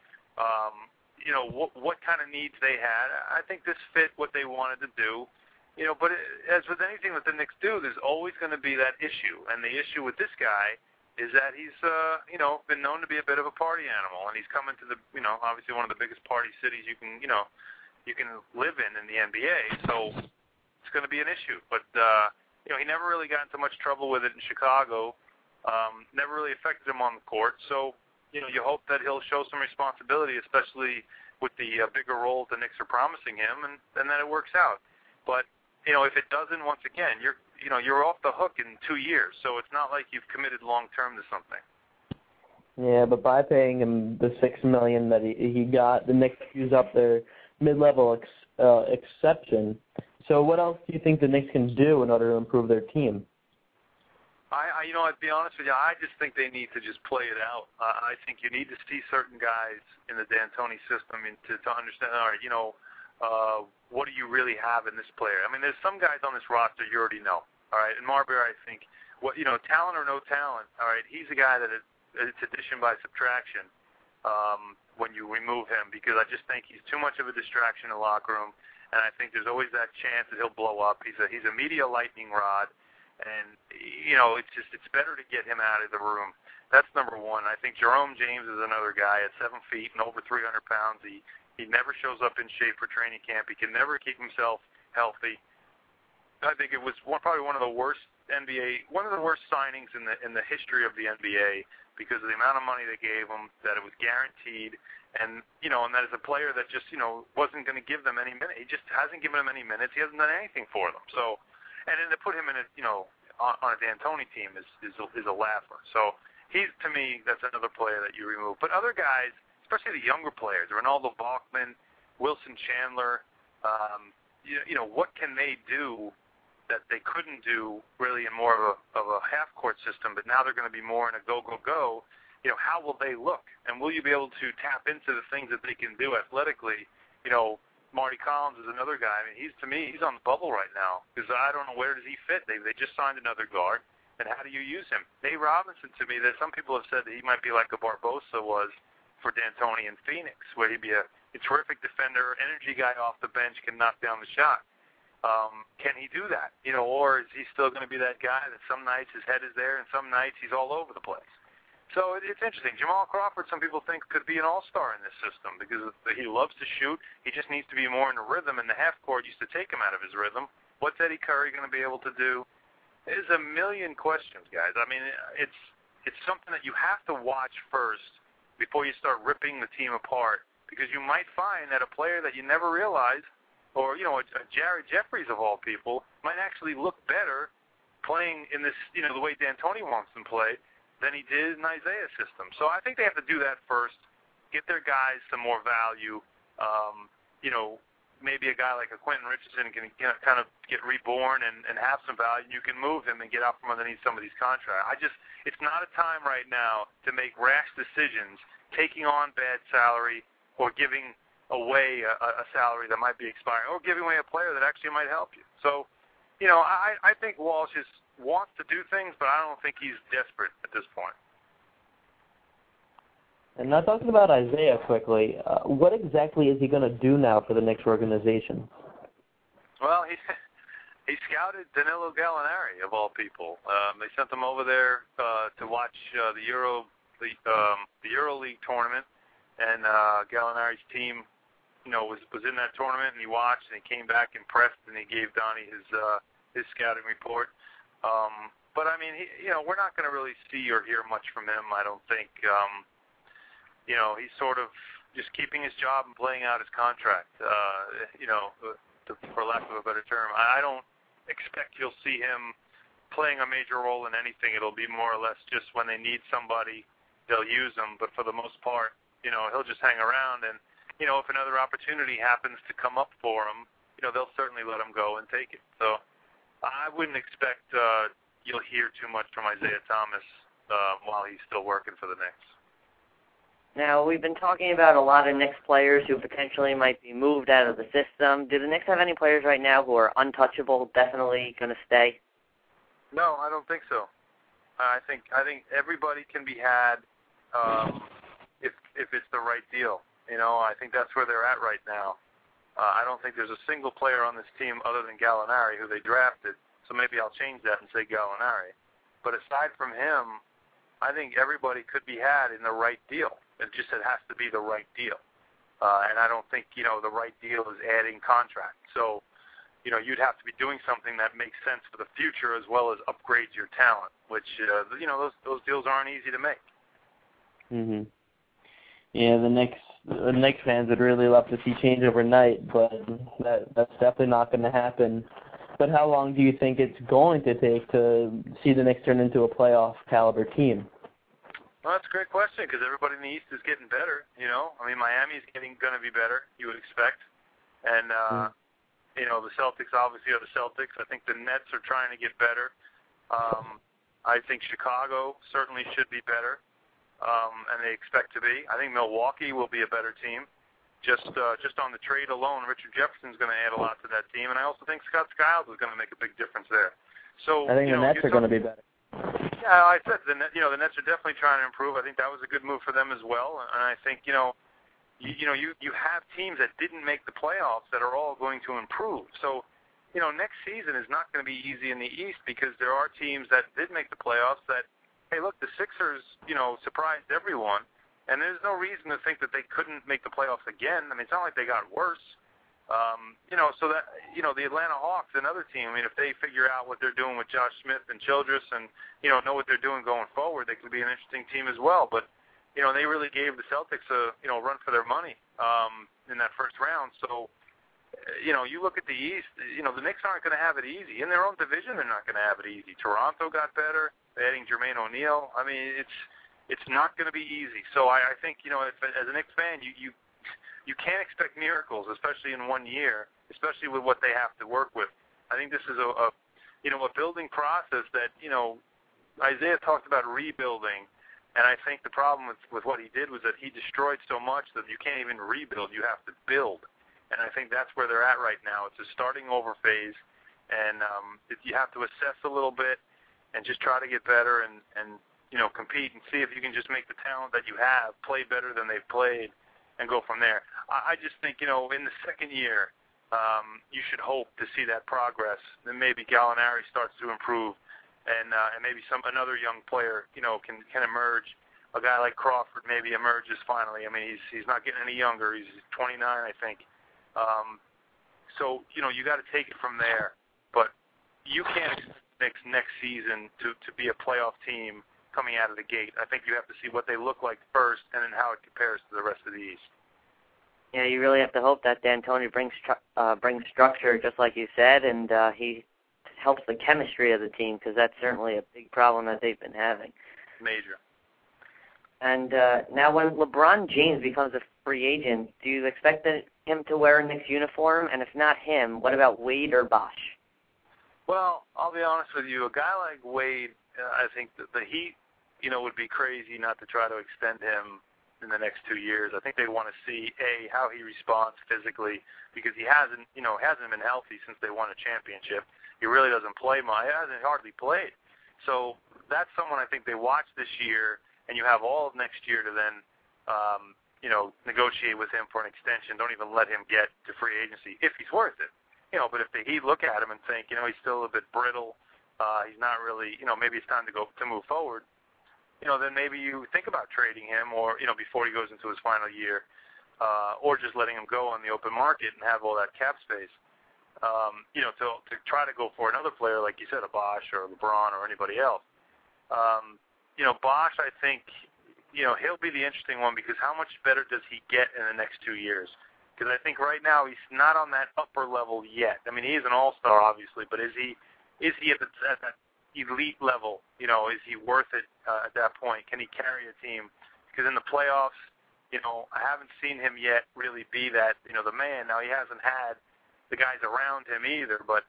what kind of needs they had. I think this fit what they wanted to do. But as with anything that the Knicks do, there's always going to be that issue. And the issue with this guy is that he's, been known to be a bit of a party animal, and he's coming to the, obviously one of the biggest party cities you can live in the NBA. So it's going to be an issue. But, he never really got into much trouble with it in Chicago. Never really affected him on the court. So, you hope that he'll show some responsibility, especially with the bigger role the Knicks are promising him, and that it works out. But, if it doesn't, once again, you're off the hook in 2 years. So it's not like you've committed long-term to something. Yeah, but by paying him the $6 million that he got, the Knicks use up their mid-level exception. So what else do you think the Knicks can do in order to improve their team? I'd be honest with you, I just think they need to just play it out. I think you need to see certain guys in the D'Antoni system to understand, all right, what do you really have in this player? I mean, there's some guys on this roster you already know, all right? And Marbury, I think, talent or no talent, all right, he's a guy that it's addition by subtraction when you remove him, because I just think he's too much of a distraction in the locker room. And I think there's always that chance that he'll blow up. He's a media lightning rod, and it's better to get him out of the room. That's number one. I think Jerome James is another guy at 7 feet and over 300 pounds. He never shows up in shape for training camp. He can never keep himself healthy. I think it was probably one of the worst signings in the history of the NBA, because of the amount of money they gave him, that it was guaranteed. And that is a player that just, wasn't going to give them any minutes. He just hasn't given them any minutes. He hasn't done anything for them. So, and then to put him in on a D'Antoni team is a laugher. So to me, that's another player that you remove. But other guys, especially the younger players, Ronaldo Bachman, Wilson Chandler, what can they do that they couldn't do really in more of a half-court system, but now they're going to be more in a go-go-go. How will they look? And will you be able to tap into the things that they can do athletically? Marty Collins is another guy. I mean, he's on the bubble right now, because I don't know, where does he fit? They just signed another guard, and how do you use him? Nate Robinson, to me, that some people have said that he might be like a Barbosa was for D'Antoni in Phoenix, where he'd be a a terrific defender, energy guy off the bench, can knock down the shot. Can he do that? Or is he still going to be that guy that some nights his head is there and some nights he's all over the place? So it's interesting. Jamal Crawford, some people think, could be an all-star in this system because he loves to shoot. He just needs to be more in the rhythm, and the half court used to take him out of his rhythm. What's Eddie Curry going to be able to do? There's a million questions, guys. I mean, it's something that you have to watch first before you start ripping the team apart, because you might find that a player that you never realized, or a Jared Jeffries of all people, might actually look better playing in this, the way D'Antoni wants them to play, than he did in Isaiah's system. So I think they have to do that first, get their guys some more value. Maybe a guy like a Quentin Richardson can kind of get reborn and have some value. You can move him and get out from underneath some of these contracts. It's not a time right now to make rash decisions, taking on bad salary or giving away a salary that might be expiring, or giving away a player that actually might help you. So, I think Walsh wants to do things, but I don't think he's desperate at this point. And now talking about Isaiah quickly, what exactly is he going to do now for the Knicks organization? Well, he scouted Danilo Gallinari, of all people. They sent him over there to watch the EuroLeague tournament, and Gallinari's team, was in that tournament, and he watched, and he came back impressed, and he gave Donnie his scouting report. But I mean, we're not going to really see or hear much from him, I don't think. He's sort of just keeping his job and playing out his contract, for lack of a better term. I don't expect you'll see him playing a major role in anything. It'll be more or less just when they need somebody, they'll use him. But for the most part, he'll just hang around. And, if another opportunity happens to come up for him, they'll certainly let him go and take it. So I wouldn't expect you'll hear too much from Isaiah Thomas while he's still working for the Knicks. Now, we've been talking about a lot of Knicks players who potentially might be moved out of the system. Do the Knicks have any players right now who are untouchable, definitely going to stay? No, I don't think so. I think everybody can be had if it's the right deal. I think that's where they're at right now. I don't think there's a single player on this team other than Gallinari who they drafted, so maybe I'll change that and say Gallinari. But aside from him, I think everybody could be had in the right deal. It has to be the right deal. And I don't think, the right deal is adding contract. So, you'd have to be doing something that makes sense for the future as well as upgrades your talent, which, those deals aren't easy to make. Mhm. Yeah, the Knicks fans would really love to see change overnight, but that's definitely not going to happen. But how long do you think it's going to take to see the Knicks turn into a playoff caliber team? Well, that's a great question because everybody in the East is getting better. Miami's going to be better, you would expect, and the Celtics obviously are the Celtics. I think the Nets are trying to get better. I think Chicago certainly should be better, and they expect to be. I think Milwaukee will be a better team. Just on the trade alone, Richard Jefferson's going to add a lot to that team, and I also think Scott Skiles is going to make a big difference there. So I think the Nets are going to be better. Yeah, I said the Nets are definitely trying to improve. I think that was a good move for them as well, and I think you have teams that didn't make the playoffs that are all going to improve. So next season is not going to be easy in the East because there are teams that did make the playoffs that, hey, look, the Sixers surprised everyone. And there's no reason to think that they couldn't make the playoffs again. I mean, it's not like they got worse. So that, the Atlanta Hawks, another team, I mean, if they figure out what they're doing with Josh Smith and Childress and, know what they're doing going forward, they could be an interesting team as well. But, they really gave the Celtics a, run for their money in that first round. So, you look at the East, the Knicks aren't going to have it easy. In their own division, they're not going to have it easy. Toronto got better, adding Jermaine O'Neal. I mean, it's not going to be easy. So I think, as a Knicks fan, you can't expect miracles, especially in 1 year, especially with what they have to work with. I think this is a building process that, Isaiah talked about rebuilding, and I think the problem with what he did was that he destroyed so much that you can't even rebuild. You have to build. And I think that's where they're at right now. It's a starting over phase, and you have to assess a little bit and just try to get better and compete and see if you can just make the talent that you have play better than they've played and go from there. I just think, in the second year, you should hope to see that progress. Then maybe Gallinari starts to improve, and maybe another young player, can emerge. A guy like Crawford maybe emerges finally. I mean, he's not getting any younger. He's 29, I think. So you got to take it from there. But you can't expect next season to be a playoff team coming out of the gate. I think you have to see what they look like first, and then how it compares to the rest of the East. Yeah, you really have to hope that D'Antoni brings structure, just like you said, and he helps the chemistry of the team, because that's certainly a big problem that they've been having. Major. And now when LeBron James becomes a free agent, do you expect him to wear a Knicks uniform? And if not him, what about Wade or Bosh? Well, I'll be honest with you. A guy like Wade, I think that the Heat, would be crazy not to try to extend him in the next 2 years. I think they want to see, how he responds physically, because he hasn't been healthy since they won a championship. He really doesn't play much. He hasn't hardly played. So that's someone I think they watch this year, and you have all of next year to then, negotiate with him for an extension. Don't even let him get to free agency if he's worth it. But if the Heat look at him and think, he's still a bit brittle, he's not really, maybe it's time to move forward, then maybe you think about trading him or, before he goes into his final year, or just letting him go on the open market and have all that cap space. To try to go for another player, like you said, a Bosh or a LeBron or anybody else. Bosh, I think, he'll be the interesting one, because how much better does he get in the next 2 years? Because I think right now he's not on that upper level yet. I mean, he is an all-star, obviously, but is he at that elite level? Is he worth it at that point? Can he carry a team? Because in the playoffs, I haven't seen him yet really be that, the man. Now, he hasn't had the guys around him either, but,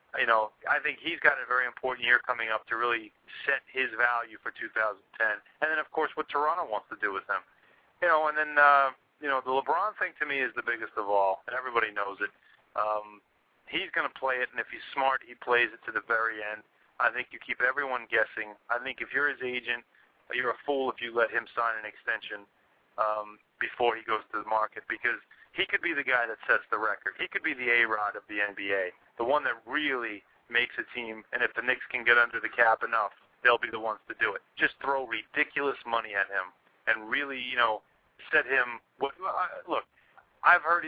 I think he's got a very important year coming up to really set his value for 2010. And then, of course, what Toronto wants to do with him. And then, the LeBron thing to me is the biggest of all, and everybody knows it. He's going to play it, and if he's smart, he plays it to the very end. I think you keep everyone guessing. I think if you're his agent, you're a fool if you let him sign an extension before he goes to the market, because he could be the guy that sets the record. He could be the A-Rod of the NBA, the one that really makes a team, and if the Knicks can get under the cap enough, they'll be the ones to do it. Just throw ridiculous money at him and really, set him. Look, I've heard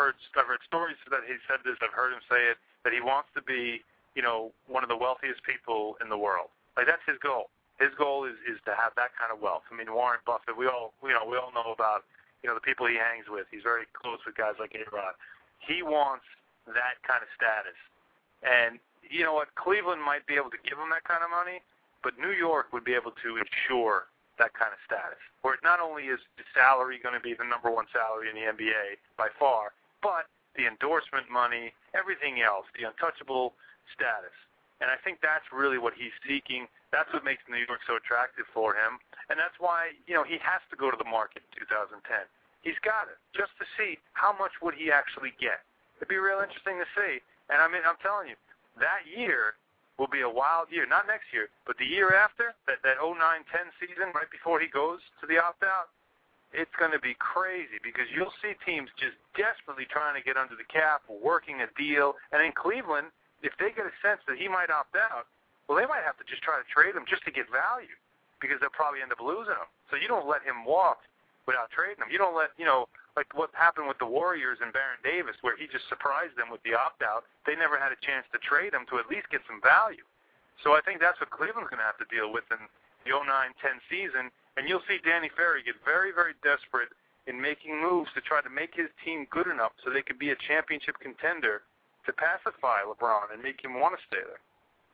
stories that he said this. I've heard him say it, that he wants to be, one of the wealthiest people in the world. Like, that's his goal. His goal is to have that kind of wealth. I mean, Warren Buffett, we all know about, the people he hangs with. He's very close with guys like A-Rod. He wants that kind of status. And you know what? Cleveland might be able to give him that kind of money, but New York would be able to ensure that kind of status, where not only is the salary going to be the number one salary in the NBA by far, but the endorsement money, everything else, the untouchable status. And I think that's really what he's seeking. That's what makes New York so attractive for him. And that's why, he has to go to the market in 2010. He's got it, just to see how much would he actually get. It'd be real interesting to see. And I mean, I'm telling you, that year will be a wild year. Not next year, but the year after, that 09-10 season, right before he goes to the opt-out, it's going to be crazy, because you'll see teams just desperately trying to get under the cap, working a deal. And in Cleveland, if they get a sense that he might opt out, well, they might have to just try to trade him just to get value, because they'll probably end up losing him. So you don't let him walk without trading him. You don't let, like what happened with the Warriors and Baron Davis, where he just surprised them with the opt-out. They never had a chance to trade him to at least get some value. So I think that's what Cleveland's going to have to deal with in the 09-10 season. And you'll see Danny Ferry get very, very desperate in making moves to try to make his team good enough so they could be a championship contender to pacify LeBron and make him want to stay there.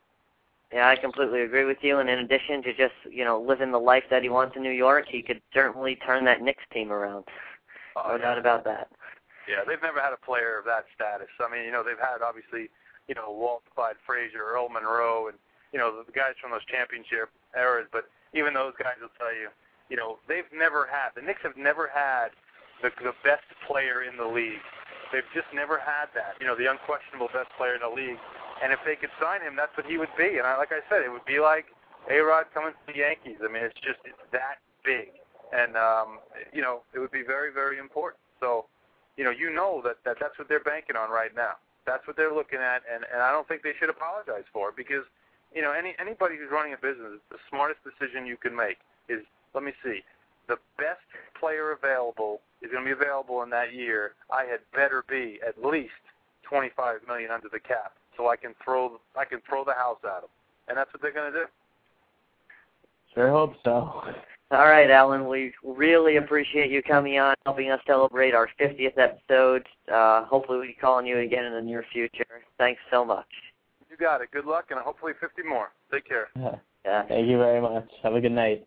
Yeah, I completely agree with you. And in addition to just, living the life that he wants in New York, he could certainly turn that Knicks team around. No doubt about that. Yeah, they've never had a player of that status. I mean, they've had, obviously, Walt, Clyde Frazier, Earl Monroe, and, the guys from those championship eras. But even those guys will tell you, they've never had, the Knicks have never had the best player in the league. They've just never had that, the unquestionable best player in the league. And if they could sign him, that's what he would be. And like I said, it would be like A-Rod coming to the Yankees. I mean, it's that big. And, it would be very, very important. So, you know that's what they're banking on right now. That's what they're looking at, and I don't think they should apologize for it because, anybody who's running a business, the smartest decision you can make is, let me see, the best player available is going to be available in that year. I had better be at least $25 million under the cap, so I can throw the house at them, and that's what they're going to do. Sure hope so. All right, Alan, we really appreciate you coming on, helping us celebrate our 50th episode. Hopefully we'll be calling you again in the near future. Thanks so much. You got it. Good luck, and hopefully 50 more. Take care. Yeah. Thank you very much. Have a good night.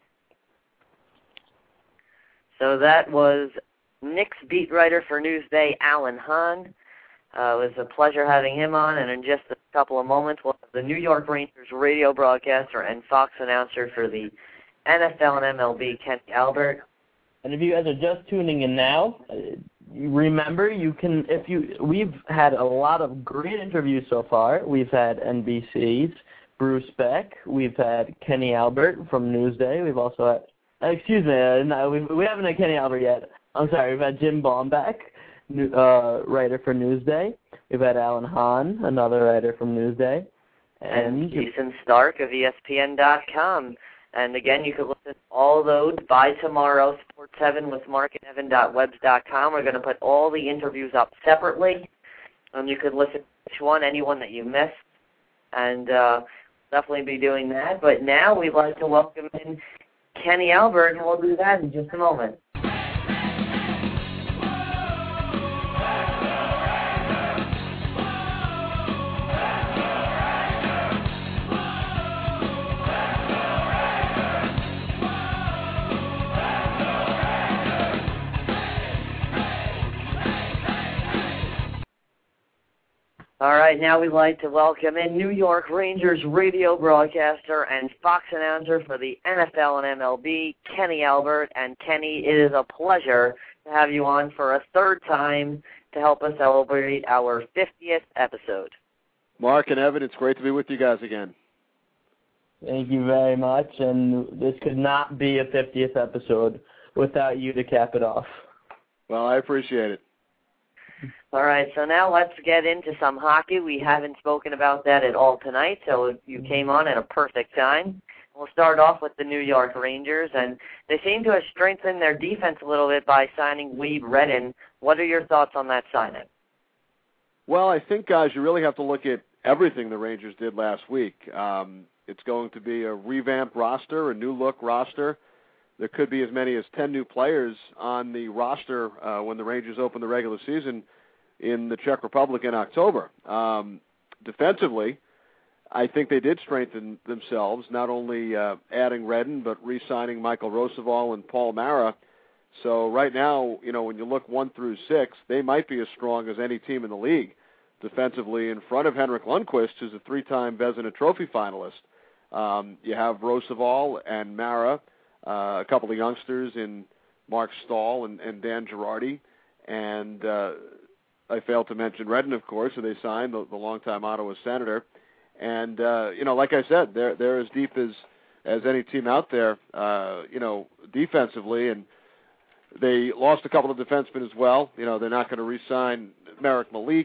So that was Knicks beat writer for Newsday, Alan Hahn. It was a pleasure having him on, and in just a couple of moments, we'll have the New York Rangers radio broadcaster and Fox announcer for the NFL and MLB, Kenny Albert. And if you guys are just tuning in now, remember we've had a lot of great interviews so far. We've had NBC's Bruce Beck. We've had Kenny Albert from Newsday. We've also had, we haven't had Kenny Albert yet. I'm sorry, we've had Jim Baumbeck, writer for Newsday. We've had Alan Hahn, another writer from Newsday. And Jason Stark of ESPN.com. And again, you can listen to all those by tomorrow, Sports 7 with markandevan.webs.com. We're going to put all the interviews up separately. You can listen to each one, anyone that you missed, and definitely be doing that. But now we'd like to welcome in Kenny Albert, and we'll do that in just a moment. All right, now we'd like to welcome in New York Rangers radio broadcaster and Fox announcer for the NFL and MLB, Kenny Albert. And Kenny, it is a pleasure to have you on for a third time to help us celebrate our 50th episode. Mark and Evan, it's great to be with you guys again. Thank you very much, and this could not be a 50th episode without you to cap it off. Well, I appreciate it. All right, so now let's get into some hockey. We haven't spoken about that at all tonight, so you came on at a perfect time. We'll start off with the New York Rangers, and they seem to have strengthened their defense a little bit by signing Wade Redden. What are your thoughts on that signing? Well, I think, guys, you really have to look at everything the Rangers did last week. It's going to be a revamped roster, a new-look roster. There could be as many as 10 new players on the roster when the Rangers open the regular season in the Czech Republic in October. Defensively, I think they did strengthen themselves, not only adding Redden, but re-signing Michael Roosevelt and Paul Mara. So right now, when you look 1 through 6, they might be as strong as any team in the league defensively in front of Henrik Lundqvist, who's a 3-time Vezina Trophy finalist. You have Roosevelt and Mara, a couple of youngsters in Mark Stahl and Dan Girardi, and I failed to mention Redden, of course, who they signed, the longtime Ottawa Senator. And, like I said, they're as deep as any team out there, defensively, and they lost a couple of defensemen as well. They're not going to re-sign Merrick Malik.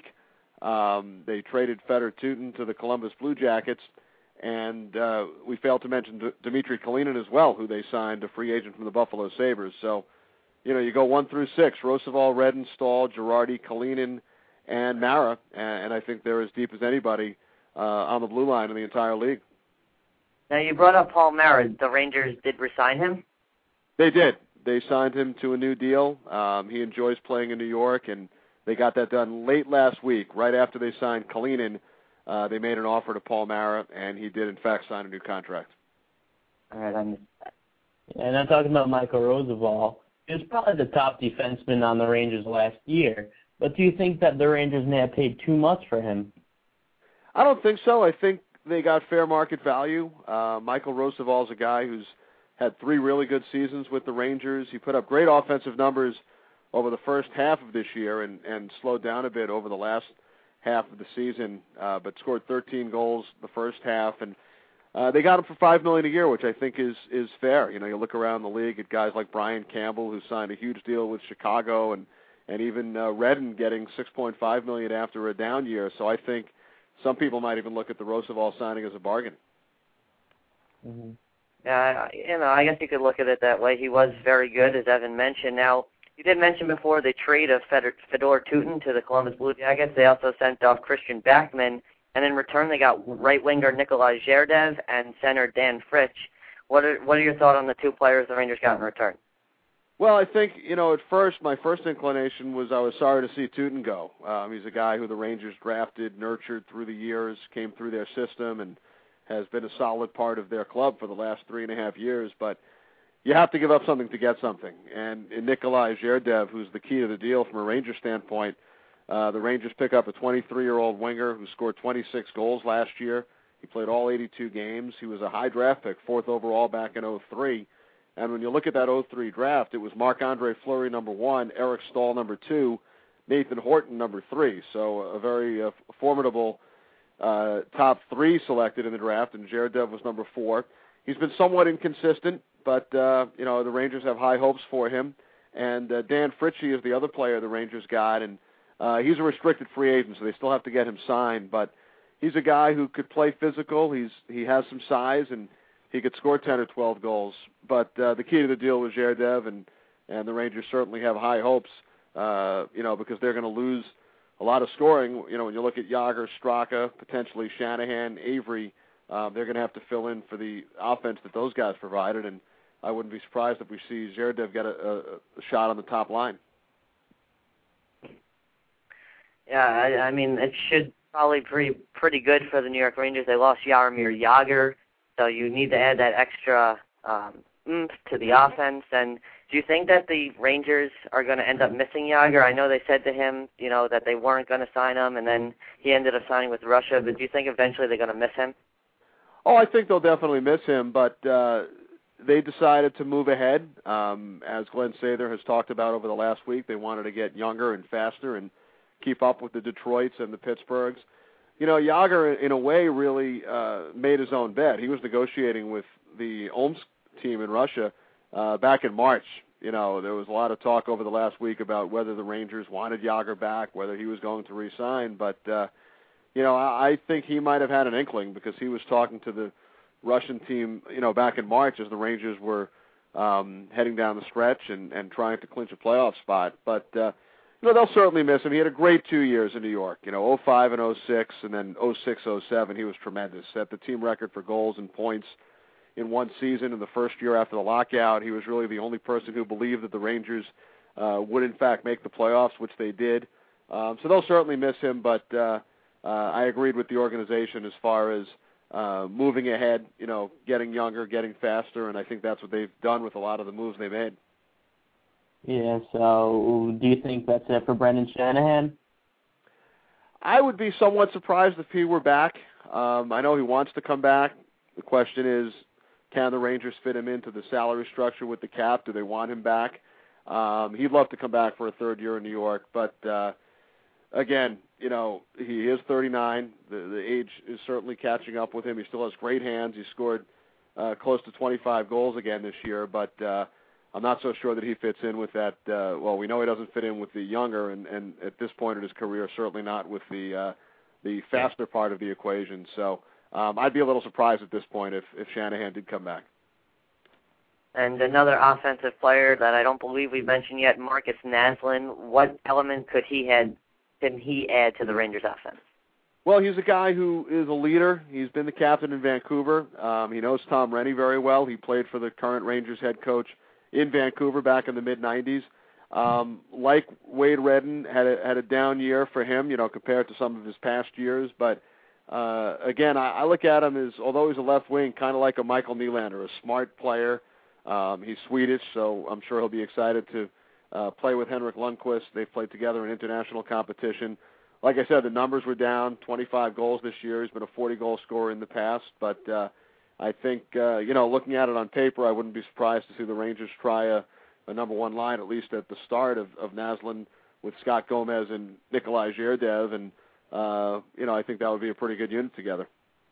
They traded Fedor Tutin to the Columbus Blue Jackets. And we failed to mention Dmitry Kalinin as well, who they signed, a free agent from the Buffalo Sabres. So, you go 1 through 6, Roosevelt, Redden, Stahl, Girardi, Kalinin, and Mara, and I think they're as deep as anybody on the blue line in the entire league. Now, you brought up Paul Mara. The Rangers did re-sign him? They did. They signed him to a new deal. He enjoys playing in New York, and they got that done late last week, right after they signed Kalinin. They made an offer to Paul Mara, and he did, in fact, sign a new contract. All right, I missed that. And I'm talking about Michael Roosevelt. He was probably the top defenseman on the Rangers last year. But do you think that the Rangers may have paid too much for him? I don't think so. I think they got fair market value. Michael Roosevelt's a guy who's had 3 really good seasons with the Rangers. He put up great offensive numbers over the first half of this year and slowed down a bit over the last half of the season, but scored 13 goals the first half, and they got him for $5 million a year, which I think is fair. You look around the league at guys like Brian Campbell, who signed a huge deal with Chicago, and and even Redden getting $6.5 million after a down year. So I think some people might even look at the Roosevelt signing as a bargain. Mm-hmm. Yeah, I guess you could look at it that way. He was very good, as Evan mentioned. Now, you did mention before the trade of Fedor Tutin to the Columbus Blue Jackets. They also sent off Christian Backman, and in return they got right winger Nikolai Zherdev and center Dan Fritsch. What are your thoughts on the two players the Rangers got in return? Well, I think, at first, my first inclination was I was sorry to see Tutin go. He's a guy who the Rangers drafted, nurtured through the years, came through their system, and has been a solid part of their club for the last 3.5 years. But you have to give up something to get something. And in Nikolai Zherdev, who's the key to the deal from a Rangers standpoint, the Rangers pick up a 23-year-old winger who scored 26 goals last year. He played all 82 games. He was a high draft pick, 4th overall back in 2003. And when you look at that 2003 draft, it was Marc-Andre Fleury, number 1, Eric Stahl, number 2, Nathan Horton, number 3. So a very formidable top 3 selected in the draft, and Zherdev was number 4. He's been somewhat inconsistent, but, the Rangers have high hopes for him. And Dan Fritschy is the other player the Rangers got, and he's a restricted free agent, so they still have to get him signed. But he's a guy who could play physical. He has some size, and he could score 10 or 12 goals. But the key to the deal was Zherdev, and the Rangers certainly have high hopes, because they're going to lose a lot of scoring. When you look at Yager, Straka, potentially Shanahan, Avery, they're going to have to fill in for the offense that those guys provided, and I wouldn't be surprised if we see Zherdev get a shot on the top line. Yeah, I mean, it should probably be pretty good for the New York Rangers. They lost Jaromir Jagr, so you need to add that extra oomph to the offense. And do you think that the Rangers are going to end up missing Jagr? I know they said to him, that they weren't going to sign him, and then he ended up signing with Russia. But do you think eventually they're going to miss him? Oh, I think they'll definitely miss him, but they decided to move ahead. As Glenn Sather has talked about over the last week, they wanted to get younger and faster and keep up with the Detroits and the Pittsburghs. Jagr, in a way, really made his own bet. He was negotiating with the Omsk team in Russia back in March. There was a lot of talk over the last week about whether the Rangers wanted Jagr back, whether he was going to re-sign. But, I think he might have had an inkling because he was talking to the Russian team, back in March as the Rangers were heading down the stretch and trying to clinch a playoff spot. But, they'll certainly miss him. He had a great 2 years in New York, 05 and 06, and then 06, 07. He was tremendous. Set the team record for goals and points in one season in the first year after the lockout. He was really the only person who believed that the Rangers would, in fact, make the playoffs, which they did. So they'll certainly miss him, but I agreed with the organization as far as moving ahead, getting younger, getting faster, and I think that's what they've done with a lot of the moves they made. Yeah, so do you think that's it for Brendan Shanahan? I would be somewhat surprised if he were back. I know he wants to come back. The question is, can the Rangers fit him into the salary structure with the cap? Do they want him back? He'd love to come back for a third year in New York, but again, he is 39. The age is certainly catching up with him. He still has great hands. He scored close to 25 goals again this year, but I'm not so sure that he fits in with that. We know he doesn't fit in with the younger, and at this point in his career, certainly not with the faster part of the equation. So I'd be a little surprised at this point if Shanahan did come back. And another offensive player that I don't believe we've mentioned yet, Marcus Naslund. What element can he add to the Rangers offense? Well, he's a guy who is a leader. He's been the captain in Vancouver. He knows Tom Renney very well. He played for the current Rangers head coach in Vancouver back in the mid-'90s. Like Wade Redden, had a down year for him, compared to some of his past years. But, again, I look at him as, although he's a left wing, kind of like a Michael Nylander, a smart player. He's Swedish, so I'm sure he'll be excited to play with Henrik Lundqvist. They've played together in international competition. Like I said, the numbers were down, 25 goals this year. He's been a 40-goal scorer in the past. But I think, looking at it on paper, I wouldn't be surprised to see the Rangers try a number one line, at least at the start of Naslund, with Scott Gomez and Nikolai Zherdev. And, I think that would be a pretty good unit together.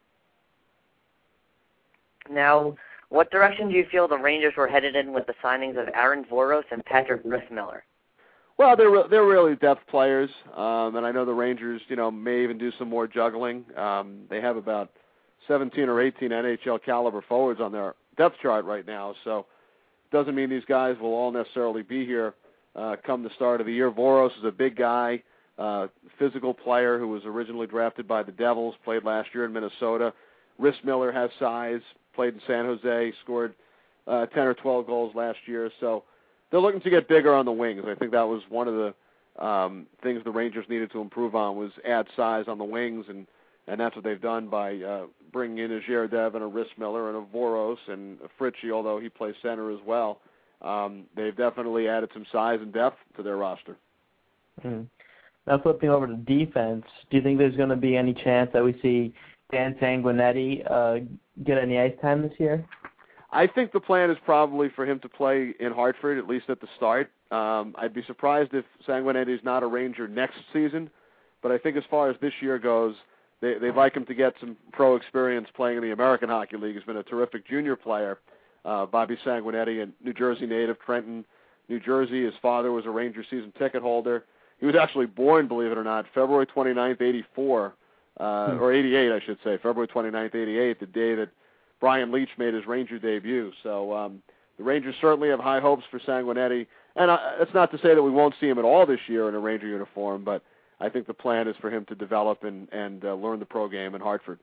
Now, what direction do you feel the Rangers were headed in with the signings of Aaron Voros and Patrick Rissmiller? Well, they're really depth players, and I know the Rangers, may even do some more juggling. They have about 17 or 18 NHL caliber forwards on their depth chart right now, so it doesn't mean these guys will all necessarily be here come the start of the year. Voros is a big guy, physical player who was originally drafted by the Devils, played last year in Minnesota. Rissmiller has size, played in San Jose, scored 10 or 12 goals last year, so they're looking to get bigger on the wings. I think that was one of the things the Rangers needed to improve on was add size on the wings, and that's what they've done by bringing in a Gerdev and a Rissmiller and a Voros and a Fritchie, although he plays center as well. They've definitely added some size and depth to their roster. Mm-hmm. Now flipping over to defense, do you think there's going to be any chance that we see Dan Sanguinetti get any ice time this year? I think the plan is probably for him to play in Hartford, at least at the start. I'd be surprised if Sanguinetti is not a Ranger next season, but I think as far as this year goes, they'd like him to get some pro experience playing in the American Hockey League. He's been a terrific junior player. Bobby Sanguinetti, a New Jersey native, Trenton, New Jersey. His father was a Ranger season ticket holder. He was actually born, believe it or not, February 29th, 84, or 88, I should say, February 29th, 88, the day that Brian Leetch made his Ranger debut. So the Rangers certainly have high hopes for Sanguinetti. And that's not to say that we won't see him at all this year in a Ranger uniform, but I think the plan is for him to develop and learn the pro game in Hartford.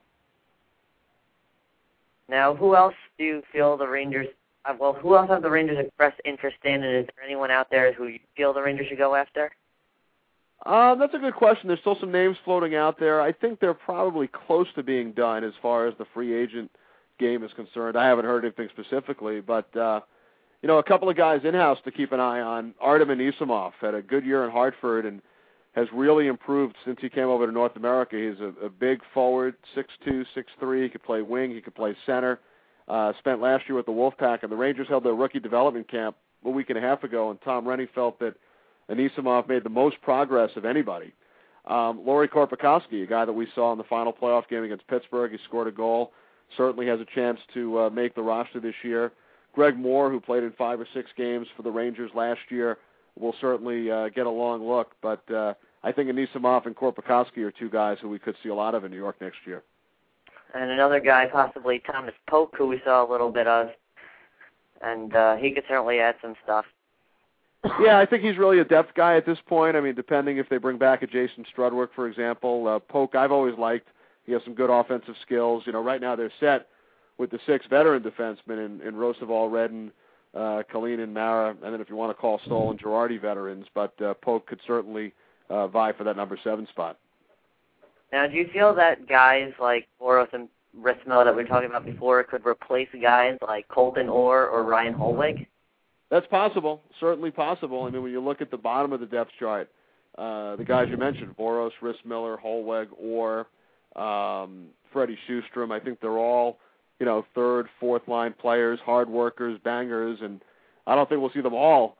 Now, who else do you feel the Rangers who else have the Rangers expressed interest in, and is there anyone out there who you feel the Rangers should go after? That's a good question. There's still some names floating out there. I think they're probably close to being done as far as the free agent game is concerned. I haven't heard anything specifically, but a couple of guys in-house to keep an eye on. Artem Anisimov had a good year in Hartford and has really improved since he came over to North America. He's a big forward, 6'2", 6'3". He could play wing. He could play center. Spent last year with the Wolfpack, and the Rangers held their rookie development camp a week and a half ago, and Tom Rennie felt that Anisimov made the most progress of anybody. Laurie Korpikoski, a guy that we saw in the final playoff game against Pittsburgh, he scored a goal, certainly has a chance to make the roster this year. Greg Moore, who played in 5 or 6 games for the Rangers last year, will certainly get a long look, but I think Anisimov and Korpikoski are two guys who we could see a lot of in New York next year. And another guy, possibly Thomas Polk, who we saw a little bit of, and he could certainly add some stuff. Yeah, I think he's really a depth guy at this point. I mean, depending if they bring back a Jason Strudwick, for example. Polk, I've always liked. He has some good offensive skills. Right now they're set with the 6 veteran defensemen in Roosevelt, Redden, Kalinin, Mara, and then if you want to call Stoll and Girardi veterans, but Polk could certainly vie for that number 7 spot. Now, do you feel that guys like Voros and Rissmiller that we were talking about before could replace guys like Colton Orr or Ryan Holweg? That's possible, certainly possible. I mean, when you look at the bottom of the depth chart, the guys you mentioned, Voros, Rissmiller, Holweg, Orr, Freddie Sjostrom, I think they're all, 3rd, 4th line players, hard workers, bangers, and I don't think we'll see them all,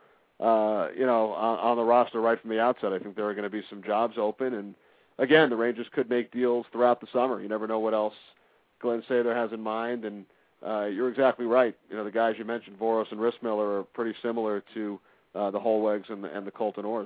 on the roster right from the outset. I think there are going to be some jobs open, and again, the Rangers could make deals throughout the summer. You never know what else Glenn Sather has in mind, and you're exactly right. The guys you mentioned, Voros and Rissmiller, are pretty similar to the Holwegs and the Colton Orrs.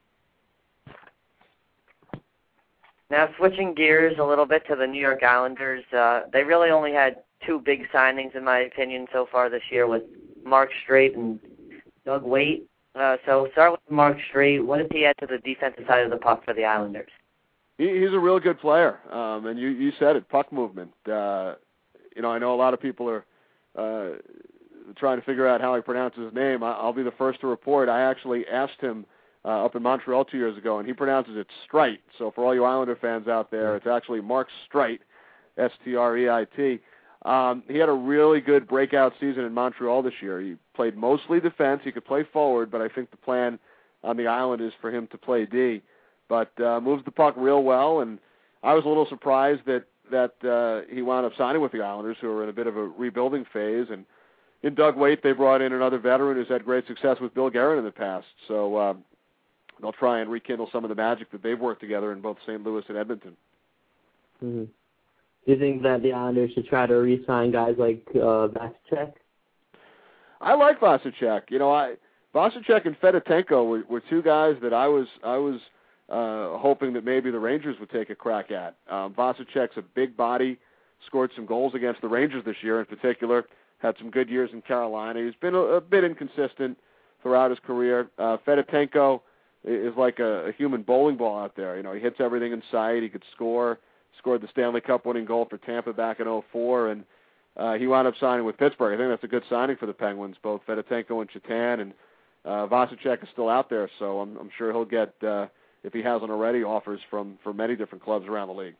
Now, switching gears a little bit to the New York Islanders, they really only had 2 big signings, in my opinion, so far this year with Mark Streit and Doug Weight. So start with Mark Streit. What does he add to the defensive side of the puck for the Islanders? He's a real good player, and you said it, puck movement. I know a lot of people are trying to figure out how he pronounces his name. I'll be the first to report. I actually asked him up in Montreal 2 years ago, and he pronounces it Streit. So for all you Islander fans out there, it's actually Mark Streit, Streit. He had a really good breakout season in Montreal this year. He played mostly defense. He could play forward, but I think the plan on the island is for him to play D. But moves the puck real well, and I was a little surprised that he wound up signing with the Islanders, who are in a bit of a rebuilding phase. And in Doug Weight, they brought in another veteran who's had great success with Bill Guerin in the past. So they'll try and rekindle some of the magic that they've worked together in both St. Louis and Edmonton. Mm-hmm. Do you think that the Islanders should try to re-sign guys like Vasicek? I like Vasicek. Vasicek and Fedotenko were two guys that I was hoping that maybe the Rangers would take a crack at. Vasicek's a big body, scored some goals against the Rangers this year in particular, had some good years in Carolina. He's been a bit inconsistent throughout his career. Fedotenko is like a human bowling ball out there. You know, he hits everything in sight. He could score. Scored the Stanley Cup winning goal for Tampa back in 2004, and he wound up signing with Pittsburgh. I think that's a good signing for the Penguins, both Fedotenko and Chetan, and Vasicek is still out there, so I'm sure he'll get, if he hasn't already, offers from many different clubs around the league.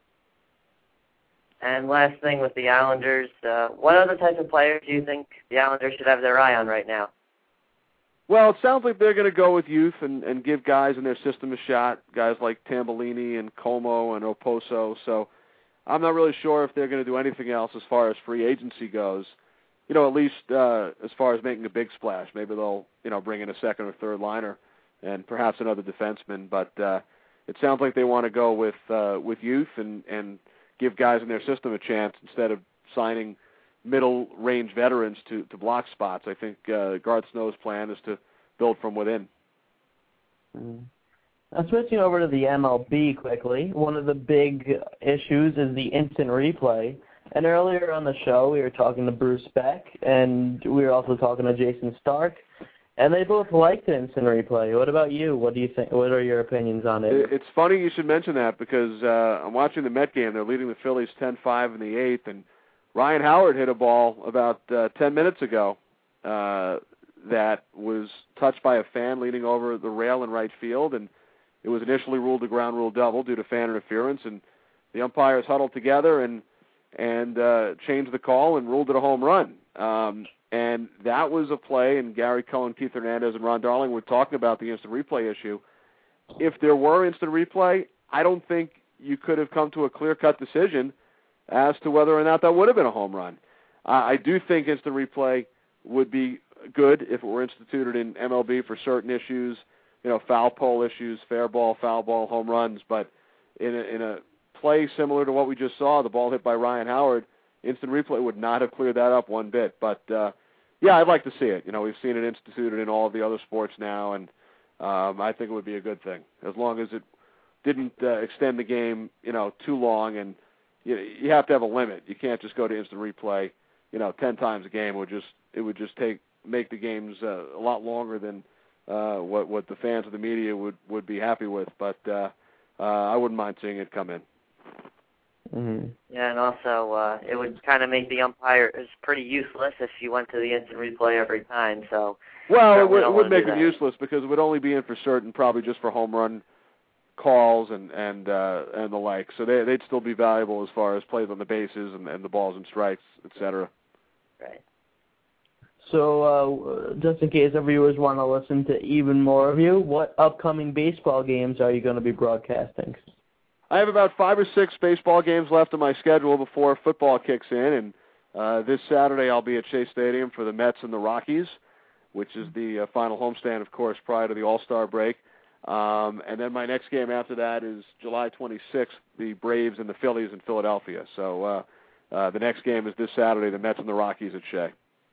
And last thing with the Islanders, what other types of players do you think the Islanders should have their eye on right now? Well, it sounds like they're going to go with youth and give guys in their system a shot, guys like Tambellini and Como and Oposo. So I'm not really sure if they're going to do anything else as far as free agency goes. You know, at least as far as making a big splash. Maybe they'll, bring in a second or third liner and perhaps another defenseman. But it sounds like they want to go with youth and give guys in their system a chance instead of signing middle-range veterans to block spots. I think Garth Snow's plan is to build from within. Now, switching over to the MLB quickly, one of the big issues is the instant replay. And earlier on the show, we were talking to Bruce Beck, and we were also talking to Jason Stark, and they both liked instant replay. What about you? What do you think? What are your opinions on it? It's funny you should mention that because I'm watching the Met game. They're leading the Phillies 10-5 in the eighth, and Ryan Howard hit a ball about 10 minutes ago that was touched by a fan leaning over the rail in right field, and it was initially ruled a ground rule double due to fan interference, and the umpires huddled together and changed the call and ruled it a home run. And that was a play, and Gary Cohen, Keith Hernandez, and Ron Darling were talking about the instant replay issue. If there were instant replay, I don't think you could have come to a clear-cut decision as to whether or not that would have been a home run. I do think instant replay would be good if it were instituted in MLB for certain issues, foul pole issues, fair ball, foul ball, home runs. But in a play similar to what we just saw, the ball hit by Ryan Howard, instant replay would not have cleared that up one bit. But, yeah, I'd like to see it. We've seen it instituted in all of the other sports now, and I think it would be a good thing as long as it didn't extend the game, too long. And you have to have a limit. You can't just go to instant replay, 10 times a game. It would just make the games a lot longer than what the fans of the media would be happy with. But I wouldn't mind seeing it come in. Mm-hmm. Yeah, and also it would kind of make the umpires pretty useless if you went to the instant replay every time. So well, it would make them useless because it would only be in for certain, probably just for home run calls and the like. So they'd still be valuable as far as plays on the bases and the balls and strikes, etc. Right. So just in case our viewers want to listen to even more of you, what upcoming baseball games are you going to be broadcasting? I have about 5 or 6 baseball games left on my schedule before football kicks in, and this Saturday I'll be at Shea Stadium for the Mets and the Rockies, which is the final homestand, of course, prior to the All-Star break. And then my next game after that is July 26th, the Braves and the Phillies in Philadelphia. So the next game is this Saturday, the Mets and the Rockies at Shea.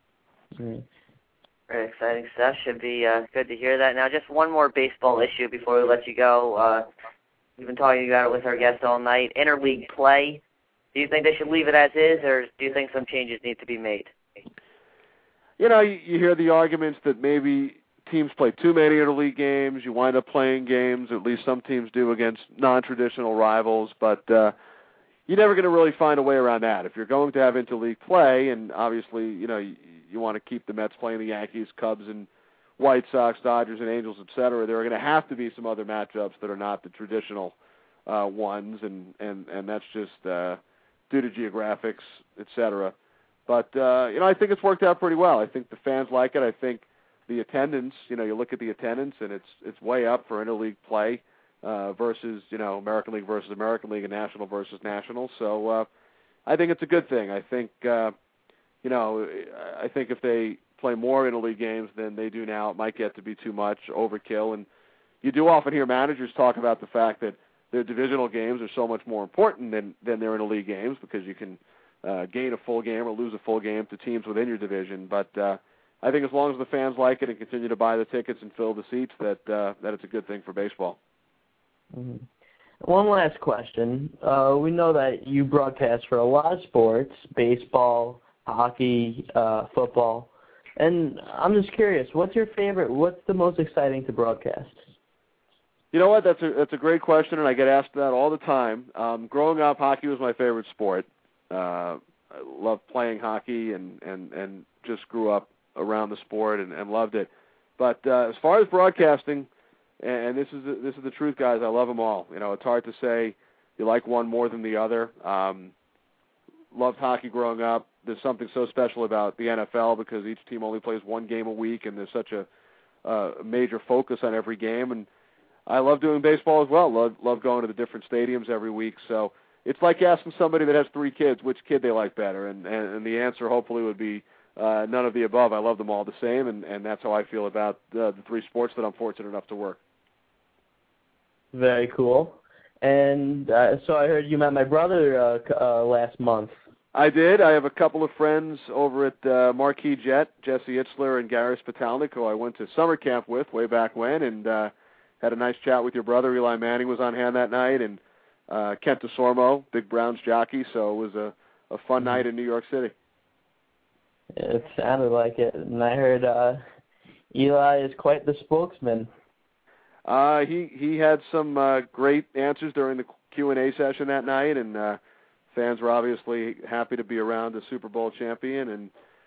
Very exciting stuff. Should be good to hear that. Now, just one more baseball issue before we let you go. We've been talking about it with our guests all night. Interleague play. Do you think they should leave it as is, or do you think some changes need to be made? You hear the arguments that maybe teams play too many interleague games. You wind up playing games, at least some teams do, against non-traditional rivals. But you're never going to really find a way around that. If you're going to have interleague play, and obviously, you want to keep the Mets playing the Yankees, Cubs, and White Sox, Dodgers, and Angels, etc., there are going to have to be some other matchups that are not the traditional ones, and that's just due to geographics, etc. But, I think it's worked out pretty well. I think the fans like it. I think the attendance, you look at the attendance, and it's way up for interleague play versus, American League versus American League and National versus National. So I think it's a good thing. I think, I think if they play more interleague games than they do now, it might get to be too much, overkill. And you do often hear managers talk about the fact that their divisional games are so much more important than their interleague games because you can gain a full game or lose a full game to teams within your division. But I think as long as the fans like it and continue to buy the tickets and fill the seats, that it's a good thing for baseball. Mm-hmm. One last question. We know that you broadcast for a lot of sports, baseball, hockey, football, and I'm just curious, what's your favorite, what's the most exciting to broadcast? You know what, that's a great question, and I get asked that all the time. Growing up, hockey was my favorite sport. I loved playing hockey and just grew up around the sport and loved it. But as far as broadcasting, and this is the truth, guys, I love them all. You know, it's hard to say you like one more than the other. Loved hockey growing up. There's something so special about the NFL because each team only plays one game a week, and there's such a major focus on every game. And I love doing baseball as well. Love going to the different stadiums every week. So it's like asking somebody that has 3 kids which kid they like better, and the answer hopefully would be none of the above. I love them all the same, and that's how I feel about the 3 sports that I'm fortunate enough to work. Very cool. And so I heard you met my brother last month. I did. I have a couple of friends over at Marquee Jet, Jesse Itzler and Garis Patalnik, who I went to summer camp with way back when, and had a nice chat with your brother. Eli Manning was on hand that night, and Kent DeSormo, big Browns jockey, so it was a fun night in New York City. It sounded like it, and I heard Eli is quite the spokesman. He had some great answers during the Q&A session that night, and fans were obviously happy to be around the Super Bowl champion, and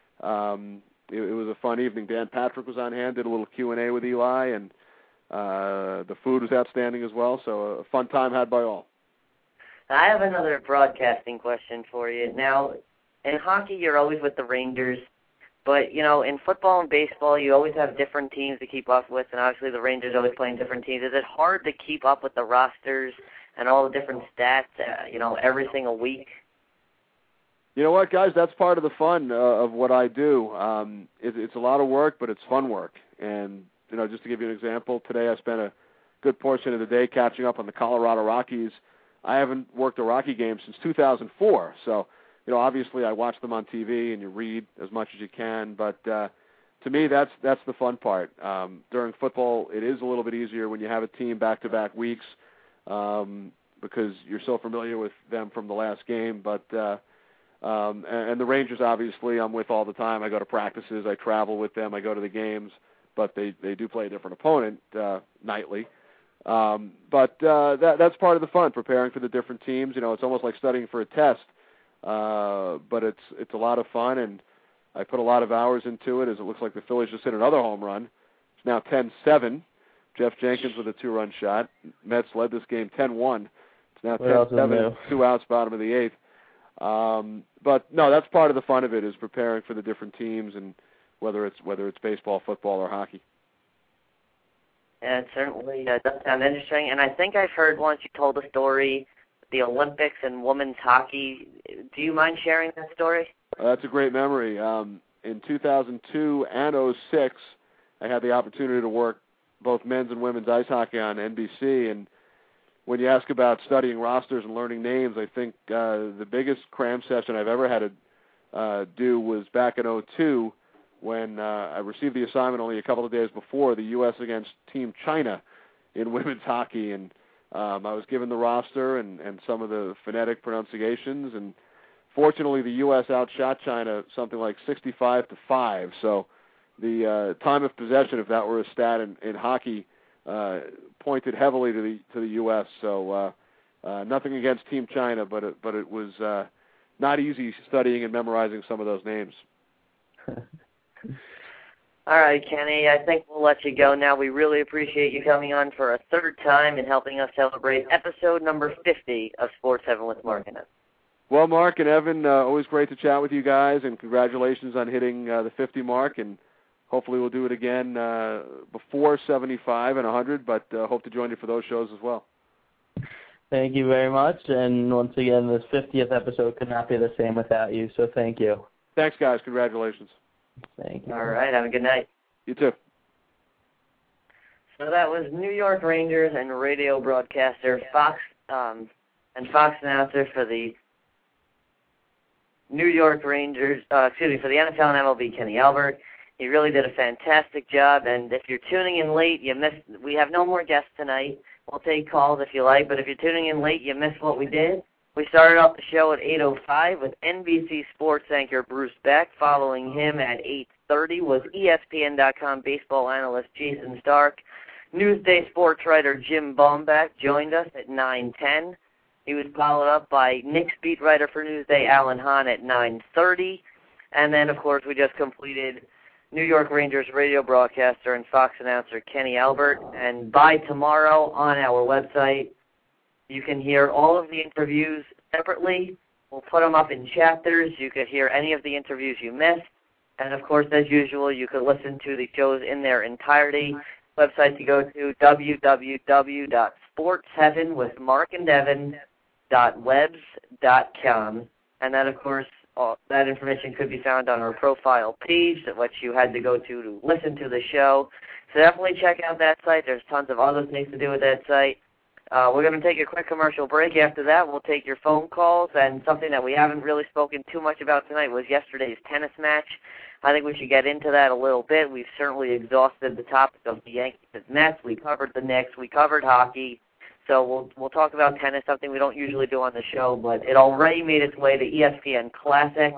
it was a fun evening. Dan Patrick was on hand, did a little Q&A with Eli, and the food was outstanding as well, so a fun time had by all. I have another broadcasting question for you. Now, in hockey, you're always with the Rangers, but, you know, in football and baseball, you always have different teams to keep up with, and obviously the Rangers always playing different teams. Is it hard to keep up with the rosters and all the different stats, every single week? You know what, guys? That's part of the fun of what I do. It's a lot of work, but it's fun work. And, just to give you an example, today I spent a good portion of the day catching up on the Colorado Rockies. I haven't worked a Rocky game since 2004, so obviously I watch them on TV and you read as much as you can, but to me that's the fun part. During football, it is a little bit easier when you have a team back-to-back weeks because you're so familiar with them from the last game, but and the Rangers, obviously, I'm with all the time. I go to practices, I travel with them, I go to the games, but they do play a different opponent nightly. But that's part of the fun, preparing for the different teams. It's almost like studying for a test. But it's a lot of fun, and I put a lot of hours into it, as it looks like the Phillies just hit another home run. It's now 10-7. Jeff Jenkins with a 2-run shot. Mets led this game 10-1. It's now 10-7, 2 outs, bottom of the 8th. But no, that's part of the fun of it, is preparing for the different teams, and whether it's baseball, football, or hockey. Yeah, it certainly does sound interesting. And I think I've heard once you told a story, the Olympics and women's hockey. Do you mind sharing that story? That's a great memory. In 2002 and 2006, I had the opportunity to work both men's and women's ice hockey on NBC. And when you ask about studying rosters and learning names, I think the biggest cram session I've ever had to do was back in 2002 when I received the assignment only a couple of days before, the U.S. against Team China in women's hockey. And I was given the roster and some of the phonetic pronunciations, and fortunately the U.S. outshot China something like 65-5. So the time of possession, if that were a stat in hockey, pointed heavily to the U.S. So nothing against Team China, but it was not easy studying and memorizing some of those names. All right, Kenny, I think we'll let you go now. We really appreciate you coming on for a third time and helping us celebrate episode number 50 of Sports Heaven with Mark and Evan. Well, Mark and Evan, always great to chat with you guys, and congratulations on hitting the 50 mark, and hopefully we'll do it again before 75 and 100, but hope to join you for those shows as well. Thank you very much, and once again, this 50th episode could not be the same without you, so thank you. Thanks, guys. Congratulations. Thank you. All right, have a good night. You too. So that was New York Rangers and radio broadcaster, Fox announcer for the New York Rangers, for the NFL and MLB, Kenny Albert. He really did a fantastic job, and if you're tuning in late, we have no more guests tonight. We'll take calls if you like, but if you're tuning in late, you missed what we did. We started off the show at 8:05 with NBC Sports anchor Bruce Beck. Following him at 8:30 was ESPN.com baseball analyst Jason Stark. Newsday sports writer Jim Baumbach joined us at 9:10. He was followed up by Knicks beat writer for Newsday Alan Hahn at 9:30. And then, of course, we just completed New York Rangers radio broadcaster and Fox announcer Kenny Albert. And by tomorrow on our website, you can hear all of the interviews separately. We'll put them up in chapters. You could hear any of the interviews you missed. And, of course, as usual, you could listen to the shows in their entirety. Website to go to, www.sports7withmarkandevin.webs.com. And that, of course, that information could be found on our profile page, which you had to go to listen to the show. So definitely check out that site. There's tons of other things to do with that site. We're going to take a quick commercial break. After that, we'll take your phone calls, and something that we haven't really spoken too much about tonight was yesterday's tennis match. I think we should get into that a little bit. We've certainly exhausted the topic of the Yankees and Mets. We covered the Knicks. We covered hockey. So we'll talk about tennis, something we don't usually do on the show, but it already made its way to ESPN Classic.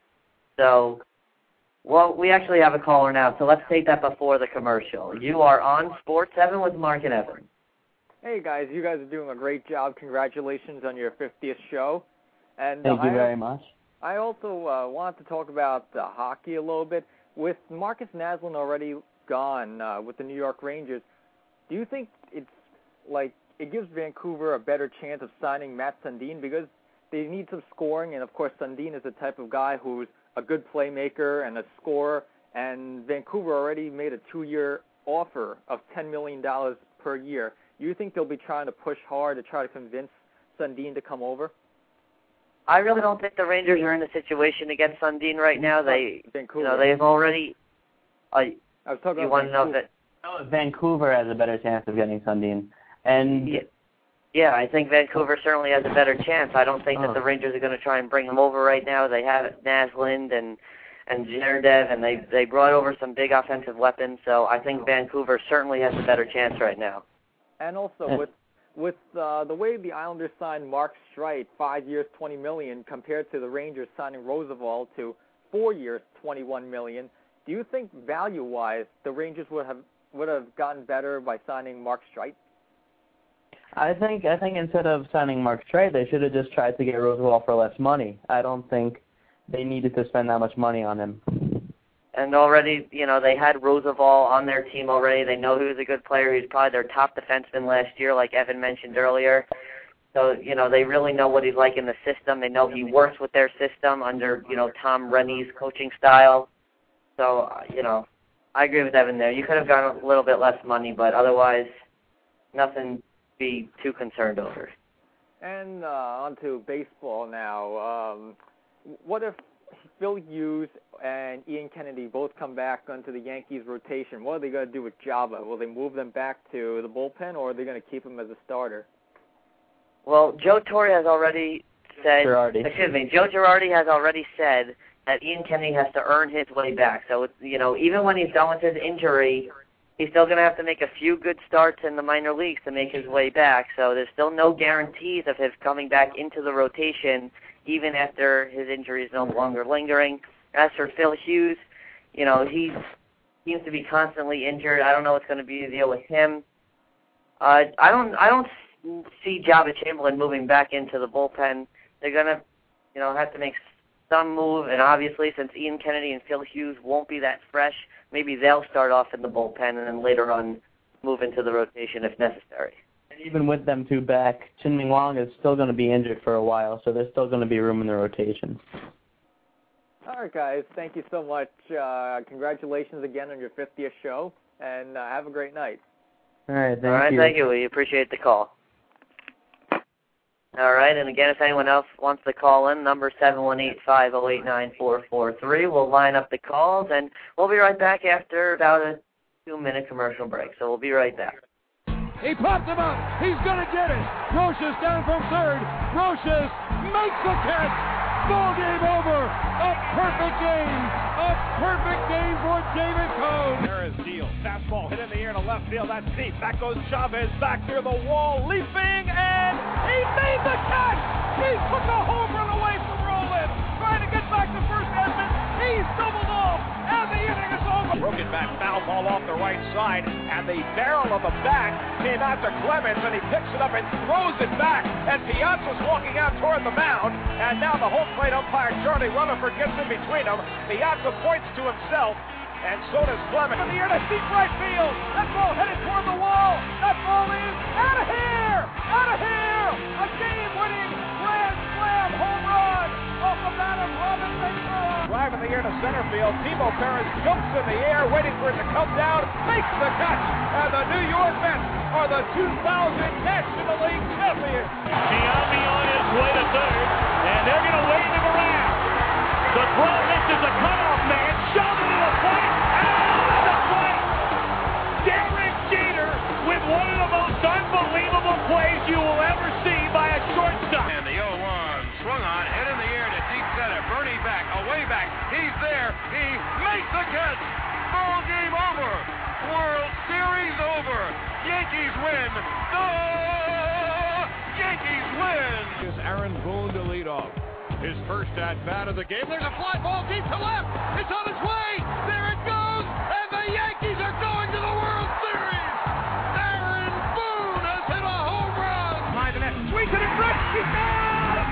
So, well, we actually have a caller now, so let's take that before the commercial. You are on Sports 7 with Mark and Evan. Hey, guys. You guys are doing a great job. Congratulations on your 50th show. And Thank you very much. I also wanted to talk about hockey a little bit. With Marcus Naslund already gone with the New York Rangers, do you think it's like it gives Vancouver a better chance of signing Matt Sundin because they need some scoring, and, of course, Sundin is the type of guy who's a good playmaker and a scorer, and Vancouver already made a 2-year offer of $10 million per year. Do you think they'll be trying to push hard to try to convince Sundin to come over? I really don't think the Rangers are in a situation to get Sundin right now. Vancouver. They've already. I was talking you about want to know that? Vancouver has a better chance of getting Sundin. And yeah, I think Vancouver certainly has a better chance. I don't think that the Rangers are going to try and bring him over right now. They have Naslund and Zherdev, and they brought over some big offensive weapons. So I think Vancouver certainly has a better chance right now. And also with the way the Islanders signed Mark Streit, 5 years, $20 million, compared to the Rangers signing Roosevelt to 4 years, $21 million, do you think value-wise the Rangers would have gotten better by signing Mark Streit? I think instead of signing Mark Streit, they should have just tried to get Roosevelt for less money. I don't think they needed to spend that much money on him. And already, they had Roosevelt on their team already. They know he was a good player. He was probably their top defenseman last year, like Evan mentioned earlier. So, they really know what he's like in the system. They know he works with their system under, Tom Rennie's coaching style. So, I agree with Evan there. You could have gone a little bit less money, but otherwise, nothing to be too concerned over. And on to baseball now. What if Phil Hughes and Ian Kennedy both come back onto the Yankees rotation? What are they going to do with Java? Will they move them back to the bullpen, or are they going to keep him as a starter? Well, Joe Torre has already said, Joe Girardi has already said that Ian Kennedy has to earn his way back. So, even when he's done with his injury, he's still going to have to make a few good starts in the minor leagues to make his way back. So there's still no guarantees of his coming back into the rotation even after his injury is no longer lingering. As for Phil Hughes, he seems to be constantly injured. I don't know what's going to be the deal with him. I don't see Java Chamberlain moving back into the bullpen. They're going to, have to make some move, and obviously since Ian Kennedy and Phil Hughes won't be that fresh, maybe they'll start off in the bullpen and then later on move into the rotation if necessary. And even with them two back, Chien-Ming Wang is still going to be injured for a while, so there's still going to be room in the rotation. All right, guys. Thank you so much. Congratulations again on your 50th show, and have a great night. All right, thank you. We appreciate the call. All right, and again, if anyone else wants to call in, number 718-508-9443. We'll line up the calls, and we'll be right back after about a 2-minute commercial break. So we'll be right back. He popped him up. He's going to get it. Roches down from third. Roches makes the catch. Ball game over. A perfect game. A perfect game for David Cone. There is Deal. Fastball hit in the air to left field. That's deep. Back goes Chavez back near the wall, leaping, and he made the catch. He took a home run away from Rollins. Trying to get back to first base. He's doubled off, and the inning is over. Broken back, foul ball off the right side, and the barrel of the bat came out to Clemens, and he picks it up and throws it back, and Piazza's walking out toward the mound, and now the home plate umpire, Charlie Rutherford, gets in between them. Piazza points to himself, and so does Clemens. In the air to deep right field. That ball headed toward the wall. That ball is out of here! Out of here! A game-winning grand slam home run off the bat of Robin Ventura. Drive in the air to center field. Timo Perez jumps in the air, waiting for it to come down, makes the catch, and the New York Mets are the 2000 National League champions. Giambi on his way to third, and they're going to wave him around. The throw misses the cutoff man, shot into the plate, out of the plate. Derek Jeter with one of the most unbelievable plays you will ever see by a shortstop. And the 0-1 swung on, head in the air to deep center. Bernie back, away back. He's there. He makes the catch. Ball game over. World Series over. Yankees win. The Yankees win. Is Aaron Boone to lead off. His first at-bat of the game. There's a fly ball deep to left. It's on its way. There it goes. And the Yankees are going to the World Series. Aaron Boone has hit a home run. Behind the net. Swings it in front. He's gone.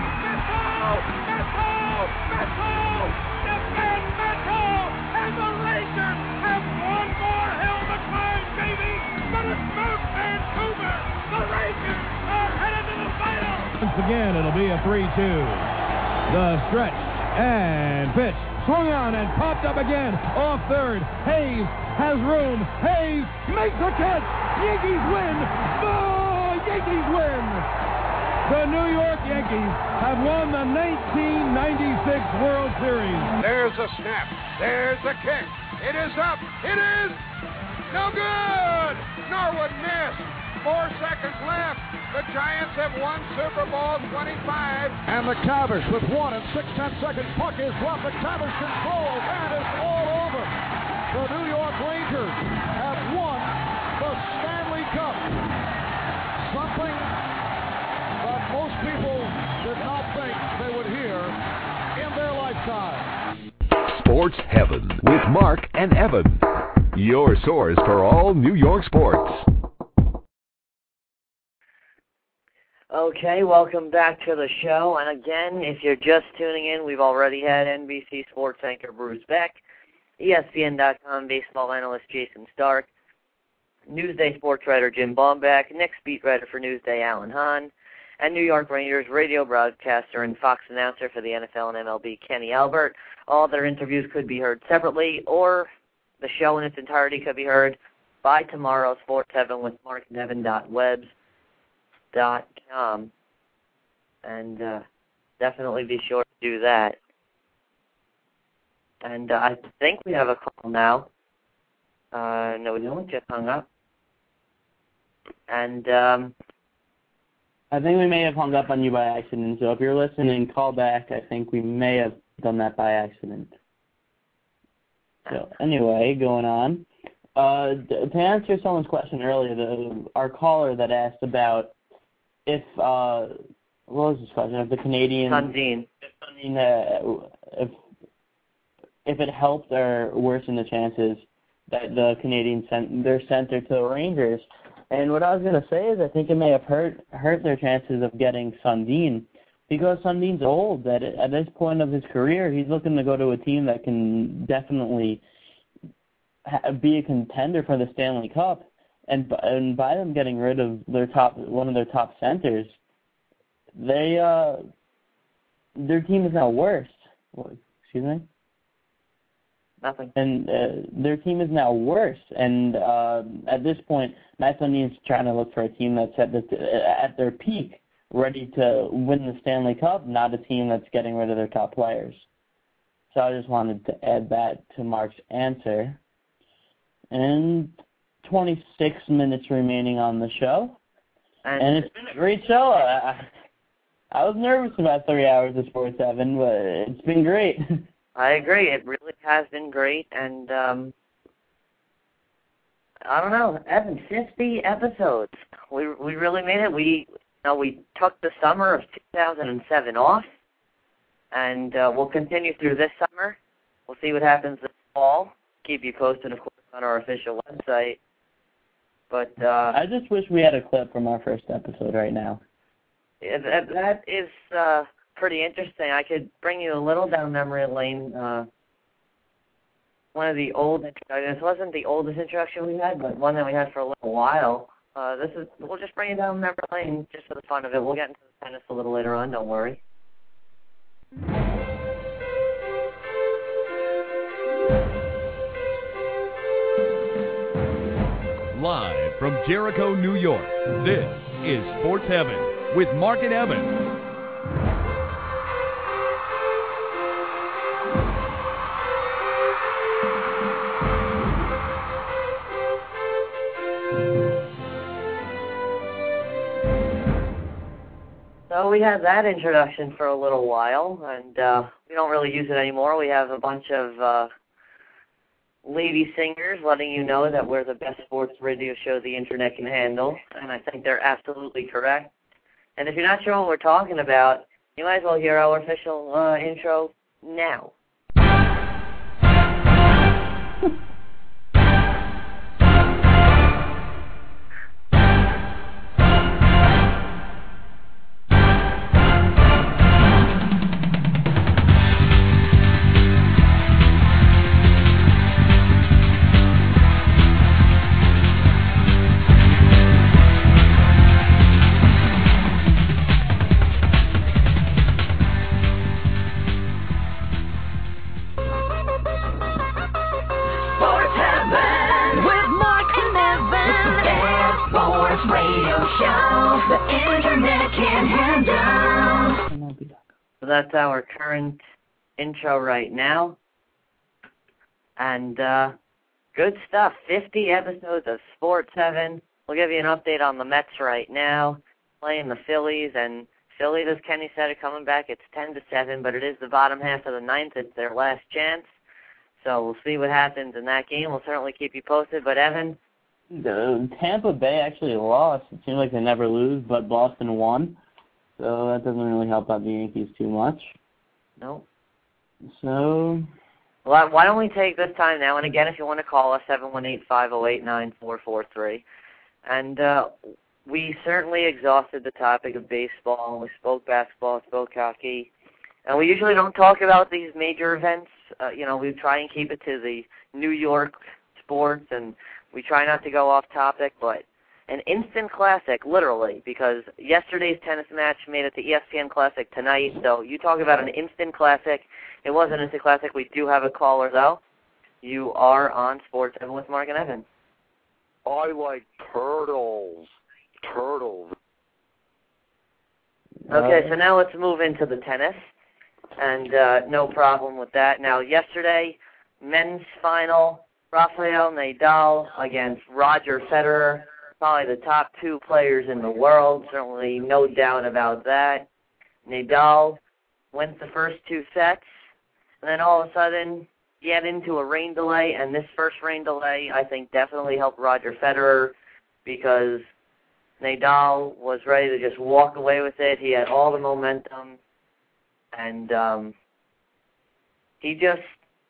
Meto. And the Rangers have one more hill to climb, baby. But it's Moose Vancouver. The Rangers are headed to the final. Once again, it'll be a 3-2. The stretch and pitch. Swung on and popped up again. Off third. Hayes has room. Hayes makes the catch. Yankees win. The Yankees win. The New York Yankees have won the 1996 World Series. There's a snap. There's a kick. It is up. It is no good. Norwood missed. 4 seconds left. The Giants have won Super Bowl 25. And the Cavs with 1 and 6/10 seconds. Puck is dropped. The Cavs control. And it's all over. The New York Rangers have won the Stanley Cup. Something that most people did not think they would hear in their lifetime. Sports Heaven with Mark and Evan. Your source for all New York sports. Okay, welcome back to the show. And again, if you're just tuning in, we've already had NBC sports anchor Bruce Beck, ESPN.com baseball analyst Jason Stark, Newsday sports writer Jim Baumbeck, Knicks beat writer for Newsday Alan Hahn, and New York Rangers radio broadcaster and Fox announcer for the NFL and MLB Kenny Albert. All their interviews could be heard separately, or the show in its entirety could be heard by tomorrow, Sports Heaven with marknevin.webs.com. And definitely be sure to do that. And I think we have a call now. No, we don't. Just hung up. And I think we may have hung up on you by accident. So if you're listening, call back. I think we may have done that by accident. So anyway, going on. To answer someone's question earlier, our caller that asked about if what was his question? If the Canadian Sundin, if it helped or worsened the chances that the Canadians sent their center to the Rangers. And what I was going to say is I think it may have hurt their chances of getting Sundin, because Sundin's old. At this point of his career, he's looking to go to a team that can definitely be a contender for the Stanley Cup. And by them getting rid of one of their top centers, their team is now worse. Excuse me? Nothing. And their team is now worse. And at this point, Matt Sundin's trying to look for a team that's at their peak, ready to win the Stanley Cup, not a team that's getting rid of their top players. So I just wanted to add that to Mark's answer. And 26 minutes remaining on the show. And it's been a great show. I was nervous about 3 hours of Sports 7, but it's been great. I agree. It really has been great, and I don't know, Evan, 50 episodes. We really made it. We took the summer of 2007 off, and we'll continue through this summer. We'll see what happens this fall. Keep you posted, of course, on our official website. But I just wish we had a clip from our first episode right now. That is pretty interesting. I could bring you a little down memory lane. One of the old introductions. This wasn't the oldest introduction we had, but one that we had for a little while. We'll just bring you down memory lane just for the fun of it. We'll get into the tennis a little later on. Don't worry. Live from Jericho, New York, this is Sports Heaven with Mark and Evan. So we had that introduction for a little while, and we don't really use it anymore. We have a bunch of lady singers letting you know that we're the best sports radio show the internet can handle, and I think they're absolutely correct. And if you're not sure what we're talking about, you might as well hear our official intro now. So that's our current intro right now. And good stuff. 50 episodes of Sports 7. We'll give you an update on the Mets right now, playing the Phillies. And Phillies, as Kenny said, are coming back. It's 10-7, but it is the bottom half of the ninth. It's their last chance. So we'll see what happens in that game. We'll certainly keep you posted. But, Evan? Tampa Bay actually lost. It seems like they never lose, but Boston won. So that doesn't really help out the Yankees too much. No. So... Well, why don't we take this time now, and again, if you want to call us, 718-508-9443. And we certainly exhausted the topic of baseball. We spoke basketball, spoke hockey. And we usually don't talk about these major events. We try and keep it to the New York sports, and we try not to go off topic, but an instant classic, literally, because yesterday's tennis match made it to ESPN Classic tonight, so you talk about an instant classic. It was an instant classic. We do have a caller, though. You are on Sports 7 with Mark and Evan. I like turtles. Turtles. Okay, so now let's move into the tennis, and no problem with that. Now, yesterday, men's final, Rafael Nadal against Roger Federer, probably the top two players in the world, certainly no doubt about that. Nadal wins the first two sets, and then all of a sudden, get into a rain delay, and this first rain delay, I think, definitely helped Roger Federer because Nadal was ready to just walk away with it. He had all the momentum, and he just,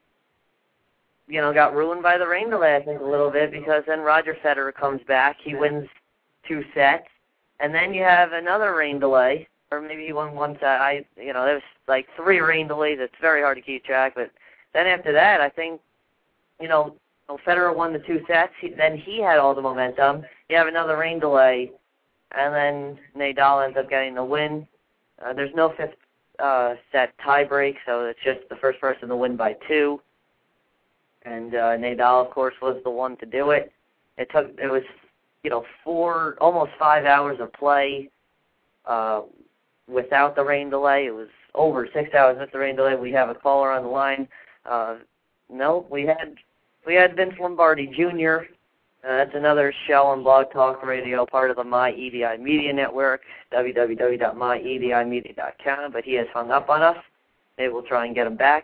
got ruined by the rain delay, I think, a little bit, because then Roger Federer comes back. He wins two sets, and then you have another rain delay, or maybe he won one set. There's like three rain delays. It's very hard to keep track, but then after that, I think, Federer won the two sets. Then he had all the momentum. You have another rain delay, and then Nadal ends up getting the win. There's no fifth set tie break, so it's just the first person to win by two. And Nadal, of course, was the one to do it. It was, almost 5 hours of play without the rain delay. It was over 6 hours with the rain delay. We have a caller on the line. No, we had Vince Lombardi Jr. That's another show on Blog Talk Radio, part of the MyEDI Media Network, www.myedimedia.com, but he has hung up on us. Maybe we'll try and get him back.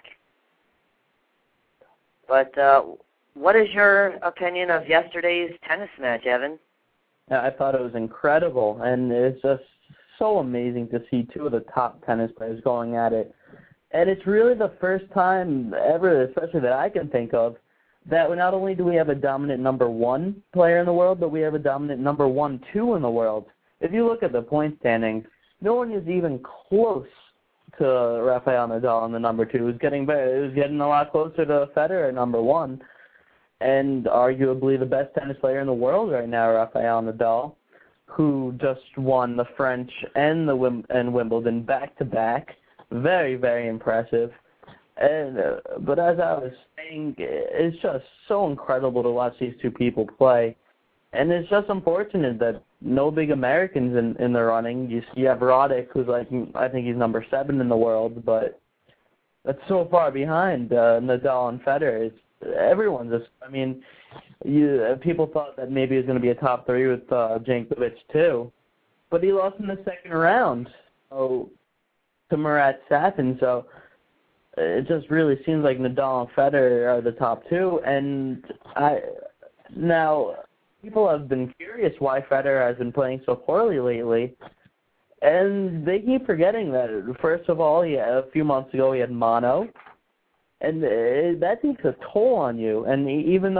But what is your opinion of yesterday's tennis match, Evan? I thought it was incredible, and it's just so amazing to see two of the top tennis players going at it. And it's really the first time ever, especially that I can think of, that not only do we have a dominant number one player in the world, but we have a dominant number 1-2 in the world. If you look at the point standings, no one is even close to Rafael Nadal in the number 2. It was getting better. It was getting a lot closer to Federer at number 1, and arguably the best tennis player in the world right now, Rafael Nadal, who just won the French and the Wimbledon back-to-back. Very, very impressive. And but as I was saying, it's just so incredible to watch these two people play. And it's just unfortunate that no big Americans in the running. You have Roddick, who's I think he's number 7 in the world, but that's so far behind Nadal and Federer. Everyone's just, people thought that maybe he was going to be a top 3 with Jankovic too, but he lost in the second round to Marat Safin, so it just really seems like Nadal and Federer are the top 2, and now people have been curious why Federer has been playing so poorly lately, and they keep forgetting that, first of all, a few months ago he had mono, and that takes a toll on you, and even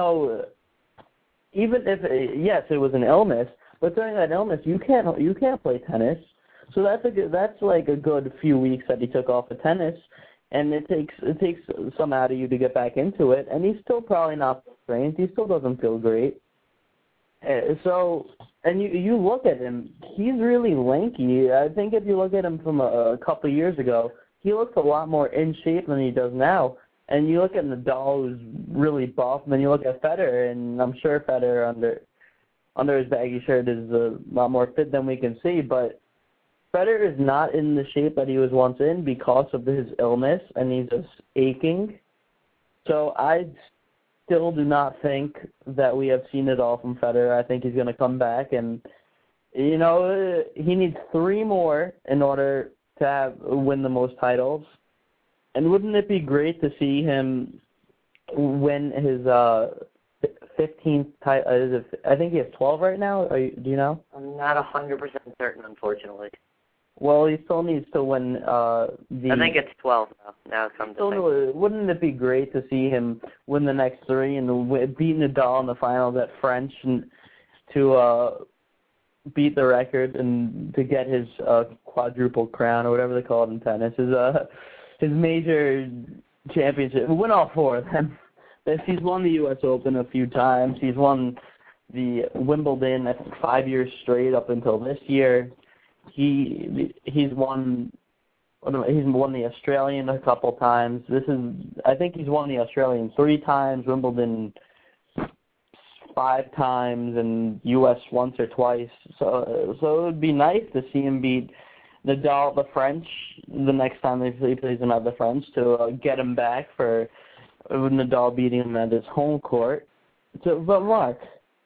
if yes, it was an illness, but during that illness you can't play tennis, so that's like a good few weeks that he took off of tennis. And it takes some out of you to get back into it, and he's still probably not trained. He still doesn't feel great. So, and you look at him, he's really lanky. I think if you look at him from a couple of years ago, he looks a lot more in shape than he does now. And you look at Nadal, who's really buff, and then you look at Federer, and I'm sure Federer under his baggy shirt is a lot more fit than we can see, but Federer is not in the shape that he was once in because of his illness, and he's just aching. So I still do not think that we have seen it all from Federer. I think he's going to come back, and he needs 3 more in order to win the most titles. And wouldn't it be great to see him win his 15th title? I think he has 12 right now. Do you know? I'm not 100% certain, unfortunately. Well, he still needs to win I think it's 12 now. Wouldn't it be great to see him win the next 3 and beat Nadal in the finals at French and to beat the record and to get his quadruple crown or whatever they call it in tennis, his major championship, win all 4 of them. He's won the U.S. Open a few times. He's won the Wimbledon, I think, 5 years straight up until this year. He's won the Australian a couple times. I think he's won the Australian 3 times, Wimbledon 5 times, and U.S. once or twice. So it would be nice to see him beat Nadal, the French, the next time he plays another French, to get him back for Nadal beating him at his home court. But Mark,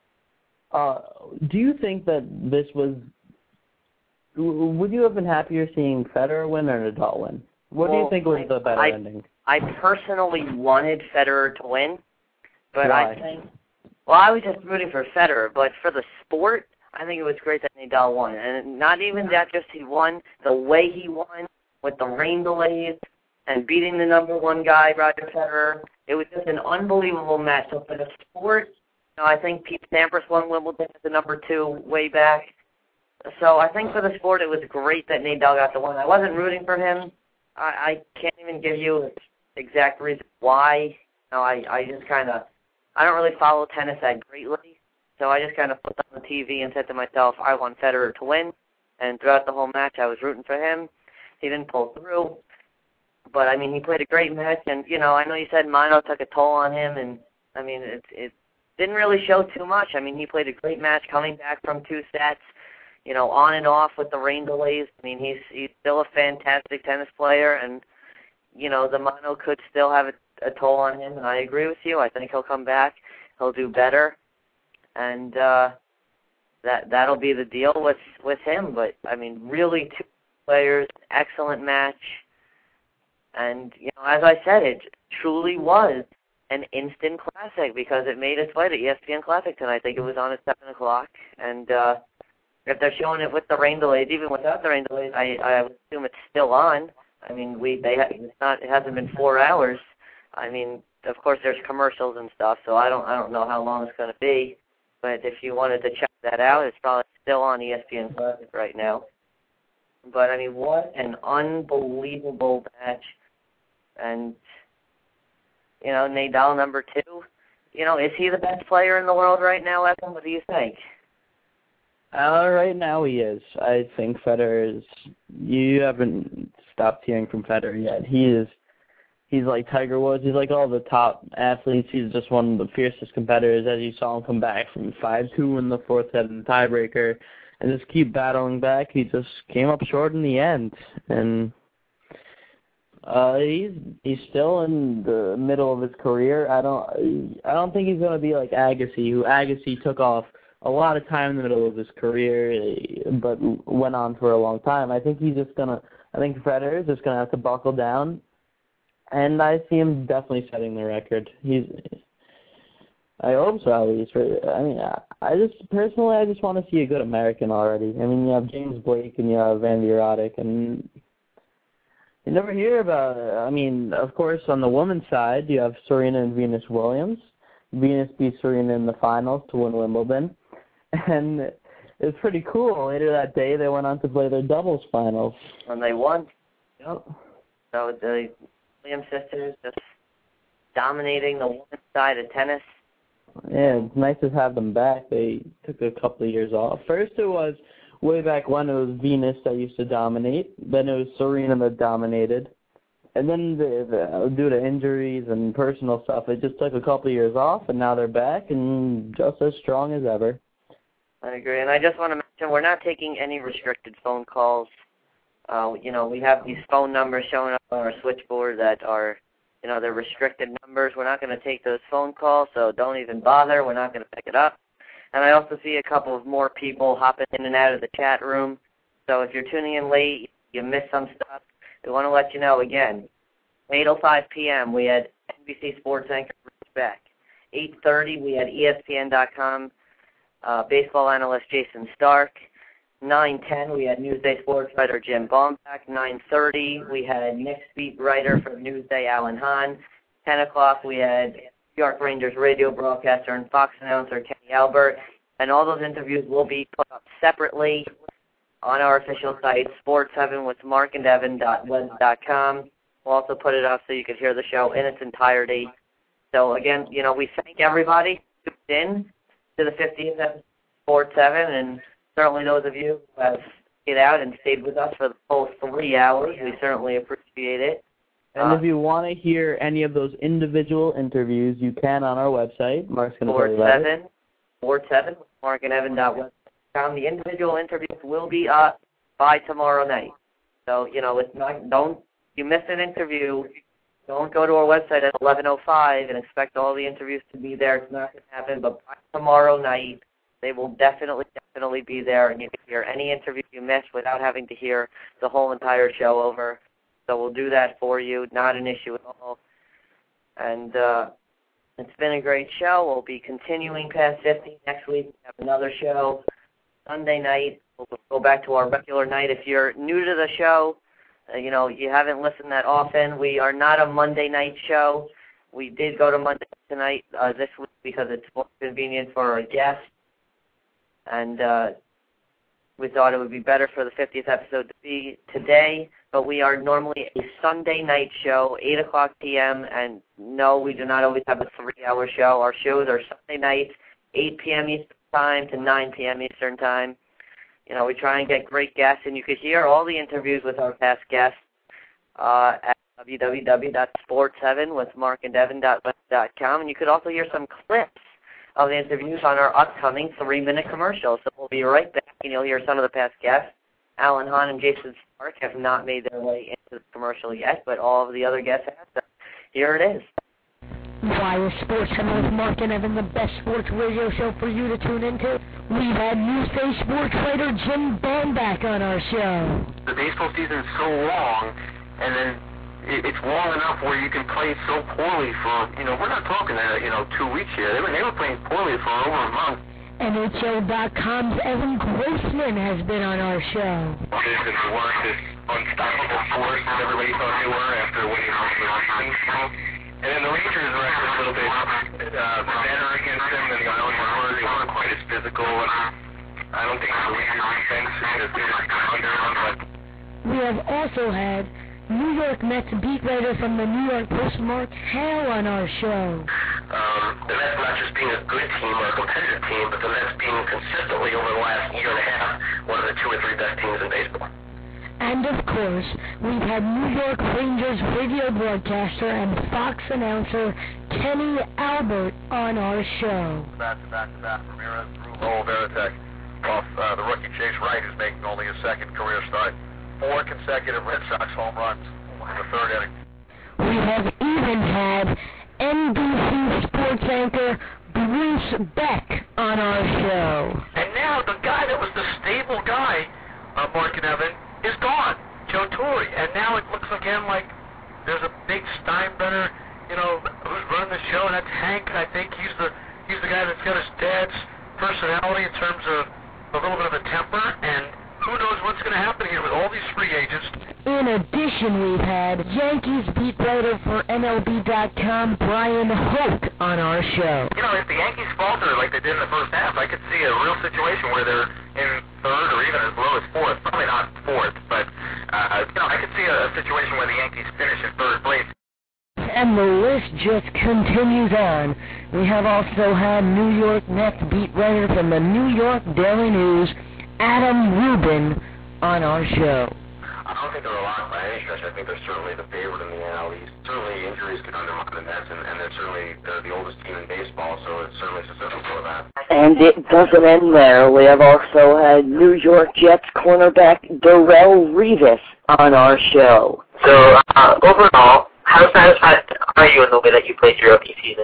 do you think that this was? Would you have been happier seeing Federer win or Nadal win? What do you think was the better ending? I personally wanted Federer to win, but Why? I was just rooting for Federer, but for the sport, I think it was great that Nadal won. And not even that just he won, the way he won with the rain delays and beating the number 1 guy, Roger Federer, it was just an unbelievable match. So for the sport, I think Pete Sampras won Wimbledon as the number 2 way back. So I think for the sport, it was great that Nadal got the win. I wasn't rooting for him. I can't even give you an exact reason why. I just kind of, I don't really follow tennis that greatly. So I just kind of flipped on the TV and said to myself, I want Federer to win. And throughout the whole match, I was rooting for him. He didn't pull through. But, he played a great match. And, I know you said mono took a toll on him. And, it didn't really show too much. He played a great match coming back from 2 sets. On and off with the rain delays. He's still a fantastic tennis player, and, the mono could still have a toll on him, and I agree with you. I think he'll come back. He'll do better. and that'll be the deal with him. But I mean, really, two players, excellent match, and as I said, it truly was an instant classic because it made its way to ESPN Classic tonight. I think it was on at 7 o'clock, and if they're showing it with the rain delays, even without the rain delays, I would assume it's still on. I mean, it hasn't been 4 hours. I mean, of course, there's commercials and stuff, so I don't know how long it's going to be. But if you wanted to check that out, it's probably still on ESPN Classic right now. But I mean, what an unbelievable match! And Nadal number 2. Is he the best player in the world right now, Evan? What do you think? Right now he is. I think Federer is. You haven't stopped hearing from Federer yet. He's like Tiger Woods. He's like all the top athletes. He's just one of the fiercest competitors. As you saw him come back from 5-2 in the fourth set in the tiebreaker, and just keep battling back. He just came up short in the end, and he's still in the middle of his career. I don't think he's going to be like Agassi, who Agassi took off a lot of time in the middle of his career, but went on for a long time. I think Federer is just gonna have to buckle down, and I see him definitely setting the record. I hope so, at least. I mean, I just want to see a good American already. I mean, you have James Blake and you have Andy Roddick, and you never hear about it. I mean, of course, on the women's side, you have Serena and Venus Williams. Venus beat Serena in the finals to win Wimbledon. And it was pretty cool. Later that day, they went on to play their doubles finals. And they won. Yep. So the Williams sisters just dominating the women's side of tennis. Yeah, it's nice to have them back. They took a couple of years off. First it was, way back when, it was Venus that used to dominate. Then it was Serena that dominated. And then due to injuries and personal stuff, it just took a couple of years off, and now they're back and just as strong as ever. I agree. And I just want to mention, we're not taking any restricted phone calls. We have these phone numbers showing up on our switchboard that are, they're restricted numbers. We're not going to take those phone calls, so don't even bother. We're not going to pick it up. And I also see a couple of more people hopping in and out of the chat room. So if you're tuning in late, you missed some stuff, we want to let you know again. 8:05 p.m. we had NBC Sports anchor Rich Beck. 8:30 we had ESPN.com baseball analyst Jason Stark. 9:10 we had Newsday sports writer Jim Baumback. 9:30 we had Knicks beat writer for Newsday Alan Hahn. 10 o'clock we had New York Rangers radio broadcaster and Fox announcer Kenny Albert. And all those interviews will be put up separately on our official site, Sports7 with markandevan.web.com. We'll also put it up so you can hear the show in its entirety. So, again, we thank everybody who tuned in to the 50th episode of Sports7, and certainly those of you who have stayed out and stayed with us for the full 3 hours. We certainly appreciate it. And if you want to hear any of those individual interviews, you can on our website. Mark's going to tell you about it. Sports7 with markandevan.web.com. The individual interviews will be up by tomorrow night. So, it's not, you miss an interview, don't go to our website at 11:05 and expect all the interviews to be there. It's not going to happen, but by tomorrow night, they will definitely be there, and you can hear any interview you missed without having to hear the whole entire show over. So we'll do that for you, not an issue at all. And it's been a great show. We'll be continuing past 50. Next week we have another show. Sunday night, we'll go back to our regular night. If you're new to the show, you haven't listened that often, we are not a Monday night show. We did go to Monday tonight this week because it's more convenient for our guests. And we thought it would be better for the 50th episode to be today. But we are normally a Sunday night show, 8 o'clock p.m. And no, we do not always have a 3-hour show. Our shows are Sunday nights, 8 p.m. Eastern Time to 9 p.m. Eastern Time. We try and get great guests, and you can hear all the interviews with our past guests at www.sports7 with markandevan.web.com. And you could also hear some clips of the interviews on our upcoming 3-minute commercial. So we'll be right back, and you'll hear some of the past guests. Alan Hahn and Jason Stark have not made their way into the commercial yet, but all of the other guests have. So here it is. Wire Sports Center with Mark and Evan, the best sports radio show for you to tune into. We've had Newsday sports writer Jim Bond back on our show. The baseball season is so long, and then it's long enough where you can play so poorly for, we're not talking 2 weeks here. They were playing poorly for over a month. NHL.com's Evan Grossman has been on our show. This weren't this unstoppable force that everybody thought they were after winning most of the season. And then the Rangers were actually a little bit better against them than the Islanders were. They weren't quite as physical, and I don't think the Rangers defense is as good as under them. But we have also had New York Mets beat writer from the New York Post, Mark Hale, on our show. The Mets not just being a good team or a competitive team, but the Mets being consistently over the last year and a half one of the 2 or 3 best teams in baseball. And of course, we've had New York Rangers radio broadcaster and Fox announcer Kenny Albert on our show. Back. Ramirez through Lowell Veritek off the rookie Chase Wright, who's making only his second career start. 4 consecutive Red Sox home runs in the 3rd inning. We have even had NBC sports anchor Bruce Beck on our show. And now the guy that was the stable guy, Mark and Evan, is gone, Joe Torre. And now it looks again like there's a big Steinbrenner, who's running the show, and that's Hank. I think he's the guy that's got his dad's personality in terms of a little bit of a temper, and who knows what's going to happen here with all these free agents. In addition, we've had Yankees beat writer for MLB.com Brian Hoke on our show. If the Yankees falter like they did in the first half, I could see a real situation where they're in 3rd or even as low as 4th. Probably not 4th, but I could see a situation where the Yankees finish in 3rd place. And the list just continues on. We have also had New York Mets beat writer from the New York Daily News, Adam Rubin, on our show. I don't think they're a lock by any stretch. I think they're certainly the favorite in the NL East. Certainly injuries could undermine the Mets, and they're the oldest team in baseball, so it's certainly susceptible to that. And it doesn't end there. We have also had New York Jets cornerback Darrelle Revis on our show. So, overall, how satisfied are you in the way that you played your rookie season?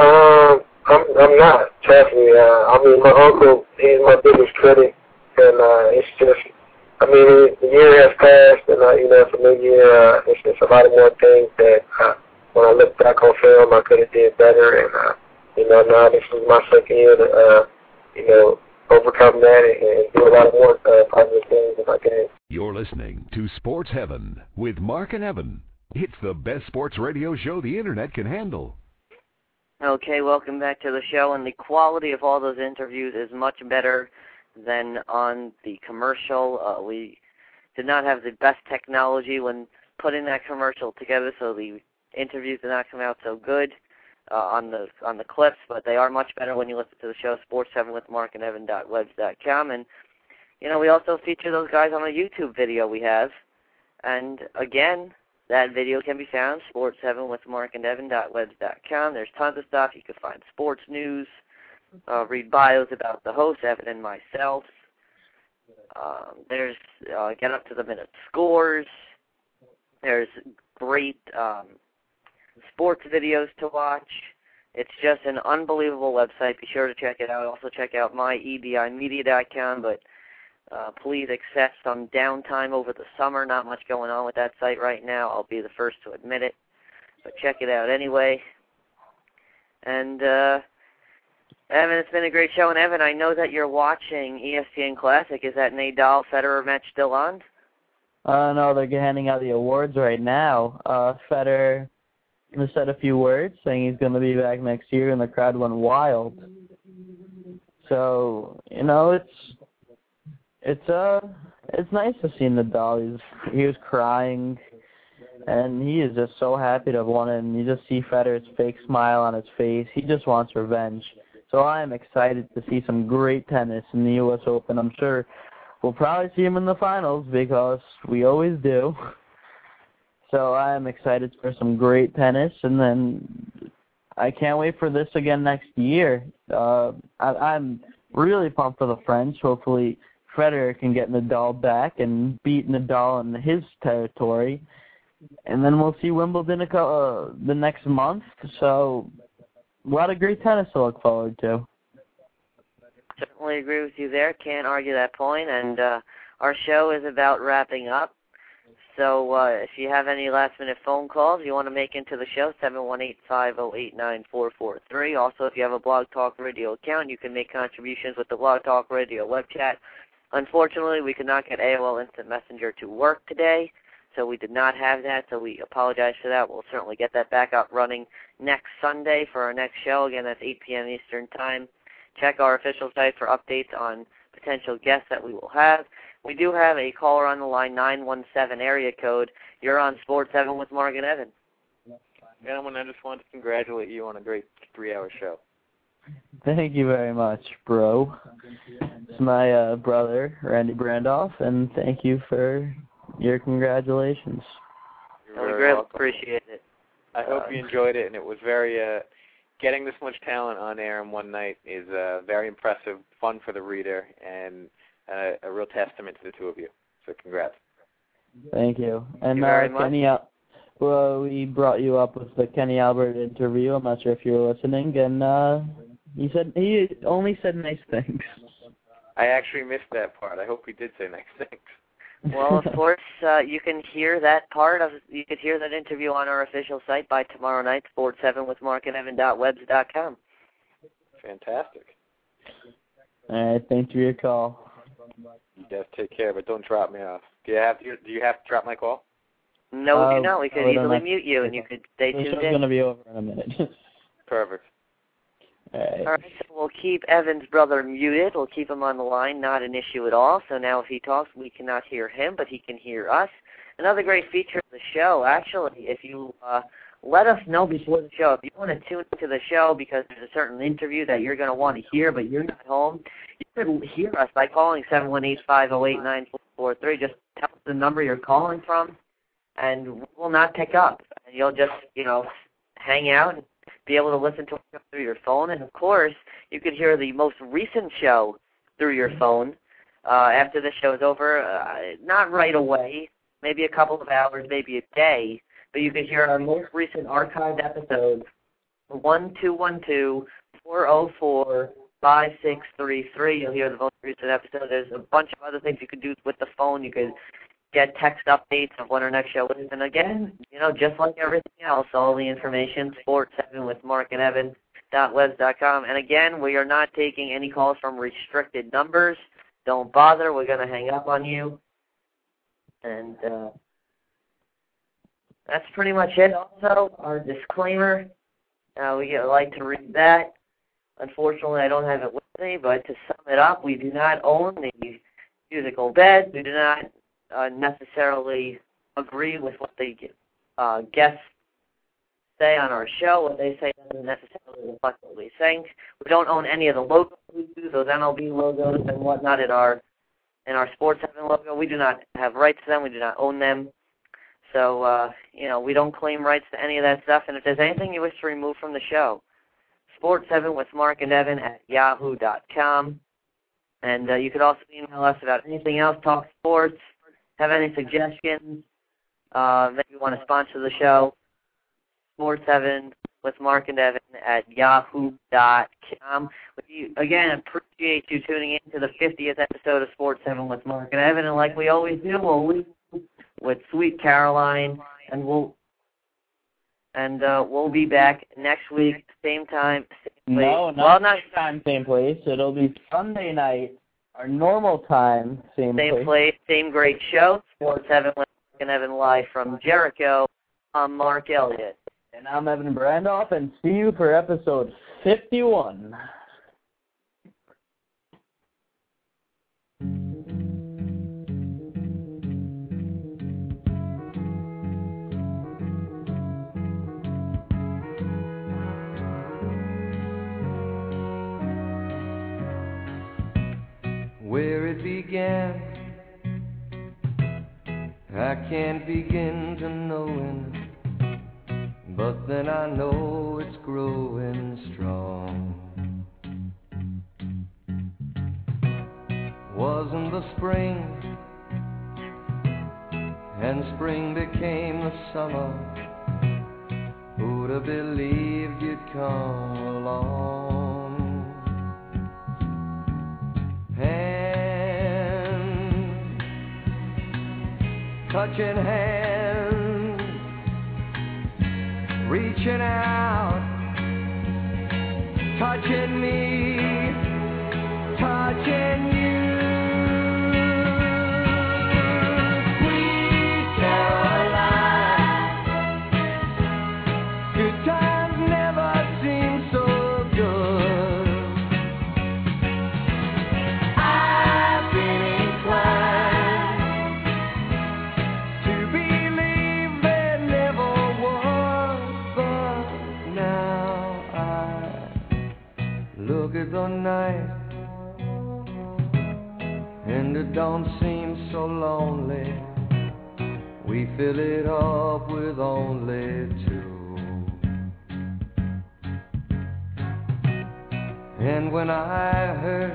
I'm not, trust me. My uncle, he's my biggest critic, and it's just, the year has passed, and, it's a new year. It's just a lot of more things that when I look back on film, I could have did better, and, now this is my second year to, overcome that and do a lot of more positive things in my game. You're listening to Sports Heaven with Mark and Evan. It's the best sports radio show the Internet can handle. Okay, welcome back to the show, and the quality of all those interviews is much better than on the commercial. We did not have the best technology when putting that commercial together, so the interviews did not come out so good on the clips, but they are much better when you listen to the show, Sports 7 with Mark and Evan.webs.com. And, we also feature those guys on a YouTube video we have. And, again, that video can be found, Sports 7 with Mark and Evan.webs.com. There's tons of stuff. You can find sports news, read bios about the host, Evan and myself. There's get up to the minute scores. There's great sports videos to watch. It's just an unbelievable website. Be sure to check it out. Also check out myedimedia.com, but please accept some downtime over the summer. Not much going on with that site right now. I'll be the first to admit it, but check it out anyway. And Evan, it's been a great show. And Evan, I know that you're watching ESPN Classic. Is that Nadal-Federer match still on? No, they're handing out the awards right now. Federer said a few words, saying he's going to be back next year, and the crowd went wild. So, it's nice to see Nadal. He was crying, and he is just so happy to have won it. And you just see Federer's fake smile on his face. He just wants revenge. So I am excited to see some great tennis in the U.S. Open. I'm sure we'll probably see him in the finals because we always do. So I am excited for some great tennis, and then I can't wait for this again next year. I'm really pumped for the French. Hopefully Federer can get Nadal back and beat Nadal in his territory. And then we'll see Wimbledon the next month. So a lot of great tennis to look forward to. Certainly agree with you there. Can't argue that point. And our show is about wrapping up. So if you have any last-minute phone calls you want to make into the show, 718-508-9443. Also, if you have a Blog Talk Radio account, you can make contributions with the Blog Talk Radio web chat. Unfortunately, we could not get AOL Instant Messenger to work today, so we did not have that, so we apologize for that. We'll certainly get that back up running next Sunday for our next show. Again, that's 8 p.m. Eastern Time. Check our official site for updates on potential guests that we will have. We do have a caller on the line, 917 area code. You're on Sports 7 with Mark and Evan. Gentlemen, I just wanted to congratulate you on a great 3-hour show. Thank you very much, bro. It's my brother, Randy Brandoff, and thank you for your congratulations. You're very welcome. Appreciate it. I hope you enjoyed it, and it was very, getting this much talent on air in one night is very impressive, fun for the reader, and a real testament to the two of you. So congrats. Thank you. And very much. Kenny, we brought you up with the Kenny Albert interview. I'm not sure if you were listening, and he only said nice things. I actually missed that part. I hope he did say nice things. Well, of course, you can hear that you could hear that interview on our official site by tomorrow night, sports7withmarkandevan.webs.com. Fantastic. All right, thanks for your call. You guys take care, but don't drop me off. Do you have to drop my call? No, we do not. We could easily mute you, and you could stay tuned in. The show's going to be over in a minute. Perfect. All right. All right, so we'll keep Evan's brother muted. We'll keep him on the line, not an issue at all. So now if he talks, we cannot hear him, but he can hear us. Another great feature of the show, actually, if you let us know before the show. If you want to tune into the show because there's a certain interview that you're going to want to hear, but you're not home, you can hear us by calling 718-508-9443. Just tell us the number you're calling from, and we will not pick up. And you'll just, hang out and be able to listen to it through your phone. And, of course, you could hear the most recent show through your phone after the show is over. Not right away, maybe a couple of hours, maybe a day, but you could hear our most recent archived episodes, 1-212-404-5633. You'll hear the most recent episode. There's a bunch of other things you could do with the phone. You could get text updates of when our next show is. And again, just like everything else, all the information, Sports7 with Mark and Evan.webs.com. And again, we are not taking any calls from restricted numbers. Don't bother. We're going to hang up on you. And that's pretty much it. Also, our disclaimer, we like to read that. Unfortunately, I don't have it with me, but to sum it up, we do not own the musical bed. We do not necessarily agree with what the guests say on our show. What they say doesn't necessarily reflect what we think. We don't own any of the logos we do, those MLB logos and whatnot in our Sports 7 logo. We do not have rights to them. We do not own them. So, we don't claim rights to any of that stuff. And if there's anything you wish to remove from the show, Sports 7 with Mark and Evan at yahoo.com. And you could also email us about anything else, talk sports, have any suggestions that you want to sponsor the show, Sports 7 with Mark and Evan at yahoo.com. We, again, appreciate you tuning in to the 50th episode of Sports 7 with Mark and Evan. And like we always do, we'll leave with Sweet Caroline, and we'll be back next week, same time, same place. No, not next time, same place. It'll be Sunday night, our normal time, same place. Same great show. Sports 7 with Mark and Evan live from Jericho. I'm Mark Elliott. And I'm Evan Brandoff, and see you for episode 51. Where it began, I can't begin to knowing, but then I know it's growing strong. Wasn't the spring, and spring became the summer. Who'd have believed you'd come along? Hands, touching hands, reaching out, touching me, touching you. The night, and it don't seem so lonely. We fill it up with only two. And when I hurt,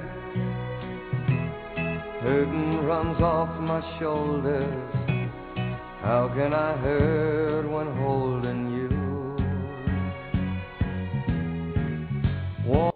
hurting runs off my shoulders. How can I hurt